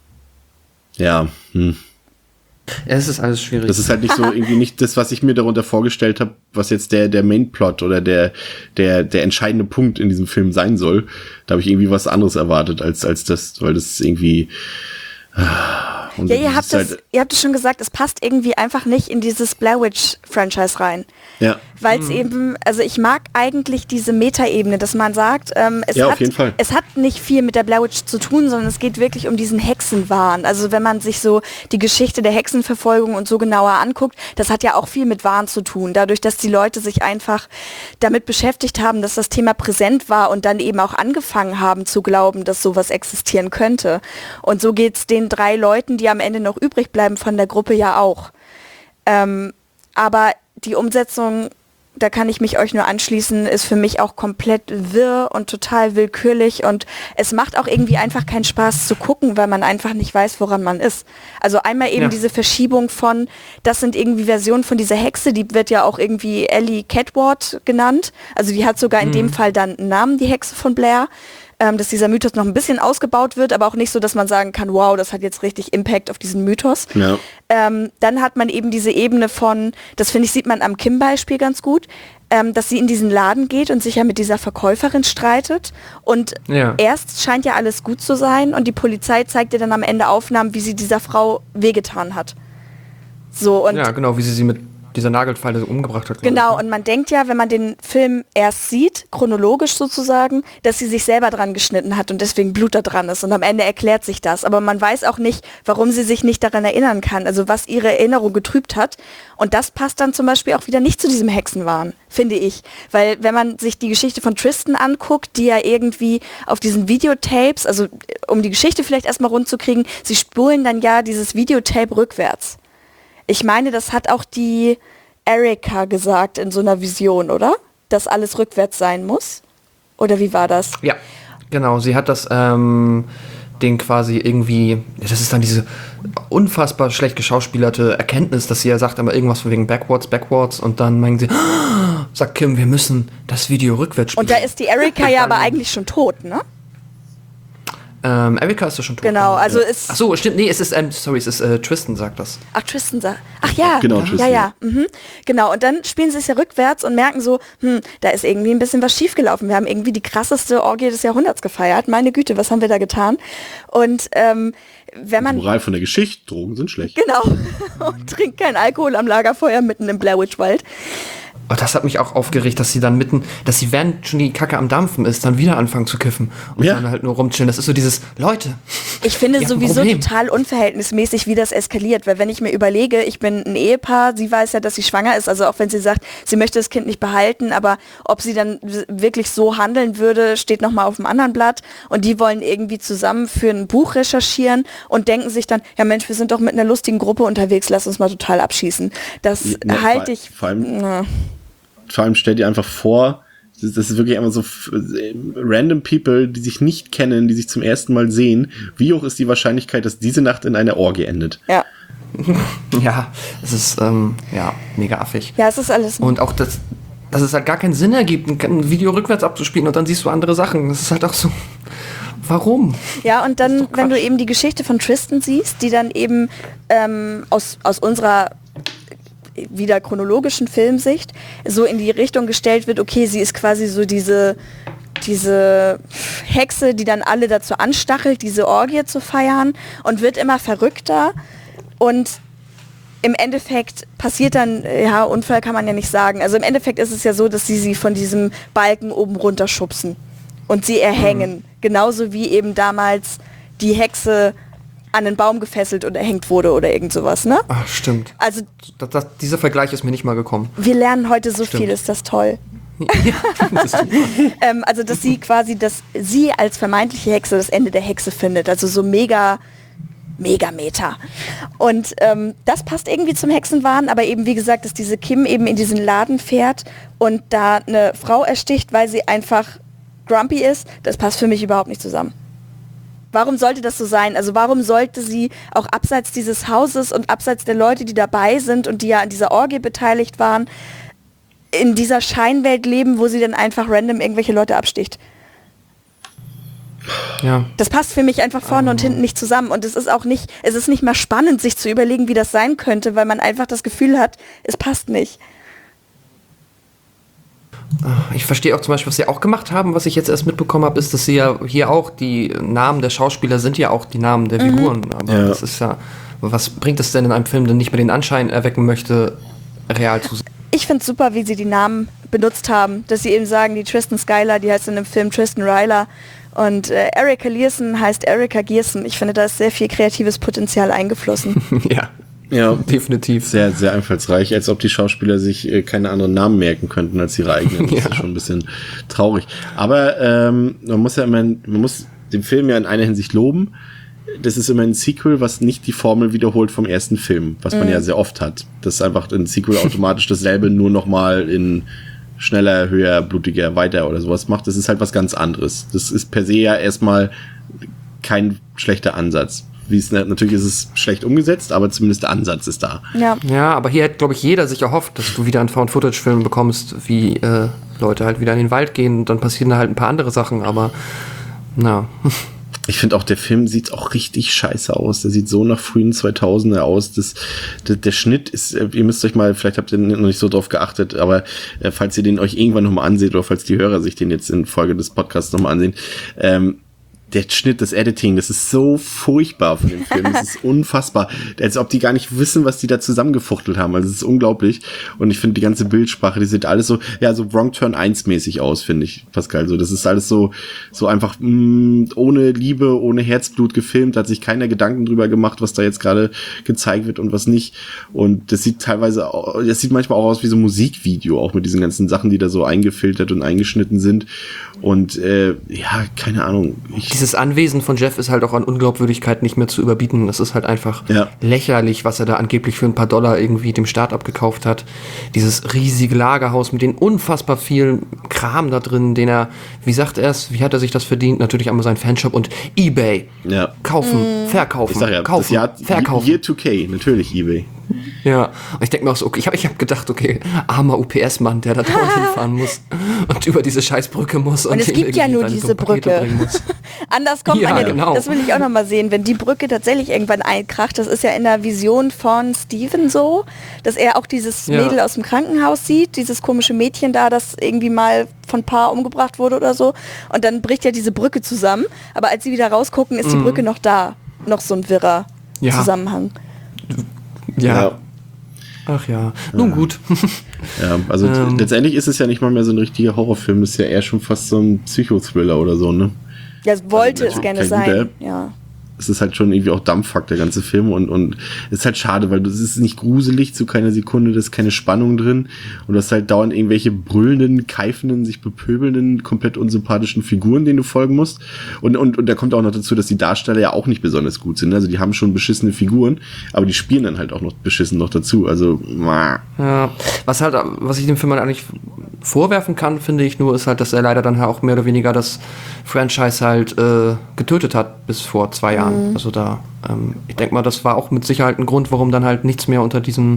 ja, hm. Ja, es ist alles schwierig. Das ist halt nicht so irgendwie nicht das, was ich mir darunter vorgestellt habe, was jetzt der der Mainplot oder der der der entscheidende Punkt in diesem Film sein soll. Da habe ich irgendwie was anderes erwartet als als das, weil das irgendwie und Ja, ihr das habt, ist das, halt, ihr habt es schon gesagt, es passt irgendwie einfach nicht in dieses Blair Witch-Franchise rein. ja. Weil es eben, also ich mag eigentlich diese Metaebene, dass man sagt, ähm, es, Ja, auf hat, jeden Fall. es hat nicht viel mit der Blair Witch zu tun, sondern es geht wirklich um diesen Hexenwahn. Also wenn man sich so die Geschichte der Hexenverfolgung und so genauer anguckt, das hat ja auch viel mit Wahn zu tun. Dadurch, dass die Leute sich einfach damit beschäftigt haben, dass das Thema präsent war und dann eben auch angefangen haben zu glauben, dass sowas existieren könnte. Und so geht es den drei Leuten, die am Ende noch übrig bleiben von der Gruppe, ja auch. Ähm, aber die Umsetzung, da kann ich mich euch nur anschließen, ist für mich auch komplett wirr und total willkürlich und es macht auch irgendwie einfach keinen Spaß zu gucken, weil man einfach nicht weiß, woran man ist. Also einmal eben Ja. diese Verschiebung von, das sind irgendwie Versionen von dieser Hexe, die wird ja auch irgendwie Ellie Catward genannt, also die hat sogar in dem Fall dann einen Namen, die Hexe von Blair. Ähm, dass dieser Mythos noch ein bisschen ausgebaut wird, aber auch nicht so, dass man sagen kann, wow, das hat jetzt richtig Impact auf diesen Mythos. Ja. Ähm, dann hat man eben diese Ebene von, das finde ich, sieht man am Kim-Beispiel ganz gut, ähm, dass sie in diesen Laden geht und sich ja mit dieser Verkäuferin streitet und Ja. erst scheint ja alles gut zu sein und die Polizei zeigt ihr dann am Ende Aufnahmen, wie sie dieser Frau wehgetan hat. So, und Ja, genau, wie sie sie mit dieser Nagelfeil, der so umgebracht hat. Genau, ich, ne? und man denkt ja, wenn man den Film erst sieht, chronologisch sozusagen, dass sie sich selber dran geschnitten hat und deswegen Blut da dran ist. Und am Ende erklärt sich das. Aber man weiß auch nicht, warum sie sich nicht daran erinnern kann, also was ihre Erinnerung getrübt hat. Und das passt dann zum Beispiel auch wieder nicht zu diesem Hexenwahn, finde ich. Weil wenn man sich die Geschichte von Tristan anguckt, die ja irgendwie auf diesen Videotapes, also um die Geschichte vielleicht erstmal rund zu kriegen, sie spulen dann ja dieses Videotape rückwärts. Ich meine, das hat auch die Erika gesagt in so einer Vision, oder? Dass alles rückwärts sein muss? Oder wie war das? Ja, genau. Sie hat das ähm, Ding quasi irgendwie, das ist dann diese unfassbar schlecht geschauspielerte Erkenntnis, dass sie ja sagt, aber irgendwas von wegen backwards, backwards und dann meinen sie, oh, sagt Kim, wir müssen das Video rückwärts spielen. Und da ist die Erika ja aber eigentlich schon tot, ne? Ähm, Erika ist ja schon tot. Genau, also ist... Ach so, stimmt, nee, es ist, ähm, sorry, es ist äh, Tristan, sagt das. Ach, Tristan sagt... Ach ja, Genau, ja, Tristan. ja, mhm. Genau, und dann spielen sie es ja rückwärts und merken so, hm, da ist irgendwie ein bisschen was schiefgelaufen. Wir haben irgendwie die krasseste Orgie des Jahrhunderts gefeiert. Meine Güte, was haben wir da getan? Und ähm, wenn man... Die Moral von der Geschichte, Drogen sind schlecht. Genau, und trinkt kein Alkohol am Lagerfeuer mitten im Blair Witch Wald. Oh, das hat mich auch aufgeregt, dass sie dann mitten, dass sie, während schon die Kacke am Dampfen ist, dann wieder anfangen zu kiffen und Ja. dann halt nur rumchillen. Das ist so dieses, Leute. Ich finde ihr habt ein sowieso Problem. total unverhältnismäßig, wie das eskaliert, weil wenn ich mir überlege, ich bin ein Ehepaar, sie weiß ja, dass sie schwanger ist, also auch wenn sie sagt, sie möchte das Kind nicht behalten, aber ob sie dann w- wirklich so handeln würde, steht nochmal auf dem anderen Blatt und die wollen irgendwie zusammen für ein Buch recherchieren und denken sich dann, ja Mensch, wir sind doch mit einer lustigen Gruppe unterwegs, lass uns mal total abschießen. Das Ja, ne, halte vor- ich... vor allem- na. Vor allem stell dir einfach vor, das das ist wirklich einfach so f- random people, die sich nicht kennen, die sich zum ersten Mal sehen. Wie hoch ist die Wahrscheinlichkeit, dass diese Nacht in einer Orgie endet? Ja. Ja, es ist, ähm, ja, mega affig. ja, es ist alles... Und auch, das, dass es halt gar keinen Sinn ergibt, ein- ein Video rückwärts abzuspielen und dann siehst du andere Sachen. Das ist halt auch so, warum? Ja, und Das ist dann, doch wenn du Quatsch. eben die Geschichte von Tristan siehst, die dann eben ähm, aus, aus unserer wieder chronologischen Filmsicht so in die Richtung gestellt wird, okay, sie ist quasi so diese, diese Hexe, die dann alle dazu anstachelt, diese Orgie zu feiern und wird immer verrückter und im Endeffekt passiert dann, ja, Unfall kann man ja nicht sagen, also im Endeffekt ist es ja so, dass sie sie von diesem Balken oben runter schubsen und sie erhängen, mhm. genauso wie eben damals die Hexe an den Baum gefesselt und erhängt wurde oder irgend sowas, ne? Ach, stimmt. Also Das, das, dieser Vergleich ist mir nicht mal gekommen. wir lernen heute so Stimmt. viel, ist das toll. Ja, das ist, ähm, also dass sie quasi, dass sie als vermeintliche Hexe das Ende der Hexe findet, also so mega, mega Meta. Und ähm, das passt irgendwie zum Hexenwahn, aber eben wie gesagt, dass diese Kim eben in diesen Laden fährt und da eine Frau ersticht, weil sie einfach grumpy ist, das passt für mich überhaupt nicht zusammen. Warum sollte das so sein? Also warum sollte sie auch abseits dieses Hauses und abseits der Leute, die dabei sind und die ja an dieser Orgie beteiligt waren, in dieser Scheinwelt leben, wo sie dann einfach random irgendwelche Leute absticht? ja. Das passt für mich einfach vorne und hinten nicht zusammen. Und es ist auch nicht, es ist nicht mal spannend, sich zu überlegen, wie das sein könnte, weil man einfach das Gefühl hat, es passt nicht. Ich verstehe auch zum Beispiel, was sie auch gemacht haben, was ich jetzt erst mitbekommen habe, ist, dass sie ja hier auch, die Namen der Schauspieler sind ja auch die Namen der Figuren. Aber Ja. das ist ja, was bringt es denn in einem Film, der nicht mehr den Anschein erwecken möchte, real zu sein? Ich finde es super, wie sie die Namen benutzt haben, dass sie eben sagen, die Tristan Skylar, die heißt in dem Film Tristan Ryler und äh, Erika Learson heißt Erika Gearson. Ich finde, da ist sehr viel kreatives Potenzial eingeflossen. Ja, Ja, definitiv. sehr, sehr einfallsreich, als ob die Schauspieler sich äh, keine anderen Namen merken könnten als ihre eigenen. Das Ja. ist schon ein bisschen traurig. Aber ähm, man muss ja immer, man muss den Film ja in einer Hinsicht loben. Das ist immer ein Sequel, was nicht die Formel wiederholt vom ersten Film, was man ja sehr oft hat. Dass einfach ein Sequel automatisch dasselbe nur nochmal in schneller, höher, blutiger, weiter oder sowas macht. Das ist halt was ganz anderes. Das ist per se ja erstmal kein schlechter Ansatz. Wie es natürlich ist es schlecht umgesetzt, aber zumindest der Ansatz ist da. Ja. Ja, aber hier hätte, glaube ich, jeder sich erhofft, dass du wieder einen Found-Footage-Film bekommst, wie äh, Leute halt wieder in den Wald gehen und dann passieren da halt ein paar andere Sachen, aber na. Ich finde auch, der Film sieht auch richtig scheiße aus. Der sieht so nach frühen zweitausender aus. Das, der, der Schnitt ist, ihr müsst euch mal, vielleicht habt ihr noch nicht so drauf geachtet, aber äh, falls ihr den euch irgendwann nochmal anseht oder falls die Hörer sich den jetzt in Folge des Podcasts nochmal ansehen, ähm, der Schnitt, das Editing, das ist so furchtbar von dem Film. Das ist unfassbar. Als ob die gar nicht wissen, was die da zusammengefuchtelt haben. Also es ist unglaublich. Und ich finde die ganze Bildsprache, die sieht alles so, ja, so Wrong Turn eins mäßig aus, finde ich, Pascal. So, das ist alles so, so einfach mh, ohne Liebe, ohne Herzblut gefilmt. Da hat sich keiner Gedanken drüber gemacht, was da jetzt gerade gezeigt wird und was nicht. Und das sieht teilweise, auch, das sieht manchmal auch aus wie so ein Musikvideo, auch mit diesen ganzen Sachen, die da so eingefiltert und eingeschnitten sind. Und äh, ja, keine Ahnung. Ich Dieses Anwesen von Jeff ist halt auch an Unglaubwürdigkeit nicht mehr zu überbieten. Das ist halt einfach ja. lächerlich, was er da angeblich für ein paar Dollar irgendwie dem Staat abgekauft hat. Dieses riesige Lagerhaus mit den unfassbar viel Kram da drin, den er, wie sagt er es, wie hat er sich das verdient? Natürlich einmal sein Fanshop und eBay. Ja. Kaufen, verkaufen, ich sag ja, kaufen, das Jahr, verkaufen. Year zwei K, natürlich eBay. Ja, und ich denke mir auch so, okay, ich habe ich hab gedacht, okay, armer U P S-Mann, der da dauernd hinfahren muss und über diese Scheißbrücke muss. Und, und es gibt ja nur seine diese Pakete Brücke. bringen muss. Anders kommt Ja, man ja, genau. das will ich auch noch mal sehen, wenn die Brücke tatsächlich irgendwann einkracht, das ist ja in der Vision von Steven so, dass er auch dieses Ja. Mädel aus dem Krankenhaus sieht, dieses komische Mädchen da, das irgendwie mal von Paar umgebracht wurde oder so, und dann bricht ja diese Brücke zusammen, aber als sie wieder rausgucken, ist die Brücke noch da, noch so ein wirrer Ja. Zusammenhang. Ja. Ja. Ach ja, nun gut. Ja, also Ähm. letztendlich ist es ja nicht mal mehr so ein richtiger Horrorfilm, das ist ja eher schon fast so ein Psychothriller oder so, ne? Ja, es wollte Also es gerne kein sein. guter- Ja. Es ist halt schon irgendwie auch Dampffuck, der ganze Film, und und es ist halt schade, weil es ist nicht gruselig zu keiner Sekunde, da ist keine Spannung drin, und du hast halt dauernd irgendwelche brüllenden, keifenden, sich bepöbelnden, komplett unsympathischen Figuren, denen du folgen musst, und und und da kommt auch noch dazu, dass die Darsteller ja auch nicht besonders gut sind, also die haben schon beschissene Figuren, aber die spielen dann halt auch noch beschissen noch dazu, also mwah. Ja, was halt, was ich dem Film halt eigentlich vorwerfen kann, finde ich nur, ist halt, dass er leider dann auch mehr oder weniger das Franchise halt äh, getötet hat bis vor zwei Jahren. Also da, ähm, ich denke mal, das war auch mit Sicherheit ein Grund, warum dann halt nichts mehr unter diesem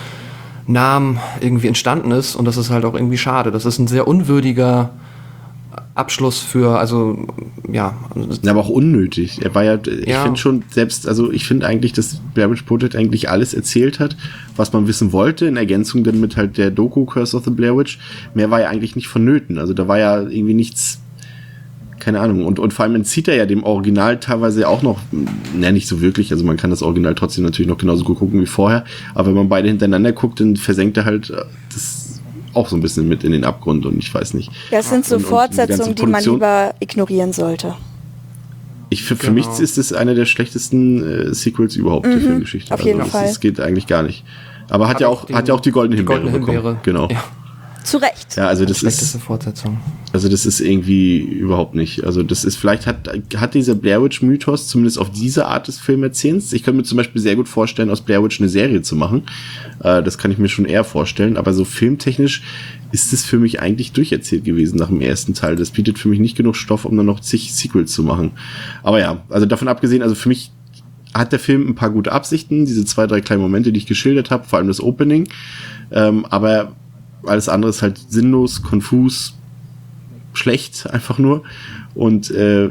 Namen irgendwie entstanden ist, und das ist halt auch irgendwie schade. Das ist ein sehr unwürdiger Abschluss für, also, ja. Ja, aber auch unnötig. Er war ja, ich Ja. finde schon selbst, also ich finde eigentlich, dass Blair Witch Project eigentlich alles erzählt hat, was man wissen wollte, in Ergänzung dann mit halt der Doku Curse of the Blair Witch. Mehr war ja eigentlich nicht vonnöten. Also da war ja irgendwie nichts, keine Ahnung. Und, und vor allem entzieht er ja dem Original teilweise auch noch, ne, nicht so wirklich, also man kann das Original trotzdem natürlich noch genauso gut gucken wie vorher, aber wenn man beide hintereinander guckt, dann versenkt er halt das auch so ein bisschen mit in den Abgrund, und ich weiß nicht. Das sind so Und- und die Fortsetzungen, ganze die man Produktion- lieber ignorieren sollte. Ich, für, für Genau. mich ist es einer der schlechtesten äh, Sequels überhaupt der Filmgeschichte. auf jeden also, Fall. Das geht eigentlich gar nicht. Aber hat, Hat ja auch auch, den- hat ja auch die goldene die Himbeere goldene bekommen. Himbeere. Genau. Ja. Zu Recht. Ja, also das Schlechteste ist, Fortsetzung. also das ist irgendwie überhaupt nicht. Also das ist, vielleicht hat, hat dieser Blair Witch Mythos zumindest auf diese Art des Filmerzählens. Ich könnte mir zum Beispiel sehr gut vorstellen, aus Blair Witch eine Serie zu machen. Äh, das kann ich mir schon eher vorstellen. Aber so filmtechnisch ist es für mich eigentlich durcherzählt gewesen nach dem ersten Teil. Das bietet für mich nicht genug Stoff, um dann noch zig Sequels zu machen. Aber ja, also davon abgesehen, also für mich hat der Film ein paar gute Absichten, diese zwei, drei kleinen Momente, die ich geschildert habe, vor allem das Opening. Ähm, aber alles andere ist halt sinnlos, konfus, schlecht, einfach nur. Und äh,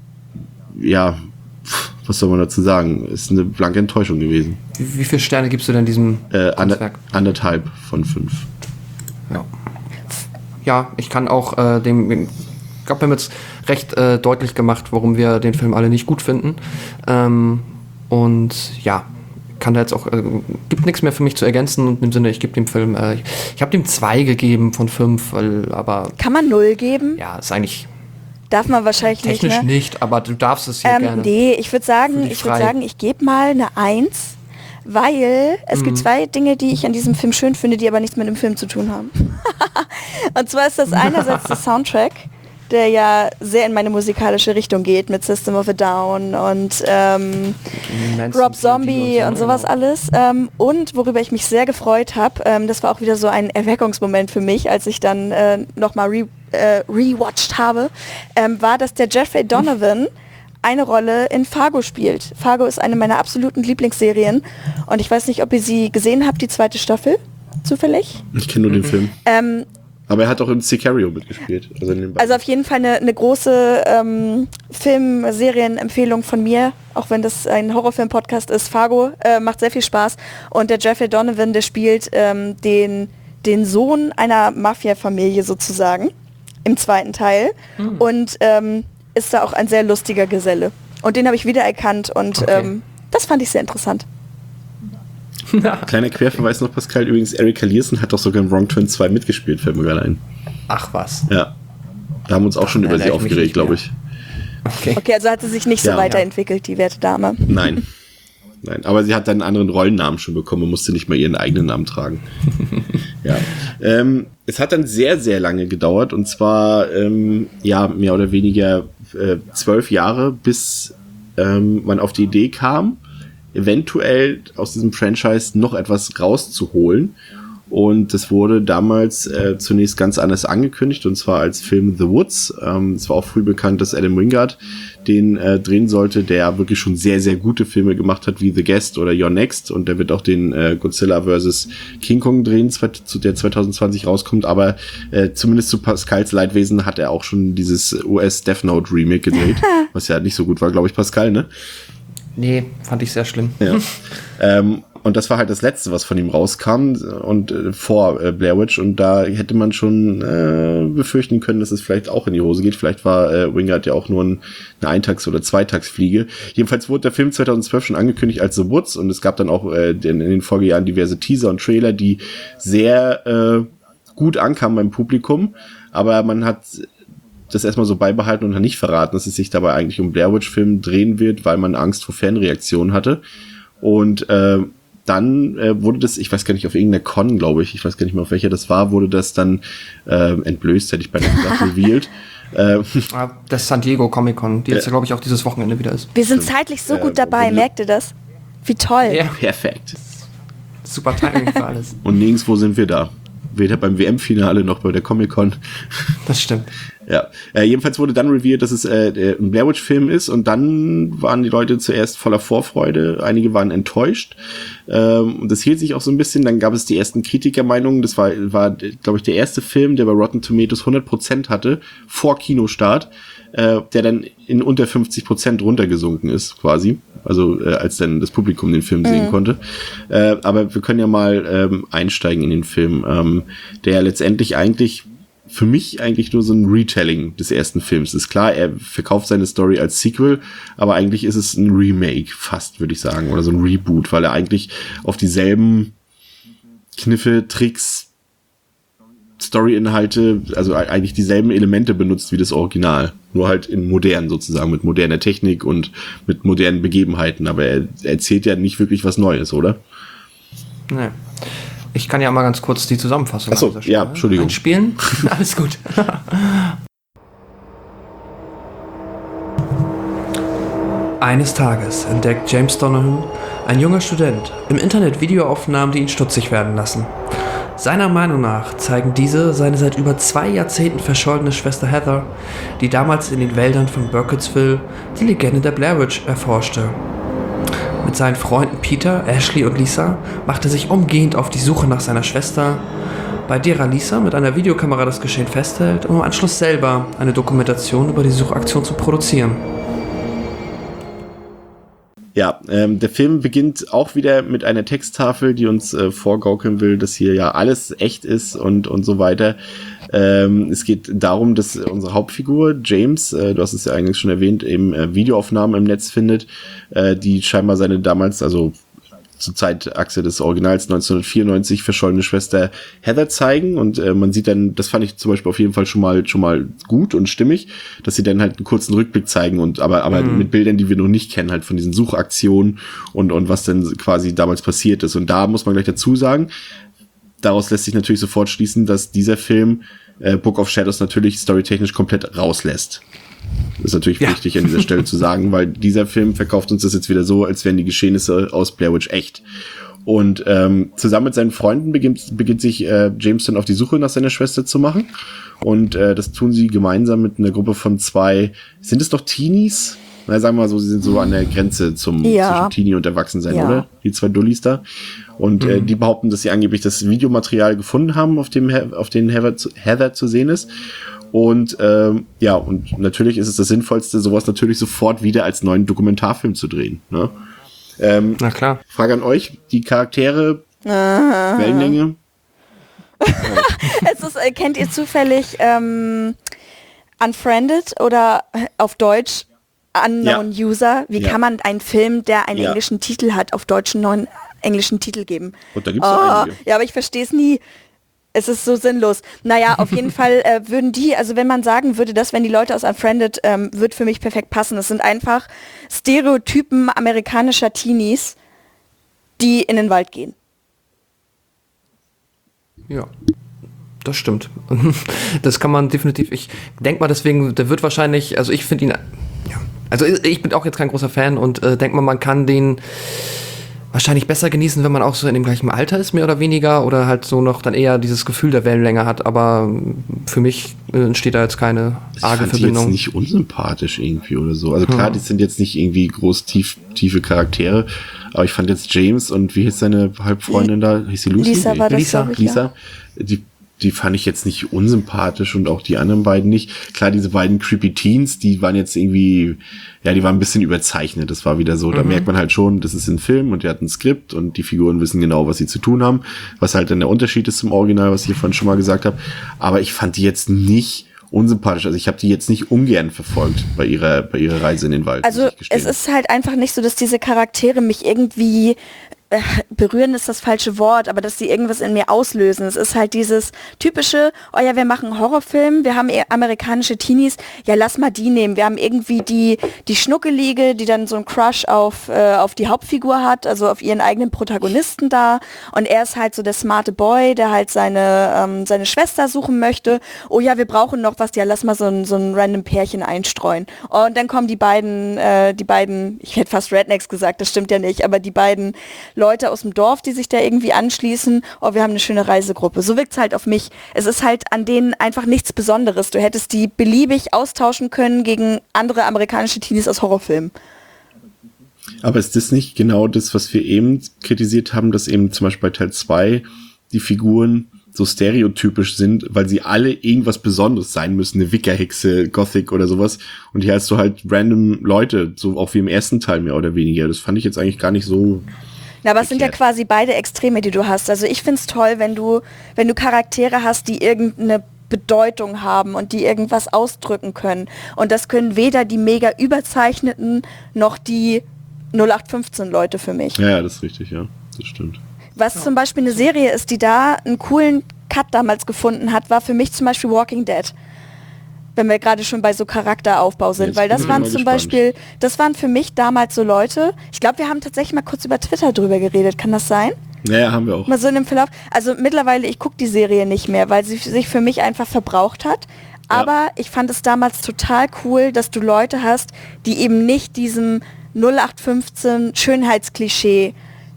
ja, pff, was soll man dazu sagen? Ist eine blanke Enttäuschung gewesen. Wie, wie viele Sterne gibst du denn diesem Äh, ander, Kunstwerk? anderthalb von fünf. Ja. Ja, ich kann auch äh, dem, ich glaube, wir haben jetzt recht äh, deutlich gemacht, warum wir den Film alle nicht gut finden. Ähm, und ja, kann da jetzt auch, äh, gibt nichts mehr für mich zu ergänzen, und im Sinne, ich gebe dem Film, äh, ich, ich habe dem zwei gegeben von fünf, weil, aber Kann man null geben? ja, ist eigentlich Darf man wahrscheinlich technisch nicht, ne? nicht, aber du darfst es hier Ähm, gerne. nee, ich würde sagen, Fühl dich ich würde frei. sagen, ich gebe mal eine Eins, weil es Mhm. gibt zwei Dinge, die ich an diesem Film schön finde, die aber nichts mit dem Film zu tun haben. Und zwar ist das einerseits der Soundtrack, der ja sehr in meine musikalische Richtung geht, mit System of a Down und ähm, Manson, Rob Zombie und sowas genau. alles. Ähm, und worüber ich mich sehr gefreut habe, ähm, das war auch wieder so ein Erweckungsmoment für mich, als ich dann äh, nochmal re, äh, rewatcht habe, ähm, war, dass der Jeffrey Donovan eine Rolle in Fargo spielt. Fargo ist eine meiner absoluten Lieblingsserien, und ich weiß nicht, ob ihr sie gesehen habt, die zweite Staffel, zufällig. Ich kenne nur den Film. Ähm, Aber er hat auch im Sicario mitgespielt. Also, in den beiden. Also auf jeden Fall eine, eine große ähm, Film-Serien-Empfehlung von mir, auch wenn das ein Horrorfilm-Podcast ist. Fargo äh, macht sehr viel Spaß, und der Jeffrey Donovan, der spielt ähm, den, den Sohn einer Mafia-Familie sozusagen im zweiten Teil, und ähm, ist da auch ein sehr lustiger Geselle. Und den habe ich wiedererkannt und Okay. ähm, das fand ich sehr interessant. Kleiner Querverweis noch, Pascal. Übrigens, Erika Learson hat doch sogar in Wrong Turn zwei mitgespielt, fällt mir gerade ein. Ach was. Ja. Da haben wir uns auch schon da über sie erinnere ich mich aufgeregt, nicht glaube mehr. ich. Okay. Okay, also hat sie sich nicht so Ja. weiterentwickelt, die werte Dame. Nein. Nein, aber sie hat dann einen anderen Rollennamen schon bekommen und musste nicht mehr ihren eigenen Namen tragen. Ja. Ähm, es hat dann sehr, sehr lange gedauert und zwar, ähm, ja, mehr oder weniger äh, zwölf Jahre, bis ähm, man auf die Idee kam, eventuell aus diesem Franchise noch etwas rauszuholen. Und das wurde damals äh, zunächst ganz anders angekündigt, und zwar als Film The Woods. Ähm, es war auch früh bekannt, dass Adam Wingard den äh, drehen sollte, der wirklich schon sehr, sehr gute Filme gemacht hat, wie The Guest oder You're Next. Und der wird auch den äh, Godzilla versus King Kong drehen, zu der zwanzig zwanzig rauskommt. Aber äh, zumindest zu Pascals Leidwesen hat er auch schon dieses U S Death Note Remake gedreht, was ja nicht so gut war, glaube ich, Pascal, ne? Nee, fand ich sehr schlimm. Ja. ähm, und das war halt das Letzte, was von ihm rauskam und äh, vor äh, Blair Witch, und da hätte man schon äh, befürchten können, dass es vielleicht auch in die Hose geht. Vielleicht war äh, Wingard ja auch nur ein, eine Eintags- oder Zweitagsfliege. Jedenfalls wurde der Film zweitausendzwölf schon angekündigt als The Woods, und es gab dann auch äh, in, in den Folgejahren diverse Teaser und Trailer, die sehr äh, gut ankamen beim Publikum, aber man hat das erstmal so beibehalten und hat nicht verraten, dass es sich dabei eigentlich um Blair Witch-Film drehen wird, weil man Angst vor Fanreaktionen hatte. Und äh, dann äh, wurde das, ich weiß gar nicht, auf irgendeiner Con, glaube ich, ich weiß gar nicht mehr, auf welcher das war, wurde das dann äh, entblößt, hätte ich beinahe gesagt, revealed. Äh, Ah, das San Diego Comic Con, die jetzt ja, glaube ich, auch dieses Wochenende wieder ist. Wir sind zeitlich so Ja, gut dabei, obwohl- merkt ihr das? Wie toll. Ja, perfekt. super Timing für alles. Und nirgendwo sind wir da. Weder beim W M-Finale noch bei der Comic-Con. Das stimmt. Ja, äh, jedenfalls wurde dann revealed, dass es äh, ein Blair Witch-Film ist, und dann waren die Leute zuerst voller Vorfreude, einige waren enttäuscht, ähm, und das hielt sich auch so ein bisschen. Dann gab es die ersten Kritikermeinungen. Das war, war glaube ich, der erste Film, der bei Rotten Tomatoes hundert Prozent hatte, vor Kinostart, äh, der dann in unter fünfzig Prozent runtergesunken ist, quasi, also äh, als dann das Publikum den Film mhm. sehen konnte. Äh, aber wir können ja mal ähm, einsteigen in den Film, ähm, der letztendlich eigentlich für mich eigentlich nur so ein Retelling des ersten Films ist. Klar, er verkauft seine Story als Sequel, aber eigentlich ist es ein Remake fast, würde ich sagen, oder so ein Reboot, weil er eigentlich auf dieselben Kniffe, Tricks, Story-Inhalte, also eigentlich dieselben Elemente benutzt wie das Original. Nur halt in modern sozusagen, mit moderner Technik und mit modernen Begebenheiten. Aber er, er erzählt ja nicht wirklich was Neues, oder? Nee. Ich kann ja mal ganz kurz die Zusammenfassung Ach so, an dieser Stelle ja, Entschuldigung. einspielen. Alles gut. Eines Tages entdeckt James Donovan, ein junger Student, im Internet Videoaufnahmen, die ihn stutzig werden lassen. Seiner Meinung nach zeigen diese seine seit über zwei Jahrzehnten verschollene Schwester Heather, die damals in den Wäldern von Burkittsville die Legende der Blair Witch erforschte. Mit seinen Freunden Peter, Ashley und Lisa macht er sich umgehend auf die Suche nach seiner Schwester, bei derer Lisa mit einer Videokamera das Geschehen festhält, um im Anschluss selber eine Dokumentation über die Suchaktion zu produzieren. Ja, ähm, der Film beginnt auch wieder mit einer Texttafel, die uns äh, vorgaukeln will, dass hier ja alles echt ist und und so weiter. Ähm, es geht darum, dass unsere Hauptfigur James, äh, du hast es ja eigentlich schon erwähnt, eben äh, Videoaufnahmen im Netz findet, äh, die scheinbar seine damals, also zur Zeitachse des Originals neunzehnhundertvierundneunzig verschollene Schwester Heather zeigen, und äh, man sieht dann, das fand ich zum Beispiel auf jeden Fall schon mal schon mal gut und stimmig, dass sie dann halt einen kurzen Rückblick zeigen, und aber aber mhm. mit Bildern, die wir noch nicht kennen, halt von diesen Suchaktionen und und was dann quasi damals passiert ist. Und da muss man gleich dazu sagen, daraus lässt sich natürlich sofort schließen, dass dieser Film äh, Book of Shadows natürlich storytechnisch komplett rauslässt. Das ist natürlich ja. wichtig an dieser Stelle zu sagen, weil dieser Film verkauft uns das jetzt wieder so, als wären die Geschehnisse aus Blair Witch echt. Und ähm, zusammen mit seinen Freunden beginnt, beginnt sich äh, James dann auf die Suche nach seiner Schwester zu machen. Und äh, das tun sie gemeinsam mit einer Gruppe von zwei, sind es doch Teenies? Na, sagen wir mal so, sie sind so an der Grenze zum ja. zwischen Teenie und Erwachsensein, ja. oder? Die zwei Dullis da. Und mhm. äh, die behaupten, dass sie angeblich das Videomaterial gefunden haben, auf dem auf den Heather zu, Heather zu sehen ist. Und ähm, ja, und natürlich ist es das Sinnvollste, sowas natürlich sofort wieder als neuen Dokumentarfilm zu drehen. Ne? Ähm, Na klar. Frage an euch, die Charaktere, Aha. Wellenlänge? Es ist, äh, kennt ihr zufällig ähm, Unfriended oder auf Deutsch Unknown ja. User. Wie ja. kann man einen Film, der einen ja. englischen Titel hat, auf Deutsch einen neuen englischen Titel geben? Und da gibt's oh, einige. Ja, aber ich verstehe es nie. Es ist so sinnlos. Naja, auf jeden Fall äh, würden die, also wenn man sagen würde, dass wenn die Leute aus Unfriended, ähm, wird für mich perfekt passen. Es sind einfach Stereotypen amerikanischer Teenies, die in den Wald gehen. Ja, das stimmt. Das kann man definitiv, ich denke mal deswegen, der wird wahrscheinlich, also ich finde ihn, ja, also ich bin auch jetzt kein großer Fan und äh, denke mal, man kann den wahrscheinlich besser genießen, wenn man auch so in dem gleichen Alter ist, mehr oder weniger, oder halt so noch dann eher dieses Gefühl der Wellenlänge hat, aber für mich äh, entsteht da jetzt keine arge ich fand Verbindung. Die jetzt nicht unsympathisch irgendwie oder so. Also klar, hm. die sind jetzt nicht irgendwie groß tief, tiefe Charaktere, aber ich fand jetzt James und wie hieß seine Halbfreundin da? Hieß sie Lucy? Lisa war das, Lisa. ich, Lisa. Ja. Die Die fand ich jetzt nicht unsympathisch und auch die anderen beiden nicht. Klar, diese beiden Creepy Teens, die waren jetzt irgendwie, ja, die waren ein bisschen überzeichnet. Das war wieder so, mhm. da merkt man halt schon, das ist ein Film und der hat ein Skript und die Figuren wissen genau, was sie zu tun haben. Was halt dann der Unterschied ist zum Original, was ich vorhin schon mal gesagt habe. Aber ich fand die jetzt nicht unsympathisch. Also ich habe die jetzt nicht ungern verfolgt bei ihrer, bei ihrer Reise in den Wald. Also es ist halt einfach nicht so, dass diese Charaktere mich irgendwie berühren ist das falsche Wort, aber dass die irgendwas in mir auslösen. Es ist halt dieses typische, oh ja, wir machen einen Horrorfilm, wir haben amerikanische Teenies, ja, lass mal die nehmen. Wir haben irgendwie die, die Schnuckelige, die dann so einen Crush auf, äh, auf die Hauptfigur hat, also auf ihren eigenen Protagonisten da, und er ist halt so der smarte Boy, der halt seine, ähm, seine Schwester suchen möchte. Oh ja, wir brauchen noch was, ja, lass mal so ein, so ein random Pärchen einstreuen. Und dann kommen die beiden, äh, die beiden, ich hätte fast Rednecks gesagt, das stimmt ja nicht, aber die beiden Leute aus dem Dorf, die sich da irgendwie anschließen, oh, wir haben eine schöne Reisegruppe. So wirkt es halt auf mich. Es ist halt an denen einfach nichts Besonderes. Du hättest die beliebig austauschen können gegen andere amerikanische Teenies aus Horrorfilmen. Aber ist das nicht genau das, was wir eben kritisiert haben, dass eben zum Beispiel bei Teil zwei die Figuren so stereotypisch sind, weil sie alle irgendwas Besonderes sein müssen, eine Wickerhexe, Gothic oder sowas. Und hier hast du halt random Leute, so auch wie im ersten Teil mehr oder weniger. Das fand ich jetzt eigentlich gar nicht so... Na, aber es sind ja quasi beide Extreme, die du hast. Also ich find's toll, wenn du, wenn du Charaktere hast, die irgendeine Bedeutung haben und die irgendwas ausdrücken können. Und das können weder die mega überzeichneten noch die null acht fünfzehn Leute für mich. Ja, ja, das ist richtig, ja. Das stimmt. Was ja. zum Beispiel eine Serie ist, die da einen coolen Cut damals gefunden hat, war für mich zum Beispiel Walking Dead. Wenn wir gerade schon bei so Charakteraufbau sind, Jetzt weil das waren zum gespannt. Beispiel, das waren für mich damals so Leute, ich glaube, wir haben tatsächlich mal kurz über Twitter drüber geredet, kann das sein? Ja, haben wir auch. Mal so in dem Verlauf, also mittlerweile, ich gucke die Serie nicht mehr, weil sie sich für mich einfach verbraucht hat, aber ja. ich fand es damals total cool, dass du Leute hast, die eben nicht diesem null acht fünfzehn Schönheitsklischee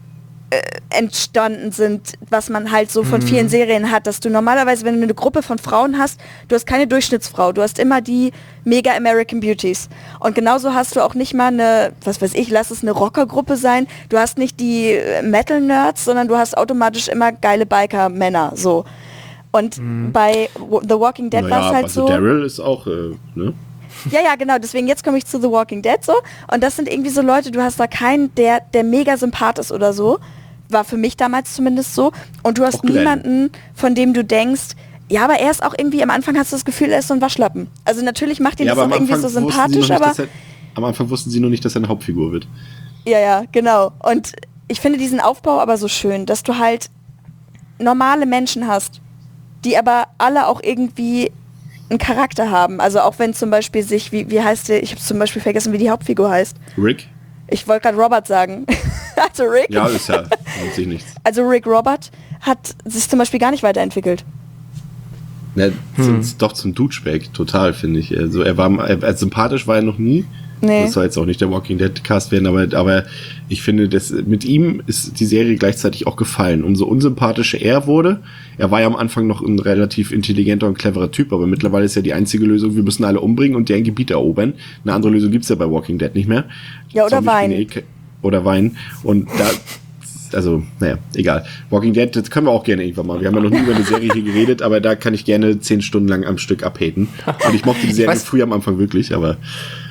entstanden sind, was man halt so von mhm. vielen Serien hat, dass du normalerweise, wenn du eine Gruppe von Frauen hast, du hast keine Durchschnittsfrau, du hast immer die mega American Beauties. Und genauso hast du auch nicht mal eine, was weiß ich, lass es eine Rockergruppe sein, du hast nicht die Metal-Nerds, sondern du hast automatisch immer geile Biker-Männer, so. Und mhm. bei The Walking Dead naja, war es halt also so... Daryl ist auch, äh, ne? Ja, ja, genau, deswegen jetzt komme ich zu The Walking Dead so. Und das sind irgendwie so Leute, du hast da keinen, der, der mega sympath ist oder so. War für mich damals zumindest so. Und du hast auch niemanden, von dem du denkst, ja, aber er ist auch irgendwie, am Anfang hast du das Gefühl, er ist so ein Waschlappen. Also natürlich macht ihn ja, das auch irgendwie so sympathisch, nicht, aber... Er, am Anfang wussten sie nur nicht, dass er eine Hauptfigur wird. Ja, ja, genau. Und ich finde diesen Aufbau aber so schön, dass du halt normale Menschen hast, die aber alle auch irgendwie einen Charakter haben. Also auch wenn zum Beispiel sich, wie, wie heißt der, ich habe zum Beispiel vergessen, wie die Hauptfigur heißt. Rick? Ich wollte gerade Robert sagen. Also Rick. Ja, ist ja sich nichts. Also Rick Robert hat sich zum Beispiel gar nicht weiterentwickelt. Ja, hm. Doch zum Dudespeck, total, finde ich. Also er war, er, er, sympathisch war er noch nie. Nee. Das soll jetzt auch nicht der Walking Dead Cast werden, aber, aber ich finde, dass mit ihm ist die Serie gleichzeitig auch gefallen. Umso unsympathischer er wurde, er war ja am Anfang noch ein relativ intelligenter und cleverer Typ, aber mittlerweile ist ja die einzige Lösung, wir müssen alle umbringen und deren Gebiet erobern. Eine andere Lösung gibt's ja bei Walking Dead nicht mehr. Ja, oder Wein. E- oder Wein. Und da, also, naja, egal. Walking Dead, das können wir auch gerne irgendwann mal. Wir haben ja noch nie über eine Serie hier geredet, aber da kann ich gerne zehn Stunden lang am Stück abhaten. Und ich mochte die Serie früher am Anfang wirklich, aber...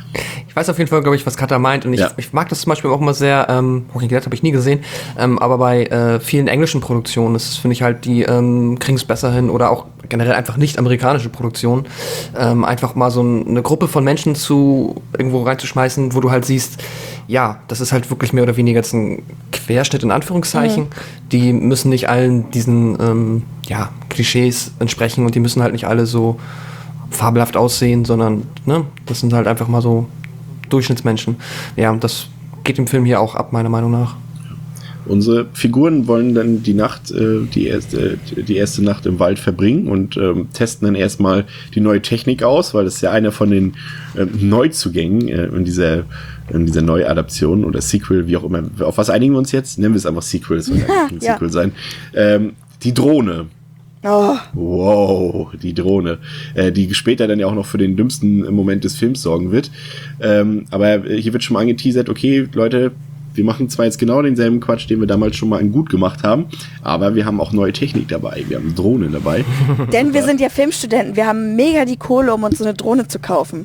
Ich weiß auf jeden Fall, glaube ich, was Katha meint. Und ich, Ja. ich mag das zum Beispiel auch immer sehr, ähm, Walking Dead habe ich nie gesehen, ähm, aber bei äh, vielen englischen Produktionen, das finde ich halt, die ähm, kriegen es besser hin oder auch generell einfach nicht amerikanische Produktionen, ähm, einfach mal so ein, eine Gruppe von Menschen zu irgendwo reinzuschmeißen, wo du halt siehst, ja, das ist halt wirklich mehr oder weniger jetzt ein Querschnitt in Anführungszeichen. Mhm. Die müssen nicht allen diesen ähm, ja, Klischees entsprechen und die müssen halt nicht alle so fabelhaft aussehen, sondern ne, das sind halt einfach mal so Durchschnittsmenschen. Ja, und das geht im Film hier auch ab, meiner Meinung nach. Unsere Figuren wollen dann die Nacht, äh, die erste, die erste Nacht im Wald verbringen und ähm, testen dann erstmal die neue Technik aus, weil das ist ja einer von den äh, Neuzugängen äh, in dieser in dieser Neuadaption oder Sequel, wie auch immer. Auf was einigen wir uns jetzt? Nennen wir es einfach Sequel, es wird eigentlich ein ja. Sequel sein. Ähm, die Drohne. Oh. Wow, die Drohne, äh, die später dann ja auch noch für den dümmsten Moment des Films sorgen wird. Ähm, aber hier wird schon mal angeteasert, okay, Leute, wir machen zwar jetzt genau denselben Quatsch, den wir damals schon mal in gut gemacht haben, aber wir haben auch neue Technik dabei, wir haben Drohnen dabei. Denn wir sind ja Filmstudenten, wir haben mega die Kohle, um uns so eine Drohne zu kaufen.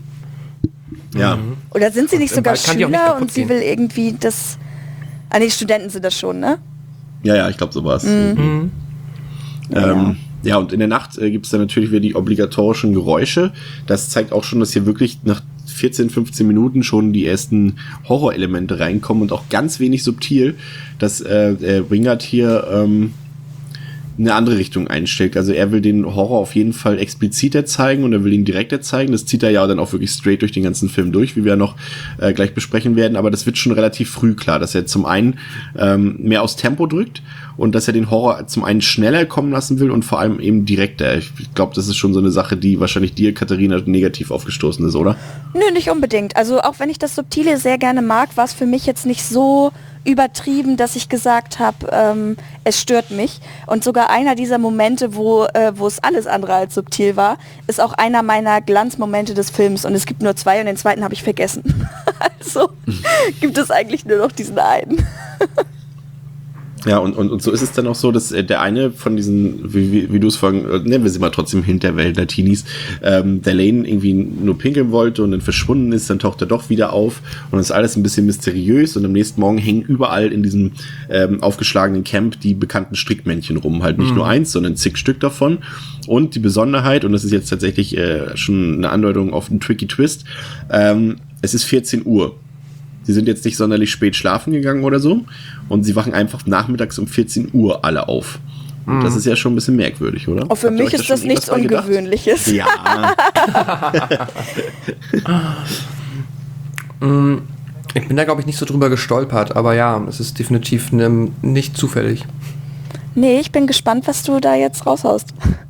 Ja. Oder sind sie nicht Und sogar im Wald kann die auch nicht Schüler kaputt und sie gehen. will irgendwie das... Ah nee, Studenten sind das schon, ne? Ja, ja, ich glaube, so war es. Mhm. Ähm, ja, und in der Nacht äh, gibt es dann natürlich wieder die obligatorischen Geräusche. Das zeigt auch schon, dass hier wirklich nach vierzehn, fünfzehn Minuten schon die ersten Horrorelemente reinkommen und auch ganz wenig subtil, dass äh, äh, Wingard hier ähm, eine andere Richtung einstellt. Also er will den Horror auf jeden Fall expliziter zeigen und er will ihn direkter zeigen. Das zieht er ja dann auch wirklich straight durch den ganzen Film durch, wie wir noch äh, gleich besprechen werden. Aber das wird schon relativ früh klar, dass er zum einen ähm, mehr aus Tempo drückt und dass er den Horror zum einen schneller kommen lassen will und vor allem eben direkter. Ich glaube, das ist schon so eine Sache, die wahrscheinlich dir, Katharina, negativ aufgestoßen ist, oder? Nö, nicht unbedingt. Also auch wenn ich das Subtile sehr gerne mag, war es für mich jetzt nicht so übertrieben, dass ich gesagt habe, ähm, es stört mich. Und sogar einer dieser Momente, wo, äh, wo es alles andere als subtil war, ist auch einer meiner Glanzmomente des Films. Und es gibt nur zwei und den zweiten habe ich vergessen. Also gibt es eigentlich nur noch diesen einen. Ja, und, und, und so ist es dann auch so, dass äh, der eine von diesen, wie, wie, wie du es vorhin, äh, nennen wir sie mal trotzdem Hinterwäldler Teenies, ähm, der Lane irgendwie nur pinkeln wollte und dann verschwunden ist, dann taucht er doch wieder auf und es ist alles ein bisschen mysteriös und am nächsten Morgen hängen überall in diesem ähm, aufgeschlagenen Camp die bekannten Strickmännchen rum. Halt nicht mhm. nur eins, sondern zig Stück davon. Und die Besonderheit, und das ist jetzt tatsächlich äh, schon eine Andeutung auf einen tricky Twist, ähm, es ist vierzehn Uhr. Sie sind jetzt nicht sonderlich spät schlafen gegangen oder so und sie wachen einfach nachmittags um vierzehn Uhr alle auf. Und das ist ja schon ein bisschen merkwürdig, oder? Auch für Habt ihr mich euch ist das schon nichts irgendwas bei gedacht? Ungewöhnliches. Ja. Ich bin da, glaube ich, nicht so drüber gestolpert, aber ja, es ist definitiv ne, nicht zufällig. Nee, ich bin gespannt, was du da jetzt raushaust.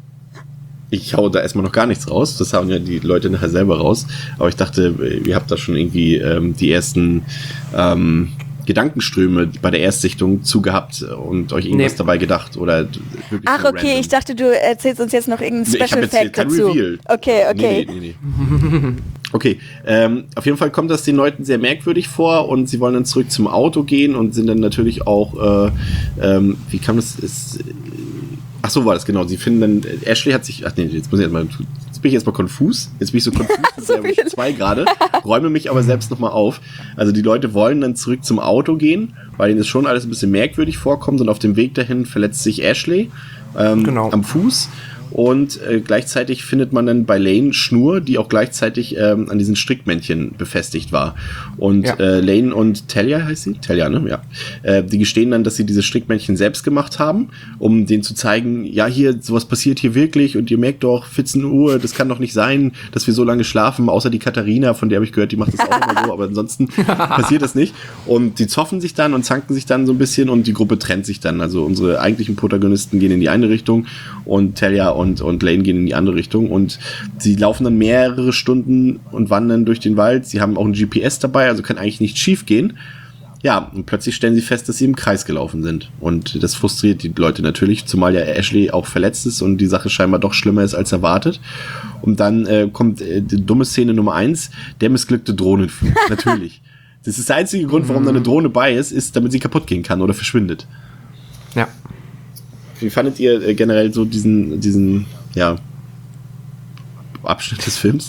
Ich hau da erstmal noch gar nichts raus. Das hauen ja die Leute nachher selber raus. Aber ich dachte, ihr habt da schon irgendwie ähm, die ersten ähm, Gedankenströme bei der Erstsichtung zugehabt und euch irgendwas Nee. dabei gedacht oder wirklich Ach, nur okay, random. ich dachte, du erzählst uns jetzt noch irgendeinen Nee, ich hab Special jetzt hier Fact kein dazu. Reveal. Okay, okay. Nee, nee, nee, nee. Okay, ähm, auf jeden Fall kommt das den Leuten sehr merkwürdig vor und sie wollen dann zurück zum Auto gehen und sind dann natürlich auch, äh, ähm, wie kam das, ist, ach so war das, genau, sie finden dann, Ashley hat sich, ach nee, jetzt muss ich erstmal, jetzt bin ich erstmal konfus, jetzt bin ich so konfus, So so ich viel. zwei gerade, räume mich aber selbst nochmal auf. Also die Leute wollen dann zurück zum Auto gehen, weil ihnen das schon alles ein bisschen merkwürdig vorkommt und auf dem Weg dahin verletzt sich Ashley ähm, Genau. am Fuß. Und äh, gleichzeitig findet man dann bei Lane Schnur, die auch gleichzeitig ähm, an diesen Strickmännchen befestigt war. Und Ja. äh, Lane und Talia heißt sie? Talia, ne? Ja. Äh, die gestehen dann, dass sie diese Strickmännchen selbst gemacht haben, um denen zu zeigen, ja, hier, sowas passiert hier wirklich und ihr merkt doch, vierzehn Uhr, das kann doch nicht sein, dass wir so lange schlafen, außer die Katharina, von der habe ich gehört, die macht das auch immer so, aber ansonsten passiert das nicht. Und die zoffen sich dann und zanken sich dann so ein bisschen und die Gruppe trennt sich dann. Also unsere eigentlichen Protagonisten gehen in die eine Richtung und Talia und Und, und Lane gehen in die andere Richtung und sie laufen dann mehrere Stunden und wandern durch den Wald. Sie haben auch ein G P S dabei, also kann eigentlich nichts schief gehen. Ja, und plötzlich stellen sie fest, dass sie im Kreis gelaufen sind. Und das frustriert die Leute natürlich, zumal ja Ashley auch verletzt ist und die Sache scheinbar doch schlimmer ist als erwartet. Und dann äh, kommt äh, die dumme Szene Nummer eins, der missglückte Drohnenflug. Natürlich. Das ist der einzige Grund, warum da eine Drohne bei ist, ist, damit sie kaputt gehen kann oder verschwindet. Ja. Wie fandet ihr äh, generell so diesen, diesen, ja, Abschnitt des Films?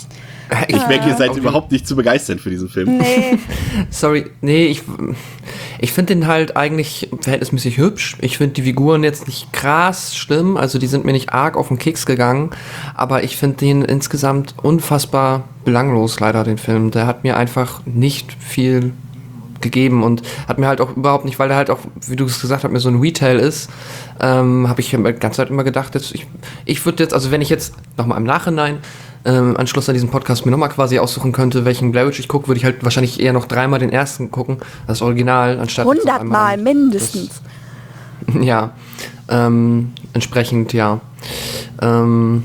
Ich merke, ihr seid Okay. überhaupt nicht zu begeistern für diesen Film. Nee. Sorry, nee, ich, ich finde den halt eigentlich verhältnismäßig hübsch. Ich finde die Figuren jetzt nicht krass schlimm, also die sind mir nicht arg auf den Keks gegangen, aber ich finde den insgesamt unfassbar belanglos, leider, den Film. Der hat mir einfach nicht viel gegeben und hat mir halt auch überhaupt nicht, weil der halt auch, wie du es gesagt hast, mir so ein Retail ist, ähm, habe ich die ganze Zeit immer gedacht, jetzt, ich, ich würde jetzt, also wenn ich jetzt nochmal im Nachhinein ähm, Anschluss an diesen Podcast mir nochmal quasi aussuchen könnte, welchen Blair Witch ich gucke, würde ich halt wahrscheinlich eher noch dreimal den ersten gucken, das Original, anstatt jetzt auf einmal Hundertmal mindestens. das, ja, ähm, entsprechend, ja, ähm,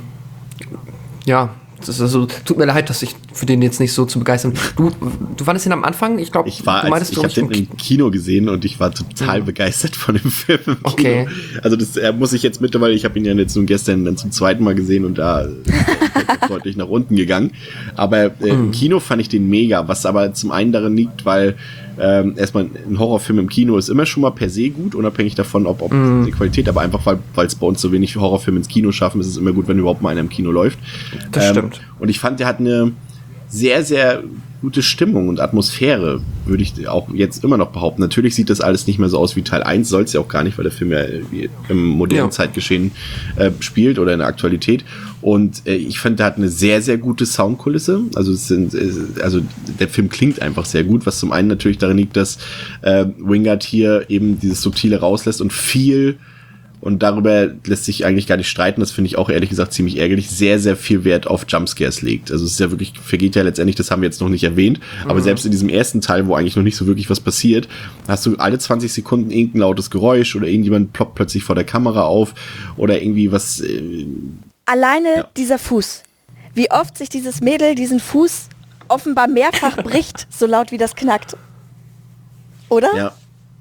ja, das ist also, tut mir leid, dass ich für den jetzt nicht so zu begeistern. Du, du fandest ihn am Anfang, ich glaube, Ich war, du als, ich habe den im Kino gesehen und ich war total mhm. begeistert von dem Film im Kino. Okay. Also das äh, muss ich jetzt mittlerweile, ich habe ihn ja jetzt nun gestern dann zum zweiten Mal gesehen und da ist er deutlich nach unten gegangen. Aber äh, mhm. im Kino fand ich den mega, was aber zum einen daran liegt, weil ähm, erstmal ein Horrorfilm im Kino ist immer schon mal per se gut, unabhängig davon, ob, ob mm. die Qualität, aber einfach, weil es bei uns so wenig Horrorfilme ins Kino schaffen, ist es immer gut, wenn überhaupt mal einer im Kino läuft. Das ähm, stimmt. Und ich fand, der hat eine sehr, sehr gute Stimmung und Atmosphäre, würde ich auch jetzt immer noch behaupten. Natürlich sieht das alles nicht mehr so aus wie Teil eins, soll es ja auch gar nicht, weil der Film ja im modernen ja. Zeitgeschehen äh, spielt oder in der Aktualität. Und äh, ich finde, der hat eine sehr, sehr gute Soundkulisse. Also, es sind, äh, also der Film klingt einfach sehr gut, was zum einen natürlich darin liegt, dass äh, Wingard hier eben dieses Subtile rauslässt und viel, und darüber lässt sich eigentlich gar nicht streiten, das finde ich auch ehrlich gesagt ziemlich ärgerlich, sehr, sehr viel Wert auf Jumpscares legt. Also es ist ja wirklich, vergeht ja letztendlich, das haben wir jetzt noch nicht erwähnt, mhm. aber selbst in diesem ersten Teil, wo eigentlich noch nicht so wirklich was passiert, hast du alle zwanzig Sekunden irgendein lautes Geräusch oder irgendjemand ploppt plötzlich vor der Kamera auf oder irgendwie was. Äh, Alleine ja. dieser Fuß. Wie oft sich dieses Mädel diesen Fuß offenbar mehrfach bricht, so laut wie das knackt. Oder? Ja.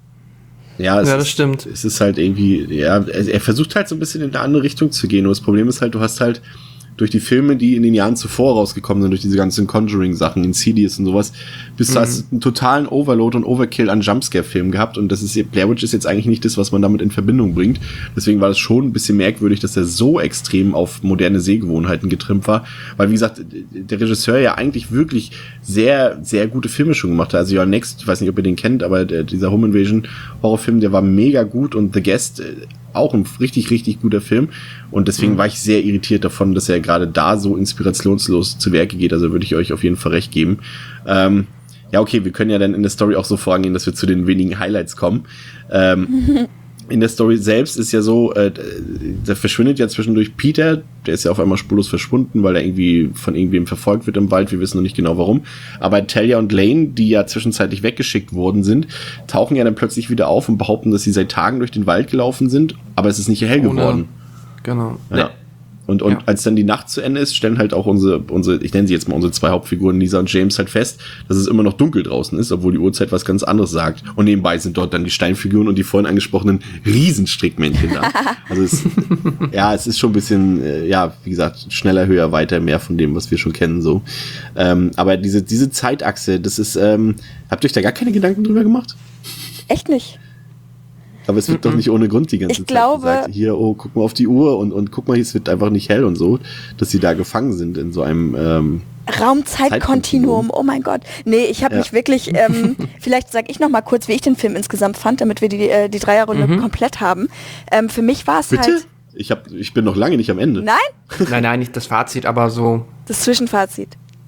Ja, es ja, das ist, stimmt. Es ist halt irgendwie, ja, er versucht halt so ein bisschen in eine andere Richtung zu gehen. Und das Problem ist halt, du hast halt durch die Filme, die in den Jahren zuvor rausgekommen sind, durch diese ganzen Conjuring-Sachen, Insidious und sowas, bist du mhm. hast einen totalen Overload und Overkill an Jumpscare-Filmen gehabt. Und das ist, Blair Witch ist jetzt eigentlich nicht das, was man damit in Verbindung bringt. Deswegen war das schon ein bisschen merkwürdig, dass er so extrem auf moderne Sehgewohnheiten getrimmt war. Weil, wie gesagt, der Regisseur ja eigentlich wirklich sehr, sehr gute Filme schon gemacht hat. Also Your Next, ich weiß nicht, ob ihr den kennt, aber der, dieser Home Invasion Horrorfilm, der war mega gut, und The Guest, auch ein richtig, richtig guter Film. Und deswegen mhm. war ich sehr irritiert davon, dass er gerade da so inspirationslos zu Werke geht. Also würde ich euch auf jeden Fall recht geben. Ähm, ja, okay, wir können ja dann in der Story auch so vorangehen, dass wir zu den wenigen Highlights kommen. Ähm, in der Story selbst ist ja so, äh, da verschwindet ja zwischendurch Peter, der ist ja auf einmal spurlos verschwunden, weil er irgendwie von irgendwem verfolgt wird im Wald, wir wissen noch nicht genau warum. Aber Talia und Lane, die ja zwischenzeitlich weggeschickt worden sind, tauchen ja dann plötzlich wieder auf und behaupten, dass sie seit Tagen durch den Wald gelaufen sind, aber es ist nicht hell Ohne, geworden. Genau. Ja. Und, und ja. als dann die Nacht zu Ende ist, stellen halt auch unsere, unsere, ich nenne sie jetzt mal unsere zwei Hauptfiguren, Lisa und James, halt fest, dass es immer noch dunkel draußen ist, obwohl die Uhrzeit was ganz anderes sagt. Und nebenbei sind dort dann die Steinfiguren und die vorhin angesprochenen Riesenstrickmännchen da. Also es, ja, es ist schon ein bisschen, äh, ja, wie gesagt, schneller, höher, weiter, mehr von dem, was wir schon kennen, so. Ähm, aber diese, diese Zeitachse, das ist, ähm, habt ihr euch da gar keine Gedanken drüber gemacht? Echt nicht. Aber es wird mm-mm. doch nicht ohne Grund die ganze ich Zeit glaube, gesagt. Hier, oh, guck mal auf die Uhr und, und guck mal, es wird einfach nicht hell und so, dass sie da gefangen sind in so einem ähm, Raumzeitkontinuum, oh mein Gott. Nee, ich habe ja. mich wirklich, ähm, vielleicht sage ich noch mal kurz, wie ich den Film insgesamt fand, damit wir die, äh, die Dreierrunde mhm. komplett haben. Ähm, für mich war es Bitte? halt... Ich, hab, ich bin noch lange nicht am Ende. Nein? Nein, nein, nicht das Fazit, aber so... Das Zwischenfazit.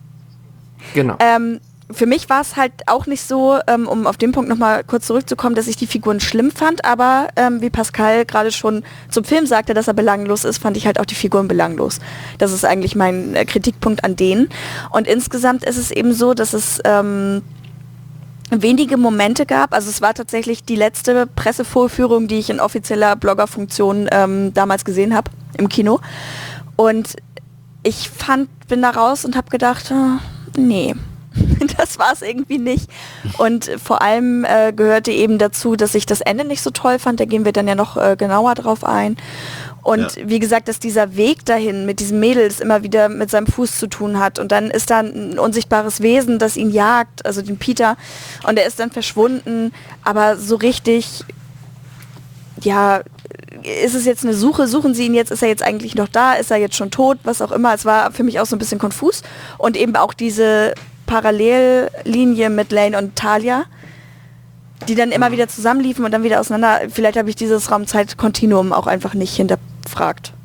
Genau. Ähm, für mich war es halt auch nicht so, ähm, um auf den Punkt nochmal kurz zurückzukommen, dass ich die Figuren schlimm fand, aber ähm, wie Pascal gerade schon zum Film sagte, dass er belanglos ist, fand ich halt auch die Figuren belanglos. Das ist eigentlich mein äh, Kritikpunkt an denen. Und insgesamt ist es eben so, dass es ähm, wenige Momente gab. Also es war tatsächlich die letzte Pressevorführung, die ich in offizieller Bloggerfunktion ähm, damals gesehen habe im Kino. Und ich fand, bin da raus und habe gedacht, oh, nee. Das war es irgendwie nicht. Und vor allem äh, gehörte eben dazu, dass ich das Ende nicht so toll fand. Da gehen wir dann ja noch äh, genauer drauf ein. Und ja. wie gesagt, dass dieser Weg dahin mit diesem Mädel das immer wieder mit seinem Fuß zu tun hat. Und dann ist da ein unsichtbares Wesen, das ihn jagt, also den Peter. Und er ist dann verschwunden. Aber so richtig, ja, ist es jetzt eine Suche, suchen sie ihn jetzt, ist er jetzt eigentlich noch da, ist er jetzt schon tot, was auch immer. Es war für mich auch so ein bisschen konfus. Und eben auch diese Parallellinie mit Lane und Talia, die dann immer wieder zusammenliefen und dann wieder auseinander. Vielleicht habe ich dieses Raumzeit-Kontinuum auch einfach nicht hinterfragt.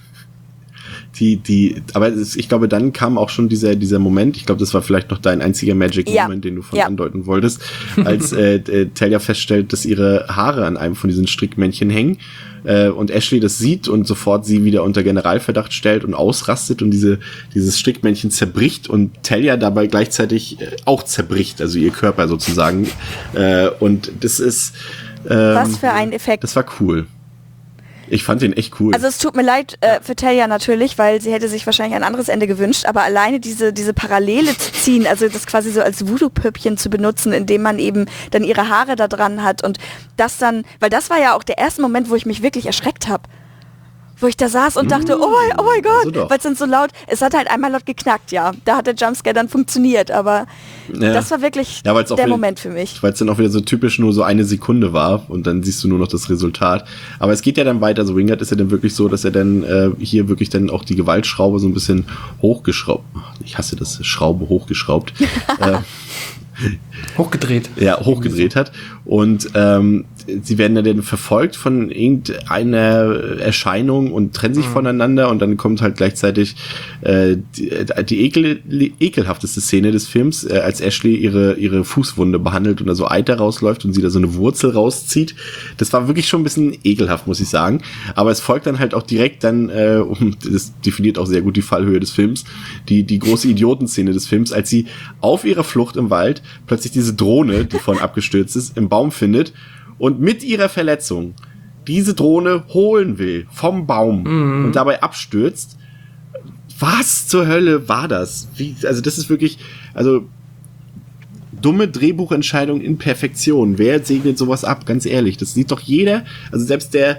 Die, die, aber es, ich glaube, dann kam auch schon dieser, dieser Moment, ich glaube, das war vielleicht noch dein einziger Magic Ja. Moment, den du von Ja. andeuten wolltest, als äh, äh, Talia feststellt, dass ihre Haare an einem von diesen Strickmännchen hängen äh, und Ashley das sieht und sofort sie wieder unter Generalverdacht stellt und ausrastet und diese, dieses Strickmännchen zerbricht und Talia dabei gleichzeitig äh, auch zerbricht, also ihr Körper sozusagen. Äh, und das ist ähm, Was für ein Effekt. Das war cool. Ich fand den echt cool. Also es tut mir leid äh, für Talia natürlich, weil sie hätte sich wahrscheinlich ein anderes Ende gewünscht, aber alleine diese, diese Parallele zu ziehen, also das quasi so als Voodoo-Püppchen zu benutzen, indem man eben dann ihre Haare da dran hat und das dann, weil das war ja auch der erste Moment, wo ich mich wirklich erschreckt habe. Wo ich da saß und dachte, oh mein, oh mein Also Gott, doch. weil es dann so laut, es hat halt einmal laut geknackt, ja. Da hat der Jumpscare dann funktioniert, aber Ja. das war wirklich Ja, weil's auch der wieder- Moment für mich. Weil es dann auch wieder so typisch nur so eine Sekunde war und dann siehst du nur noch das Resultat. Aber es geht ja dann weiter. So Wingard ist ja dann wirklich so, dass er dann äh, hier wirklich dann auch die Gewaltschraube so ein bisschen hochgeschraubt. Ich hasse das, Schraube hochgeschraubt. äh, Hochgedreht. ja, hochgedreht hat. Und ähm, sie werden dann verfolgt von irgendeiner Erscheinung und trennen sich mhm. voneinander und dann kommt halt gleichzeitig äh, die, die ekel, ekelhafteste Szene des Films, äh, als Ashley ihre, ihre Fußwunde behandelt und da so Eiter rausläuft und sie da so eine Wurzel rauszieht. Das war wirklich schon ein bisschen ekelhaft, muss ich sagen. Aber es folgt dann halt auch direkt dann, äh, das definiert auch sehr gut die Fallhöhe des Films, die, die große Idiotenszene des Films, als sie auf ihrer Flucht im Wald plötzlich diese Drohne, die vorhin abgestürzt ist, im Baum findet und mit ihrer Verletzung diese Drohne holen will vom Baum mhm. und dabei abstürzt. Was zur Hölle war das? Wie, also das ist wirklich, also dumme Drehbuchentscheidung in Perfektion. Wer segnet sowas ab? Ganz ehrlich, das sieht doch jeder, also selbst der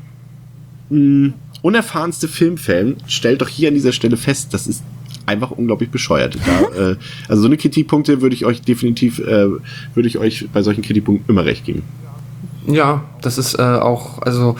mh, unerfahrenste Filmfan stellt doch hier an dieser Stelle fest, das ist einfach unglaublich bescheuert. Da, äh, also so eine Kritikpunkte würde ich euch definitiv, äh, würde ich euch bei solchen Kritikpunkten immer recht geben. Ja, das ist äh, auch, also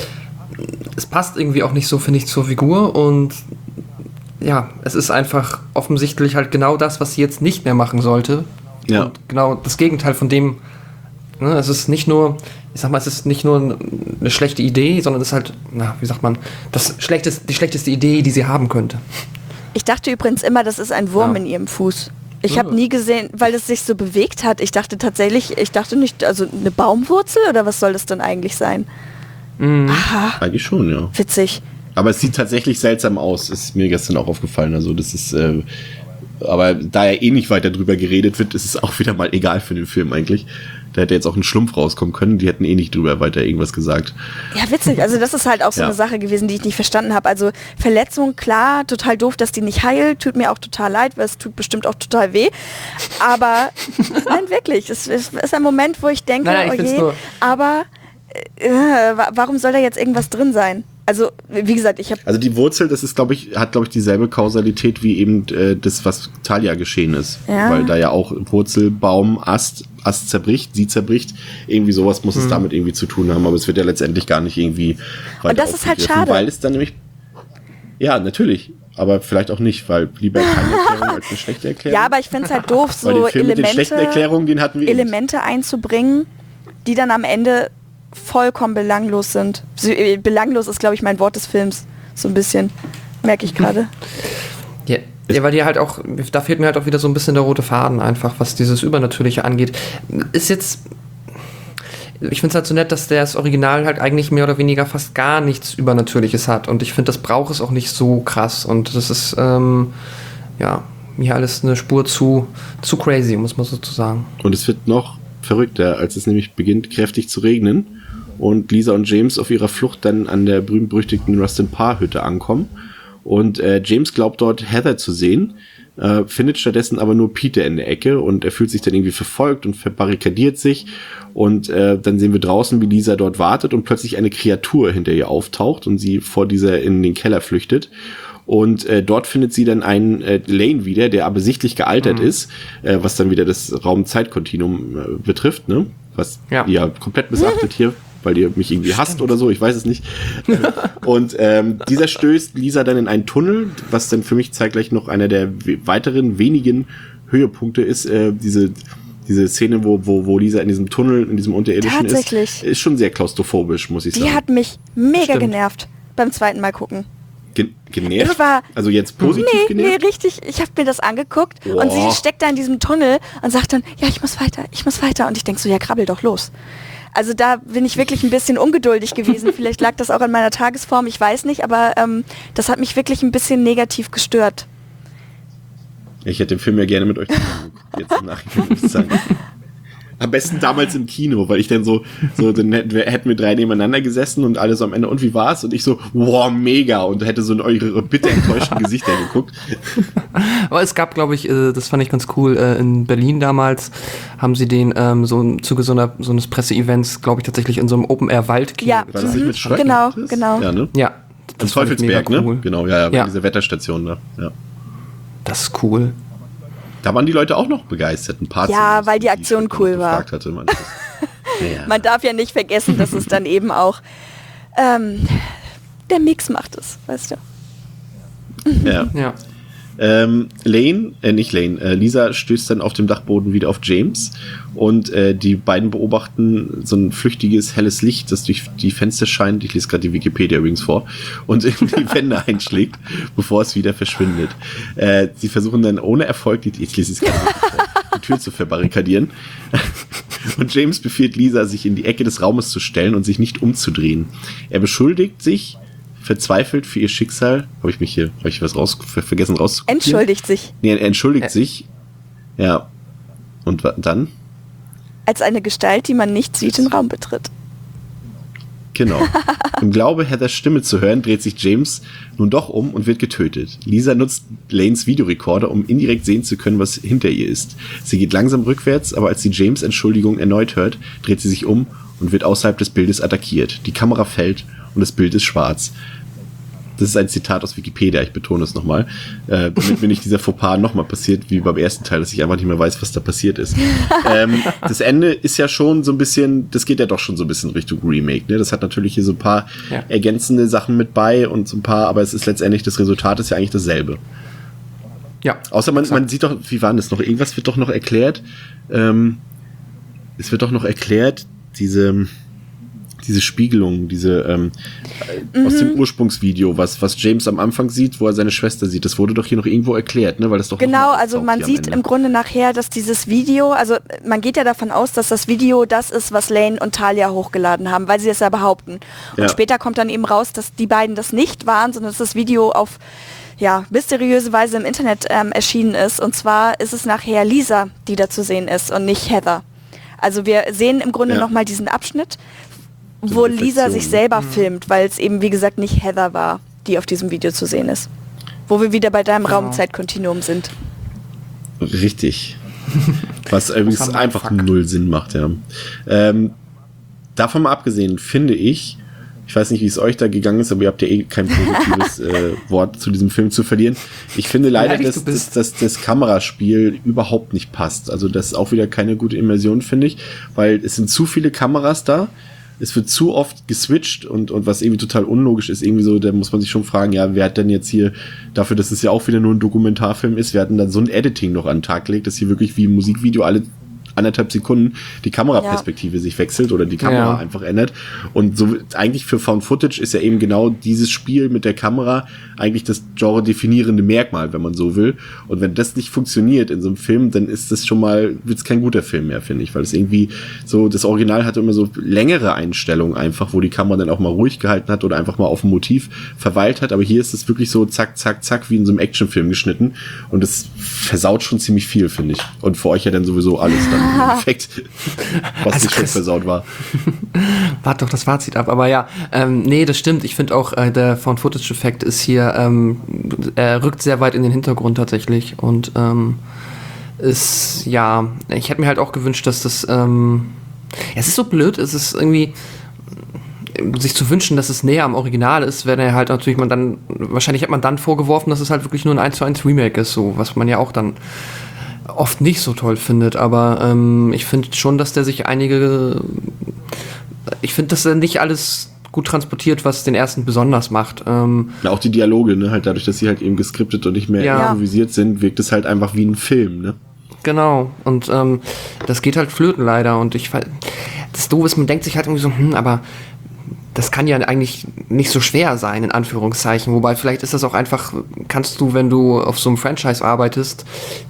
es passt irgendwie auch nicht so, finde ich, zur Figur und ja, es ist einfach offensichtlich halt genau das, was sie jetzt nicht mehr machen sollte. Ja. Und genau das Gegenteil von dem, ne, es ist nicht nur, ich sag mal, es ist nicht nur eine schlechte Idee, sondern es ist halt, na, wie sagt man, das schlechteste, die schlechteste Idee, die sie haben könnte. Ich dachte übrigens immer, das ist ein Wurm Ja. in ihrem Fuß. Ich Ja. habe nie gesehen, weil es sich so bewegt hat. Ich dachte tatsächlich, ich dachte nicht, also eine Baumwurzel oder was soll das denn eigentlich sein? Mhm. Aha, Eigentlich schon, ja. witzig. Aber es sieht tatsächlich seltsam aus. Ist mir gestern auch aufgefallen. Also das ist, äh, aber da ja eh nicht weiter drüber geredet wird, ist es auch wieder mal egal für den Film eigentlich. Da hätte jetzt auch ein Schlumpf rauskommen können. Die hätten eh nicht drüber weiter irgendwas gesagt. Ja, witzig. Also das ist halt auch so Ja. eine Sache gewesen, die ich nicht verstanden habe. Also Verletzung, klar, total doof, dass die nicht heilt. Tut mir auch total leid, weil es tut bestimmt auch total weh. Aber nein, wirklich. Es ist, ist ein Moment, wo ich denke, Nein, nein, ich oh find's je, nur- aber äh, wa- warum soll da jetzt irgendwas drin sein? Also, wie gesagt, ich habe Also die Wurzel, das ist, glaube ich, hat, glaube ich, dieselbe Kausalität wie eben äh, das, was Talia geschehen ist. Ja. Weil da ja auch Wurzel, Baum, Ast, Ast zerbricht, sie zerbricht. Irgendwie sowas muss es damit irgendwie zu tun haben. Aber es wird ja letztendlich gar nicht irgendwie weiter Und das ist halt aufgegriffen, schade. Weil es dann nämlich, ja, natürlich. Aber vielleicht auch nicht, weil lieber keine Erklärung als eine schlechte Erklärung. Ja, aber ich finde es halt doof, Weil so den Film mit den schlechten Elemente, Erklärungen, den hatten wir eben. Elemente einzubringen, die dann am Ende vollkommen belanglos sind. So, äh, belanglos ist, glaube ich, mein Wort des Films. So ein bisschen. Merke ich gerade. Ja, ja, weil die halt auch, da fehlt mir halt auch wieder so ein bisschen der rote Faden einfach, was dieses Übernatürliche angeht. Ist jetzt, ich finde es halt so nett, dass das Original halt eigentlich mehr oder weniger fast gar nichts Übernatürliches hat und ich finde, das braucht es auch nicht so krass und das ist, ähm, ja, mir alles eine Spur zu, zu crazy, muss man sozusagen. Und es wird noch verrückter, als es nämlich beginnt, kräftig zu regnen und Lisa und James auf ihrer Flucht dann an der berühmt-berüchtigten Rustin Parr-Hütte ankommen. Und äh, James glaubt dort Heather zu sehen, äh, findet stattdessen aber nur Peter in der Ecke und er fühlt sich dann irgendwie verfolgt und verbarrikadiert sich. Und äh, dann sehen wir draußen, wie Lisa dort wartet und plötzlich eine Kreatur hinter ihr auftaucht und sie vor dieser in den Keller flüchtet. Und äh, dort findet sie dann einen äh, Lane wieder, der aber sichtlich gealtert mhm. ist, äh, was dann wieder das Raum-Zeit-Kontinuum äh, betrifft, ne? Was ja. ihr komplett missachtet hier weil ihr mich irgendwie hasst oder so, ich weiß es nicht. Und ähm, dieser stößt Lisa dann in einen Tunnel, was dann für mich zeitgleich noch einer der we- weiteren wenigen Höhepunkte ist, äh, diese diese Szene, wo, wo, wo Lisa in diesem Tunnel, in diesem unterirdischen ist, Tatsächlich. ist schon sehr klaustrophobisch, muss ich Die sagen. hat mich mega Stimmt. genervt beim zweiten Mal gucken. Gen- genervt? Ich war- Also jetzt positiv Nee, genervt? nee, richtig. Ich habe mir das angeguckt Boah. und sie steckt da in diesem Tunnel und sagt dann, ja, ich muss weiter, ich muss weiter. Und ich denk so, ja, krabbel doch los. Also da bin ich wirklich ein bisschen ungeduldig gewesen. Vielleicht lag das auch an meiner Tagesform, ich weiß nicht, aber ähm, das hat mich wirklich ein bisschen negativ gestört. Ich hätte den Film ja gerne mit euch zusammen geguckt, jetzt im Nachhinein muss ich sagen. Am besten damals im Kino, weil ich dann so, so dann hätten wir, hätten wir drei nebeneinander gesessen und alle so am Ende, und wie war's? Und ich so, wow, mega, und hätte so in eure bitter enttäuschten Gesichter geguckt. Aber es gab, glaube ich, äh, das fand ich ganz cool, äh, in Berlin damals haben sie den ähm, so im Zuge so, einer, so eines Presseevents, glaube ich, tatsächlich in so einem Open-Air-Wald-Kino. Ja. War das nicht Mhm, mit Schröck? genau, Das? genau. Ja, ne? Ja. An das fand ich Teufelsberg, mega ne? cool. Genau, ja, ja, bei Ja. dieser Wetterstation da. Ja. Das ist cool. Da waren die Leute auch noch begeistert, ein paar Ja, zumindest, weil die ich Aktion noch cool war. gefragt hatte, man. Das, ja. Man darf ja nicht vergessen, dass es dann eben auch ähm, der Mix macht es, weißt du. ja. Ja. Ähm, Lane, äh, nicht Lane, äh, Lisa stößt dann auf dem Dachboden wieder auf James und äh, die beiden beobachten so ein flüchtiges, helles Licht, das durch die Fenster scheint. Ich lese gerade die Wikipedia übrigens vor und in die Wände einschlägt, bevor es wieder verschwindet. Äh, sie versuchen dann ohne Erfolg, die, ich lese es gerade wirklich vor, die Tür zu verbarrikadieren. Und James befiehlt Lisa, sich in die Ecke des Raumes zu stellen und sich nicht umzudrehen. Er beschuldigt sich, verzweifelt für ihr Schicksal. Habe ich mich hier, habe ich was raus, ver- vergessen rauszukopieren? Entschuldigt sich Nee, er entschuldigt Ä- sich. Ja. Und wa- dann? als eine Gestalt, die man nicht sieht, den Raum betritt. Genau. Im Glaube, Heathers Stimme zu hören, dreht sich James nun doch um und wird getötet. Lisa nutzt Lanes Videorekorder, um indirekt sehen zu können, was hinter ihr ist. Sie geht langsam rückwärts, aber als sie James' Entschuldigung erneut hört, dreht sie sich um und wird außerhalb des Bildes attackiert. Die Kamera fällt und das Bild ist schwarz. Das ist ein Zitat aus Wikipedia, ich betone es nochmal, äh, damit mir nicht dieser Fauxpas nochmal passiert, wie beim ersten Teil, dass ich einfach nicht mehr weiß, was da passiert ist. ähm, das Ende ist ja schon so ein bisschen, das geht ja doch schon so ein bisschen Richtung Remake, ne? Das hat natürlich hier so ein paar Ja. ergänzende Sachen mit bei und so ein paar, aber es ist letztendlich, das Resultat ist ja eigentlich dasselbe. Ja. Außer man, Exakt. man sieht doch, wie war denn das noch? Irgendwas wird doch noch erklärt. Ähm, es wird doch noch erklärt, diese, diese Spiegelung, diese ähm, äh, aus dem Ursprungsvideo, was, was James am Anfang sieht, wo er seine Schwester sieht. Das wurde doch hier noch irgendwo erklärt, ne? Weil das doch noch Genau, mal also auftaucht man hier am sieht Ende. im Grunde nachher, dass dieses Video, also man geht ja davon aus, dass das Video das ist, was Lane und Talia hochgeladen haben, weil sie es ja behaupten. Und Ja. später kommt dann eben raus, dass die beiden das nicht waren, sondern dass das Video auf ja, mysteriöse Weise im Internet ähm, erschienen ist. Und zwar ist es nachher Lisa, die da zu sehen ist und nicht Heather. Also wir sehen im Grunde Ja. nochmal diesen Abschnitt, So wo eine Lisa Reflexion, sich ne? selber filmt, weil es eben wie gesagt nicht Heather war, die auf diesem Video zu sehen ist. Wo wir wieder bei deinem Genau. Raumzeitkontinuum sind. Richtig. Was übrigens haben wir? einfach Fuck. null Sinn macht, ja. Ähm, davon mal abgesehen, finde ich, ich weiß nicht, wie es euch da gegangen ist, aber ihr habt ja eh kein positives äh, Wort zu diesem Film zu verlieren. Ich finde leider, ehrlich dass, du dass, bist. dass das Kameraspiel überhaupt nicht passt. Also das ist auch wieder keine gute Immersion, finde ich, weil es sind zu viele Kameras da. Es wird zu oft geswitcht und, und was irgendwie total unlogisch ist, irgendwie so, da muss man sich schon fragen, ja, wer hat denn jetzt hier, dafür, dass es ja auch wieder nur ein Dokumentarfilm ist, wer hat denn dann so ein Editing noch an den Tag gelegt, dass hier wirklich wie ein Musikvideo alle anderthalb Sekunden die Kameraperspektive sich wechselt oder die Kamera Ja. einfach ändert. Und so eigentlich für Found Footage ist ja eben genau dieses Spiel mit der Kamera eigentlich das genre-definierende Merkmal, wenn man so will. Und wenn das nicht funktioniert in so einem Film, dann ist das schon mal, wird es kein guter Film mehr, finde ich, weil es irgendwie so, das Original hatte immer so längere Einstellungen einfach, wo die Kamera dann auch mal ruhig gehalten hat oder einfach mal auf dem Motiv verweilt hat. Aber hier ist es wirklich so zack, zack, zack, wie in so einem Actionfilm geschnitten. Und das versaut schon ziemlich viel, finde ich. Und für euch ja dann sowieso alles dann im Endeffekt, was Also nicht schon Chris- versaut war. Warte doch das Fazit ab, aber ja, ähm, nee, das stimmt. Ich finde auch, äh, der Found-Footage-Effekt ist hier, ähm, er rückt sehr weit in den Hintergrund tatsächlich und ähm, ist, ja, ich hätte mir halt auch gewünscht, dass das, ähm, es ist so blöd, es ist irgendwie, sich zu wünschen, dass es näher am Original ist, wenn er halt natürlich man dann, wahrscheinlich hat man dann vorgeworfen, dass es halt wirklich nur ein eins zu eins Remake ist, so, was man ja auch dann oft nicht so toll findet, aber ähm, ich finde schon, dass der sich einige ich finde, dass er nicht alles gut transportiert, was den ersten besonders macht. Ähm, ja, auch die Dialoge, ne, halt dadurch, dass sie halt eben geskriptet und nicht mehr Ja. improvisiert sind, wirkt es halt einfach wie ein Film, ne? Genau, und ähm, das geht halt flöten leider. Und ich fe- das Doofe ist, man denkt sich halt irgendwie so, hm, aber das kann ja eigentlich nicht so schwer sein, in Anführungszeichen. Wobei vielleicht ist das auch einfach, kannst du, wenn du auf so einem Franchise arbeitest,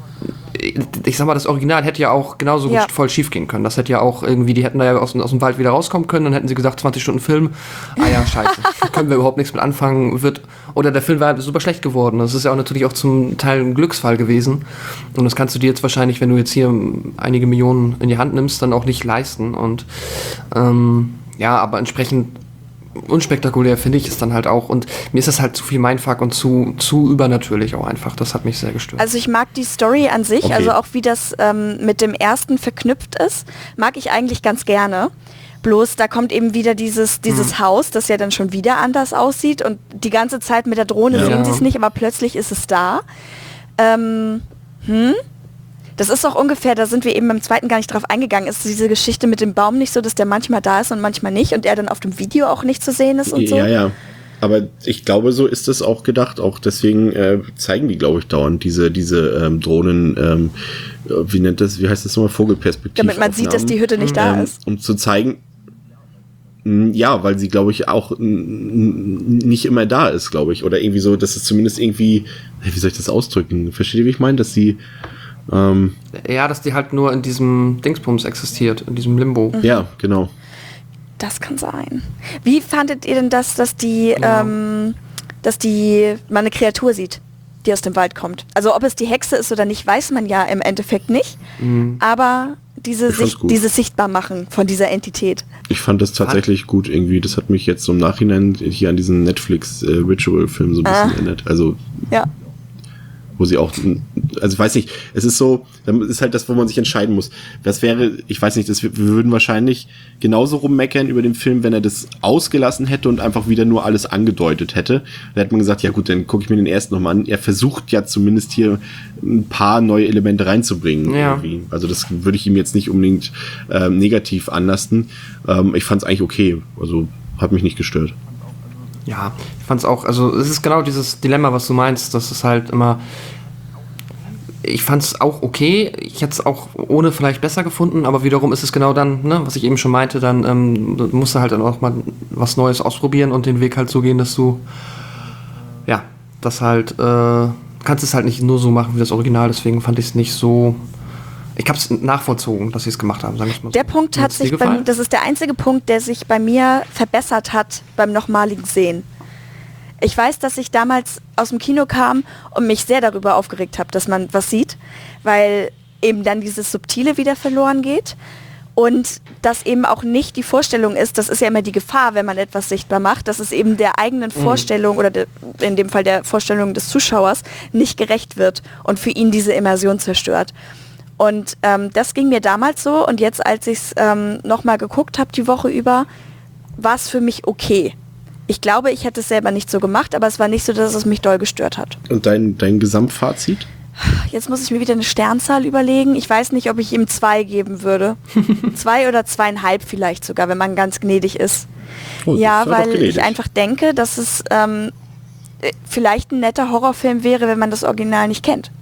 ich sag mal, das Original hätte ja auch genauso Ja. gut voll schief gehen können. Das hätte ja auch irgendwie, die hätten da ja aus, aus dem Wald wieder rauskommen können, dann hätten sie gesagt, zwanzig Stunden Film. Ah ja, scheiße, können wir überhaupt nichts mit anfangen. Wird, oder der Film war super schlecht geworden. Das ist ja auch natürlich auch zum Teil ein Glücksfall gewesen. Und das kannst du dir jetzt wahrscheinlich, wenn du jetzt hier einige Millionen in die Hand nimmst, dann auch nicht leisten. Und ähm, ja, aber entsprechend unspektakulär finde ich es dann halt auch. Und mir ist das halt zu viel Mindfuck und zu, zu übernatürlich auch einfach. Das hat mich sehr gestört. Also ich mag die Story an sich, Okay. also auch wie das ähm, mit dem ersten verknüpft ist, mag ich eigentlich ganz gerne. Bloß da kommt eben wieder dieses, dieses Haus, das ja dann schon wieder anders aussieht und die ganze Zeit mit der Drohne Ja. sehen sie es nicht, aber plötzlich ist es da. Ähm, hm? Das ist auch ungefähr, da sind wir eben beim zweiten gar nicht drauf eingegangen, ist diese Geschichte mit dem Baum nicht so, dass der manchmal da ist und manchmal nicht und er dann auf dem Video auch nicht zu sehen ist und so? Ja, ja. Aber ich glaube, so ist es auch gedacht. Auch deswegen äh, zeigen die, glaube ich, dauernd diese, diese ähm, Drohnen, ähm, wie nennt das, wie heißt das nochmal, Vogelperspektive. Damit man sieht, dass die Hütte nicht da ähm, ist. Um zu zeigen, mh, ja, weil sie, glaube ich, auch n- n- nicht immer da ist, glaube ich. Oder irgendwie so, dass es zumindest irgendwie, wie soll ich das ausdrücken? Versteht ihr, wie ich meine? Dass sie, ähm, Ja, dass die halt nur in diesem Dingsbums existiert, in diesem Limbo. ja, genau. Das kann sein. Wie fandet ihr denn das, dass die, Ja. ähm, dass die man eine Kreatur sieht, die aus dem Wald kommt? Also ob es die Hexe ist oder nicht, weiß man ja im Endeffekt nicht. Aber diese Ich fand's Sicht, gut. dieses Sichtbarmachen von dieser Entität. Ich fand das tatsächlich gut irgendwie. Das hat mich jetzt so im Nachhinein hier an diesen Netflix-Ritual-Film so ein bisschen Ah. erinnert. Also, Ja. wo sie auch, also ich weiß nicht, es ist so, dann ist halt das, wo man sich entscheiden muss. Das wäre, ich weiß nicht, das, wir würden wahrscheinlich genauso rummeckern über den Film, wenn er das ausgelassen hätte und einfach wieder nur alles angedeutet hätte. Da hätte man gesagt, ja gut, dann gucke ich mir den ersten nochmal an. Er versucht ja zumindest hier ein paar neue Elemente reinzubringen. Ja. Irgendwie. Also das würde ich ihm jetzt nicht unbedingt ähm, negativ anlasten. Ähm, ich fand es eigentlich okay. Also hat mich nicht gestört. Ja, ich fand's auch, also es ist genau dieses Dilemma, was du meinst, das ist halt immer, ich fand's auch okay, ich hätte es auch ohne vielleicht besser gefunden, aber wiederum ist es genau dann, ne, was ich eben schon meinte, dann ähm, du musst du halt dann auch mal was Neues ausprobieren und den Weg halt so gehen, dass du, ja, das halt, äh, kannst es halt nicht nur so machen wie das Original, deswegen fand ich es nicht so, ich hab's nachvollzogen, dass sie es gemacht haben, sag ich mal so. Der Punkt hat Hat's dir sich, bei, gefallen? das ist der einzige Punkt, der sich bei mir verbessert hat beim nochmaligen Sehen. Ich weiß, dass ich damals aus dem Kino kam und mich sehr darüber aufgeregt habe, dass man was sieht, weil eben dann dieses Subtile wieder verloren geht und dass eben auch nicht die Vorstellung ist, das ist ja immer die Gefahr, wenn man etwas sichtbar macht, dass es eben der eigenen Vorstellung oder de, in dem Fall der Vorstellung des Zuschauers nicht gerecht wird und für ihn diese Immersion zerstört. Und ähm, das ging mir damals so und jetzt, als ich es ähm, nochmal geguckt habe die Woche über, war es für mich okay. Ich glaube, ich hätte es selber nicht so gemacht, aber es war nicht so, dass es mich doll gestört hat. Und dein, dein Gesamtfazit? Jetzt muss ich mir wieder eine Sternzahl überlegen. Ich weiß nicht, ob ich ihm zwei geben würde. Zwei oder zweieinhalb vielleicht sogar, wenn man ganz gnädig ist. Oh, Ja, das war doch weil gnädig. ich einfach denke, dass es ähm, äh, vielleicht ein netter Horrorfilm wäre, wenn man das Original nicht kennt.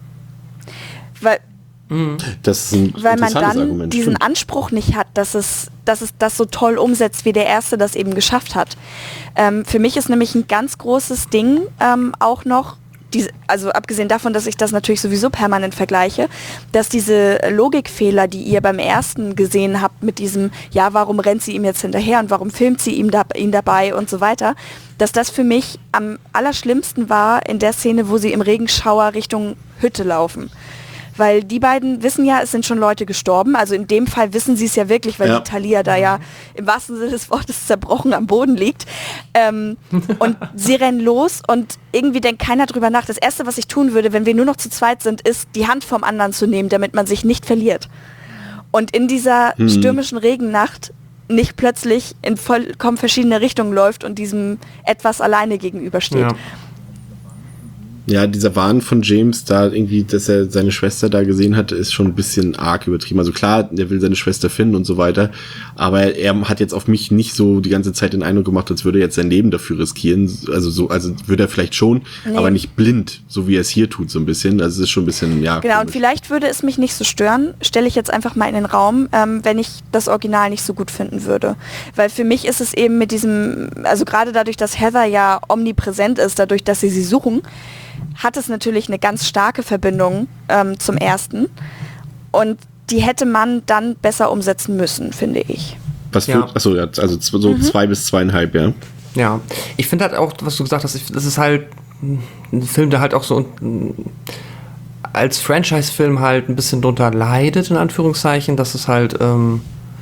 Weil, Das ist ein weil man interessantes dann Argument. diesen stimmt. Anspruch nicht hat, dass es, dass es das so toll umsetzt, wie der Erste das eben geschafft hat. Ähm, für mich ist nämlich ein ganz großes Ding ähm, auch noch, diese, also abgesehen davon, dass ich das natürlich sowieso permanent vergleiche, dass diese Logikfehler, die ihr beim Ersten gesehen habt mit diesem, ja, warum rennt sie ihm jetzt hinterher und warum filmt sie ihm da, ihn dabei und so weiter, dass das für mich am allerschlimmsten war in der Szene, wo sie im Regenschauer Richtung Hütte laufen. Weil die beiden wissen ja, es sind schon Leute gestorben. Also in dem Fall wissen sie es ja wirklich, weil Ja. die Thalia da ja im wahrsten Sinne des Wortes zerbrochen am Boden liegt. Ähm, und sie rennen los und irgendwie denkt keiner drüber nach. Das Erste, was ich tun würde, wenn wir nur noch zu zweit sind, ist, die Hand vom anderen zu nehmen, damit man sich nicht verliert. Und in dieser Mhm. stürmischen Regennacht nicht plötzlich in vollkommen verschiedene Richtungen läuft und diesem etwas alleine gegenübersteht. Ja. Ja, dieser Wahn von James, da irgendwie, dass er seine Schwester da gesehen hat, ist schon ein bisschen arg übertrieben. Also klar, er will seine Schwester finden und so weiter, aber er hat jetzt auf mich nicht so die ganze Zeit den Eindruck gemacht, als würde er jetzt sein Leben dafür riskieren. Also so, also würde er vielleicht schon, nee. aber nicht blind, so wie er es hier tut, so ein bisschen. Also es ist schon ein bisschen, ja. Genau, komisch. Und vielleicht würde es mich nicht so stören, stelle ich jetzt einfach mal in den Raum, ähm, wenn ich das Original nicht so gut finden würde. Weil für mich ist es eben mit diesem, also gerade dadurch, dass Heather ja omnipräsent ist, dadurch, dass sie sie suchen, hat es natürlich eine ganz starke Verbindung ähm, zum ersten und die hätte man dann besser umsetzen müssen, finde ich. Was für, ja. Achso, ja, also so mhm. zwei bis zweieinhalb, ja. Ja, ich finde halt auch, was du gesagt hast, das ist halt ein Film, der halt auch so als Franchise-Film halt ein bisschen drunter leidet, in Anführungszeichen, dass es halt, ähm,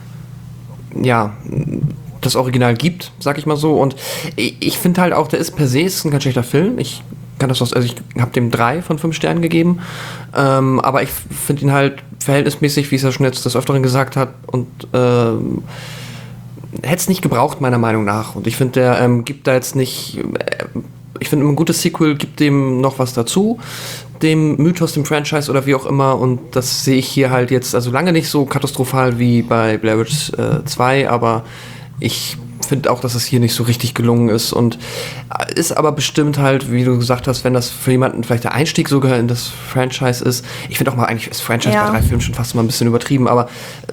ja, das Original gibt, sag ich mal so. Und ich, ich finde halt auch, der ist per se ist ein ganz schlechter Film. Ich kann das aus, also ich habe dem drei von fünf Sternen gegeben, ähm, aber ich finde ihn halt verhältnismäßig, wie es ja schon jetzt des Öfteren gesagt hat, und ähm, hätte es nicht gebraucht, meiner Meinung nach. Und ich finde, der ähm, gibt da jetzt nicht, äh, ich finde, ein gutes Sequel gibt dem noch was dazu, dem Mythos, dem Franchise oder wie auch immer, und das sehe ich hier halt jetzt, also lange nicht so katastrophal wie bei Blair Witch äh, zwei, aber ich finde auch, dass es hier nicht so richtig gelungen ist und ist aber bestimmt halt, wie du gesagt hast, wenn das für jemanden vielleicht der Einstieg sogar in das Franchise ist. Ich finde auch mal, eigentlich ist Franchise ja. bei drei Filmen schon fast mal ein bisschen übertrieben, aber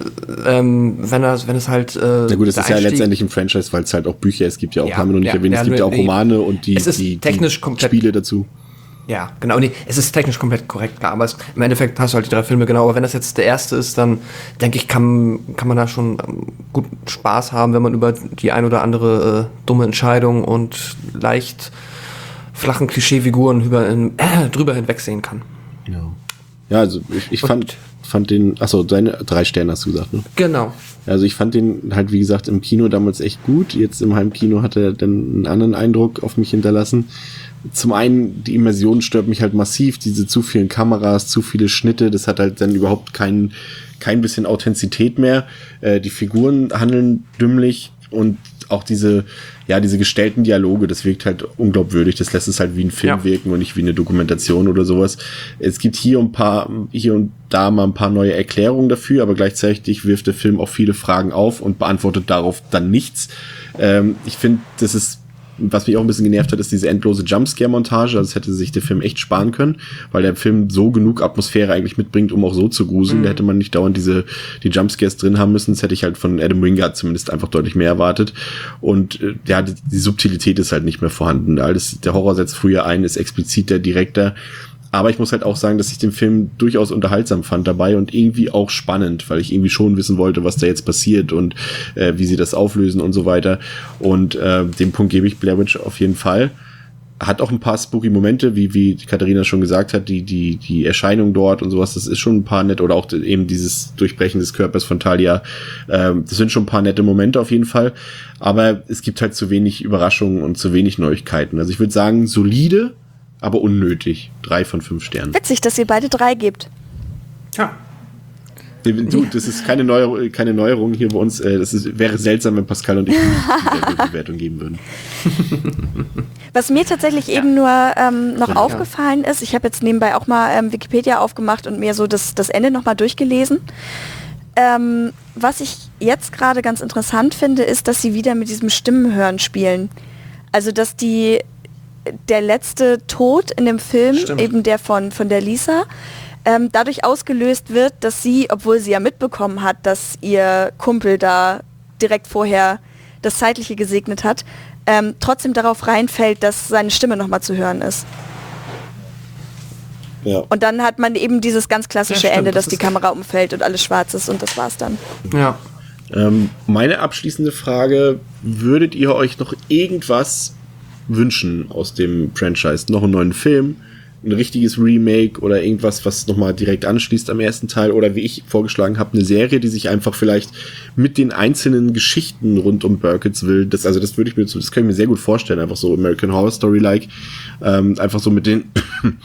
ähm, wenn, das, wenn es halt äh, na gut, es ist Einstieg, ja letztendlich ein Franchise, weil es halt auch Bücher, es gibt ja auch, ja, haben wir noch nicht ja, erwähnt, es gibt ja auch Romane und die, die, die Spiele dazu. Ja, genau, nee, es ist technisch komplett korrekt, klar, aber es, im Endeffekt hast du halt die drei Filme, genau, aber wenn das jetzt der erste ist, dann denke ich, kann, kann man da schon gut Spaß haben, wenn man über die ein oder andere äh, dumme Entscheidung und leicht flachen Klischeefiguren über, äh, drüber hinwegsehen kann. Ja, ja also ich, ich fand, fand den, achso, deine drei Sterne hast du gesagt, ne? Genau. Also ich fand den halt, wie gesagt, im Kino damals echt gut, jetzt im Heimkino hat er dann einen anderen Eindruck auf mich hinterlassen. Zum einen, die Immersion stört mich halt massiv, diese zu vielen Kameras, zu viele Schnitte, das hat halt dann überhaupt kein, kein bisschen Authentizität mehr. Äh, die Figuren handeln dümmlich und auch diese, ja, diese gestellten Dialoge, das wirkt halt unglaubwürdig, das lässt es halt wie ein Film ja. wirken und nicht wie eine Dokumentation oder sowas. Es gibt hier ein paar, hier und da mal ein paar neue Erklärungen dafür, aber gleichzeitig wirft der Film auch viele Fragen auf und beantwortet darauf dann nichts. Ähm, ich finde, das ist was mich auch ein bisschen genervt hat, ist diese endlose Jumpscare-Montage. Also das hätte sich der Film echt sparen können, weil der Film so genug Atmosphäre eigentlich mitbringt, um auch so zu gruseln. Mhm. Da hätte man nicht dauernd diese die Jumpscares drin haben müssen. Das hätte ich halt von Adam Wingard zumindest einfach deutlich mehr erwartet. Und äh, ja, die, die Subtilität ist halt nicht mehr vorhanden. Alles, der Horror setzt früher ein, ist expliziter, direkter. Aber ich muss halt auch sagen, dass ich den Film durchaus unterhaltsam fand dabei und irgendwie auch spannend, weil ich irgendwie schon wissen wollte, was da jetzt passiert und äh, wie sie das auflösen und so weiter. Und äh, den Punkt gebe ich Blair Witch auf jeden Fall. Hat auch ein paar spooky Momente, wie wie Katharina schon gesagt hat, die die die Erscheinung dort und sowas, das ist schon ein paar nett, oder auch eben dieses Durchbrechen des Körpers von Talia. Ähm, das sind schon ein paar nette Momente auf jeden Fall. Aber es gibt halt zu wenig Überraschungen und zu wenig Neuigkeiten. Also ich würde sagen, solide, aber unnötig. Drei von fünf Sternen. Witzig, dass ihr beide drei gebt. Ja. Du, das ist keine, Neuer, keine Neuerung hier bei uns. Das ist, wäre seltsam, wenn Pascal und ich die Bewertung geben würden. Was mir tatsächlich ja. eben nur ähm, noch ja. aufgefallen ist, ich habe jetzt nebenbei auch mal ähm, Wikipedia aufgemacht und mir so das, das Ende nochmal durchgelesen. Ähm, was ich jetzt gerade ganz interessant finde, ist, dass sie wieder mit diesem Stimmenhören spielen. Also, dass die der letzte Tod in dem Film, Stimmt. eben der von, von der Lisa, ähm, dadurch ausgelöst wird, dass sie, obwohl sie ja mitbekommen hat, dass ihr Kumpel da direkt vorher das Zeitliche gesegnet hat, ähm, trotzdem darauf reinfällt, dass seine Stimme nochmal zu hören ist. Ja. Und dann hat man eben dieses ganz klassische ja, stimmt, Ende, dass das die Kamera umfällt und alles schwarz ist und das war's dann. Ja. Ähm, meine abschließende Frage, würdet ihr euch noch irgendwas wünschen aus dem Franchise? Noch einen neuen Film, ein richtiges Remake oder irgendwas, was nochmal direkt anschließt am ersten Teil, oder wie ich vorgeschlagen habe, eine Serie, die sich einfach vielleicht mit den einzelnen Geschichten rund um Burkittsville, das, also das würde ich mir, das kann ich mir sehr gut vorstellen, einfach so American Horror Story-like, ähm, einfach so mit den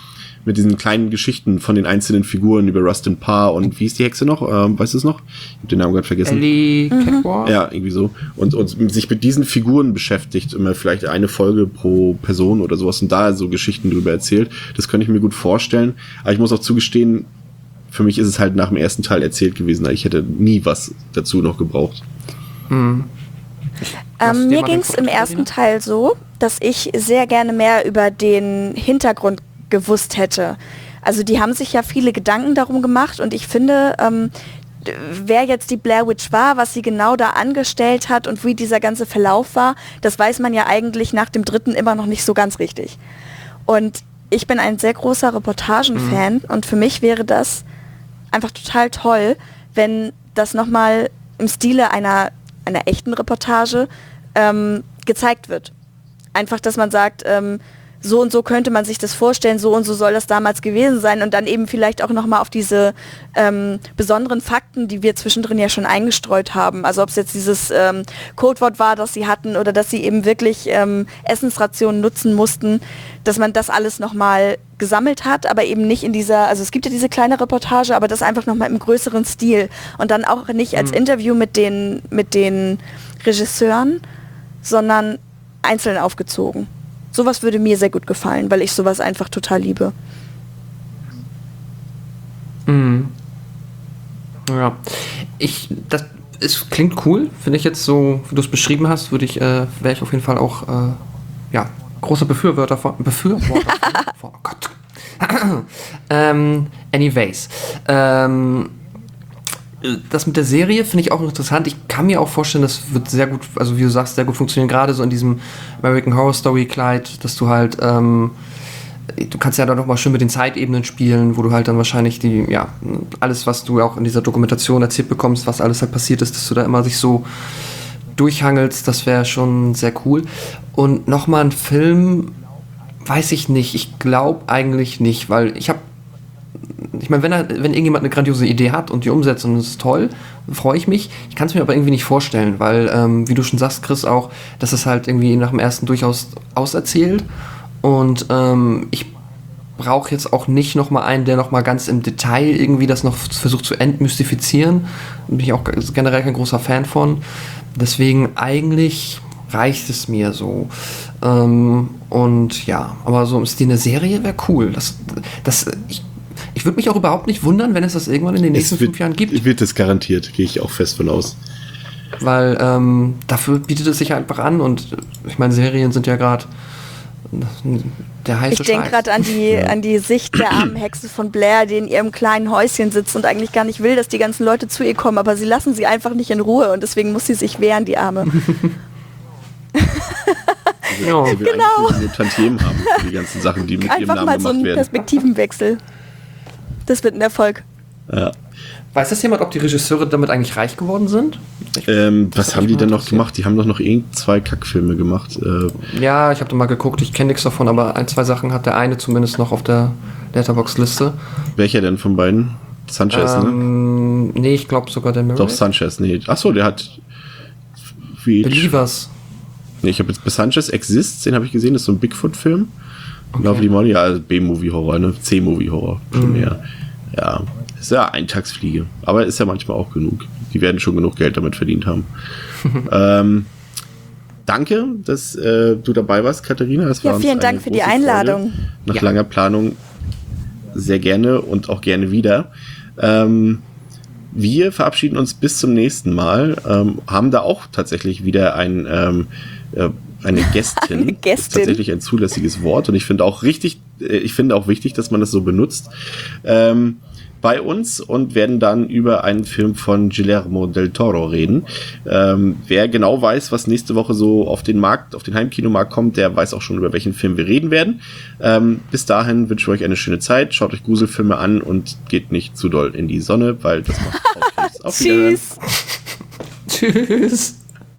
mit diesen kleinen Geschichten von den einzelnen Figuren über Rustin Parr und wie ist die Hexe noch? Ähm, weißt du es noch? Ich hab den Namen gerade vergessen. Ellie Catwalk? Ja, irgendwie so. Und, und sich mit diesen Figuren beschäftigt, immer vielleicht eine Folge pro Person oder sowas und da so Geschichten drüber erzählt. Das könnte ich mir gut vorstellen. Aber ich muss auch zugestehen, für mich ist es halt nach dem ersten Teil erzählt gewesen. Ich hätte nie was dazu noch gebraucht. Hm. Ähm, mir ging es im ersten Teil so, dass ich sehr gerne mehr über den Hintergrund gewusst hätte. Also die haben sich ja viele Gedanken darum gemacht und ich finde, ähm, wer jetzt die Blair Witch war, was sie genau da angestellt hat und wie dieser ganze Verlauf war, das weiß man ja eigentlich nach dem dritten immer noch nicht so ganz richtig. Und ich bin ein sehr großer Reportagen-Fan mhm. und für mich wäre das einfach total toll, wenn das nochmal im Stile einer einer echten Reportage ähm, gezeigt wird. Einfach, dass man sagt, ähm, so und so könnte man sich das vorstellen, so und so soll das damals gewesen sein und dann eben vielleicht auch nochmal auf diese ähm, besonderen Fakten, die wir zwischendrin ja schon eingestreut haben. Also ob es jetzt dieses ähm, Codewort war, das sie hatten oder dass sie eben wirklich ähm, Essensrationen nutzen mussten, dass man das alles nochmal gesammelt hat, aber eben nicht in dieser, also es gibt ja diese kleine Reportage, aber das einfach nochmal im größeren Stil und dann auch nicht als mhm. Interview mit den, mit den Regisseuren, sondern einzeln aufgezogen. Sowas würde mir sehr gut gefallen, weil ich sowas einfach total liebe. Mhm. Ja, ich, das es klingt cool, finde ich jetzt so, wie du es beschrieben hast, würde ich, äh, wäre ich auf jeden Fall auch, äh, ja, großer Befürworter von, Befürworter von, oh Gott. ähm, anyways, ähm, das mit der Serie finde ich auch interessant. Ich kann mir auch vorstellen, das wird sehr gut, also wie du sagst, sehr gut funktionieren, gerade so in diesem American Horror Story Kleid, dass du halt, ähm, du kannst ja dann noch mal schön mit den Zeitebenen spielen, wo du halt dann wahrscheinlich die, ja, alles, was du auch in dieser Dokumentation erzählt bekommst, was alles halt passiert ist, dass du da immer sich so durchhangelst, das wäre schon sehr cool. Und nochmal ein Film, weiß ich nicht, ich glaube eigentlich nicht, weil ich habe Ich meine, wenn, er, wenn irgendjemand eine grandiose Idee hat und die umsetzt und es ist toll, freue ich mich. Ich kann es mir aber irgendwie nicht vorstellen, weil, ähm, wie du schon sagst, Chris, auch, dass es halt irgendwie nach dem ersten durchaus auserzählt. Und ähm, ich brauche jetzt auch nicht nochmal einen, der nochmal ganz im Detail irgendwie das noch versucht zu entmystifizieren. Bin ich auch generell kein großer Fan von. Deswegen eigentlich reicht es mir so. Ähm, und ja, aber so im Stil eine Serie wäre cool. Das, das, ich Ich würde mich auch überhaupt nicht wundern, wenn es das irgendwann in den nächsten wird, fünf Jahren gibt. Wird es garantiert, gehe ich auch fest von aus. Weil ähm, dafür bietet es sich einfach an und ich meine, Serien sind ja gerade der heiße Ich denke gerade an die, ja. an die Sicht der armen Hexe von Blair, die in ihrem kleinen Häuschen sitzt und eigentlich gar nicht will, dass die ganzen Leute zu ihr kommen, aber sie lassen sie einfach nicht in Ruhe und deswegen muss sie sich wehren, die Arme. Ja, sie will genau. eigentlich nur Tantiemen haben für die ganzen Sachen, die mit einfach ihrem Namen mal so gemacht einen werden. Perspektivenwechsel. Das wird ein Erfolg. Ja. Weiß das jemand, ob die Regisseure damit eigentlich reich geworden sind? Ähm, was haben die denn noch gemacht? Die haben doch noch irgend zwei Kackfilme gemacht. Äh, ja, ich habe da mal geguckt, ich kenne nichts davon, aber ein, zwei Sachen hat der eine zumindest noch auf der Letterboxd-Liste. Welcher denn von beiden? Sanchez, ähm, ne? Nee, ich glaube sogar der Murray. Doch, Sanchez, nee. Achso, der hat... Believers. Nee, ich habe jetzt bei Sanchez Exists, den habe ich gesehen, das ist so ein Bigfoot-Film. Okay. Lovely Molly, ja, also B-Movie-Horror, ne? C-Movie-Horror, primär. Mm. Ja, ist ja Eintagsfliege. Aber ist ja manchmal auch genug. Die werden schon genug Geld damit verdient haben. ähm, danke, dass äh, du dabei warst, Katharina. Das war ja, vielen Dank für die Einladung. Freude. Nach ja. langer Planung sehr gerne und auch gerne wieder. Ähm, wir verabschieden uns bis zum nächsten Mal. Ähm, haben da auch tatsächlich wieder ein ähm, äh, eine Gästin. Eine Gästin. Ist tatsächlich ein zulässiges Wort und ich finde auch richtig, ich finde auch wichtig, dass man das so benutzt. Ähm, bei uns und werden dann über einen Film von Guillermo del Toro reden. Ähm, wer genau weiß, was nächste Woche so auf den Markt, auf den Heimkinomarkt kommt, der weiß auch schon, über welchen Film wir reden werden. Ähm, bis dahin wünsche ich euch eine schöne Zeit. Schaut euch Gruselfilme an und geht nicht zu doll in die Sonne, weil das macht auch Auf Wiedersehen. Tschüss. Tschüss.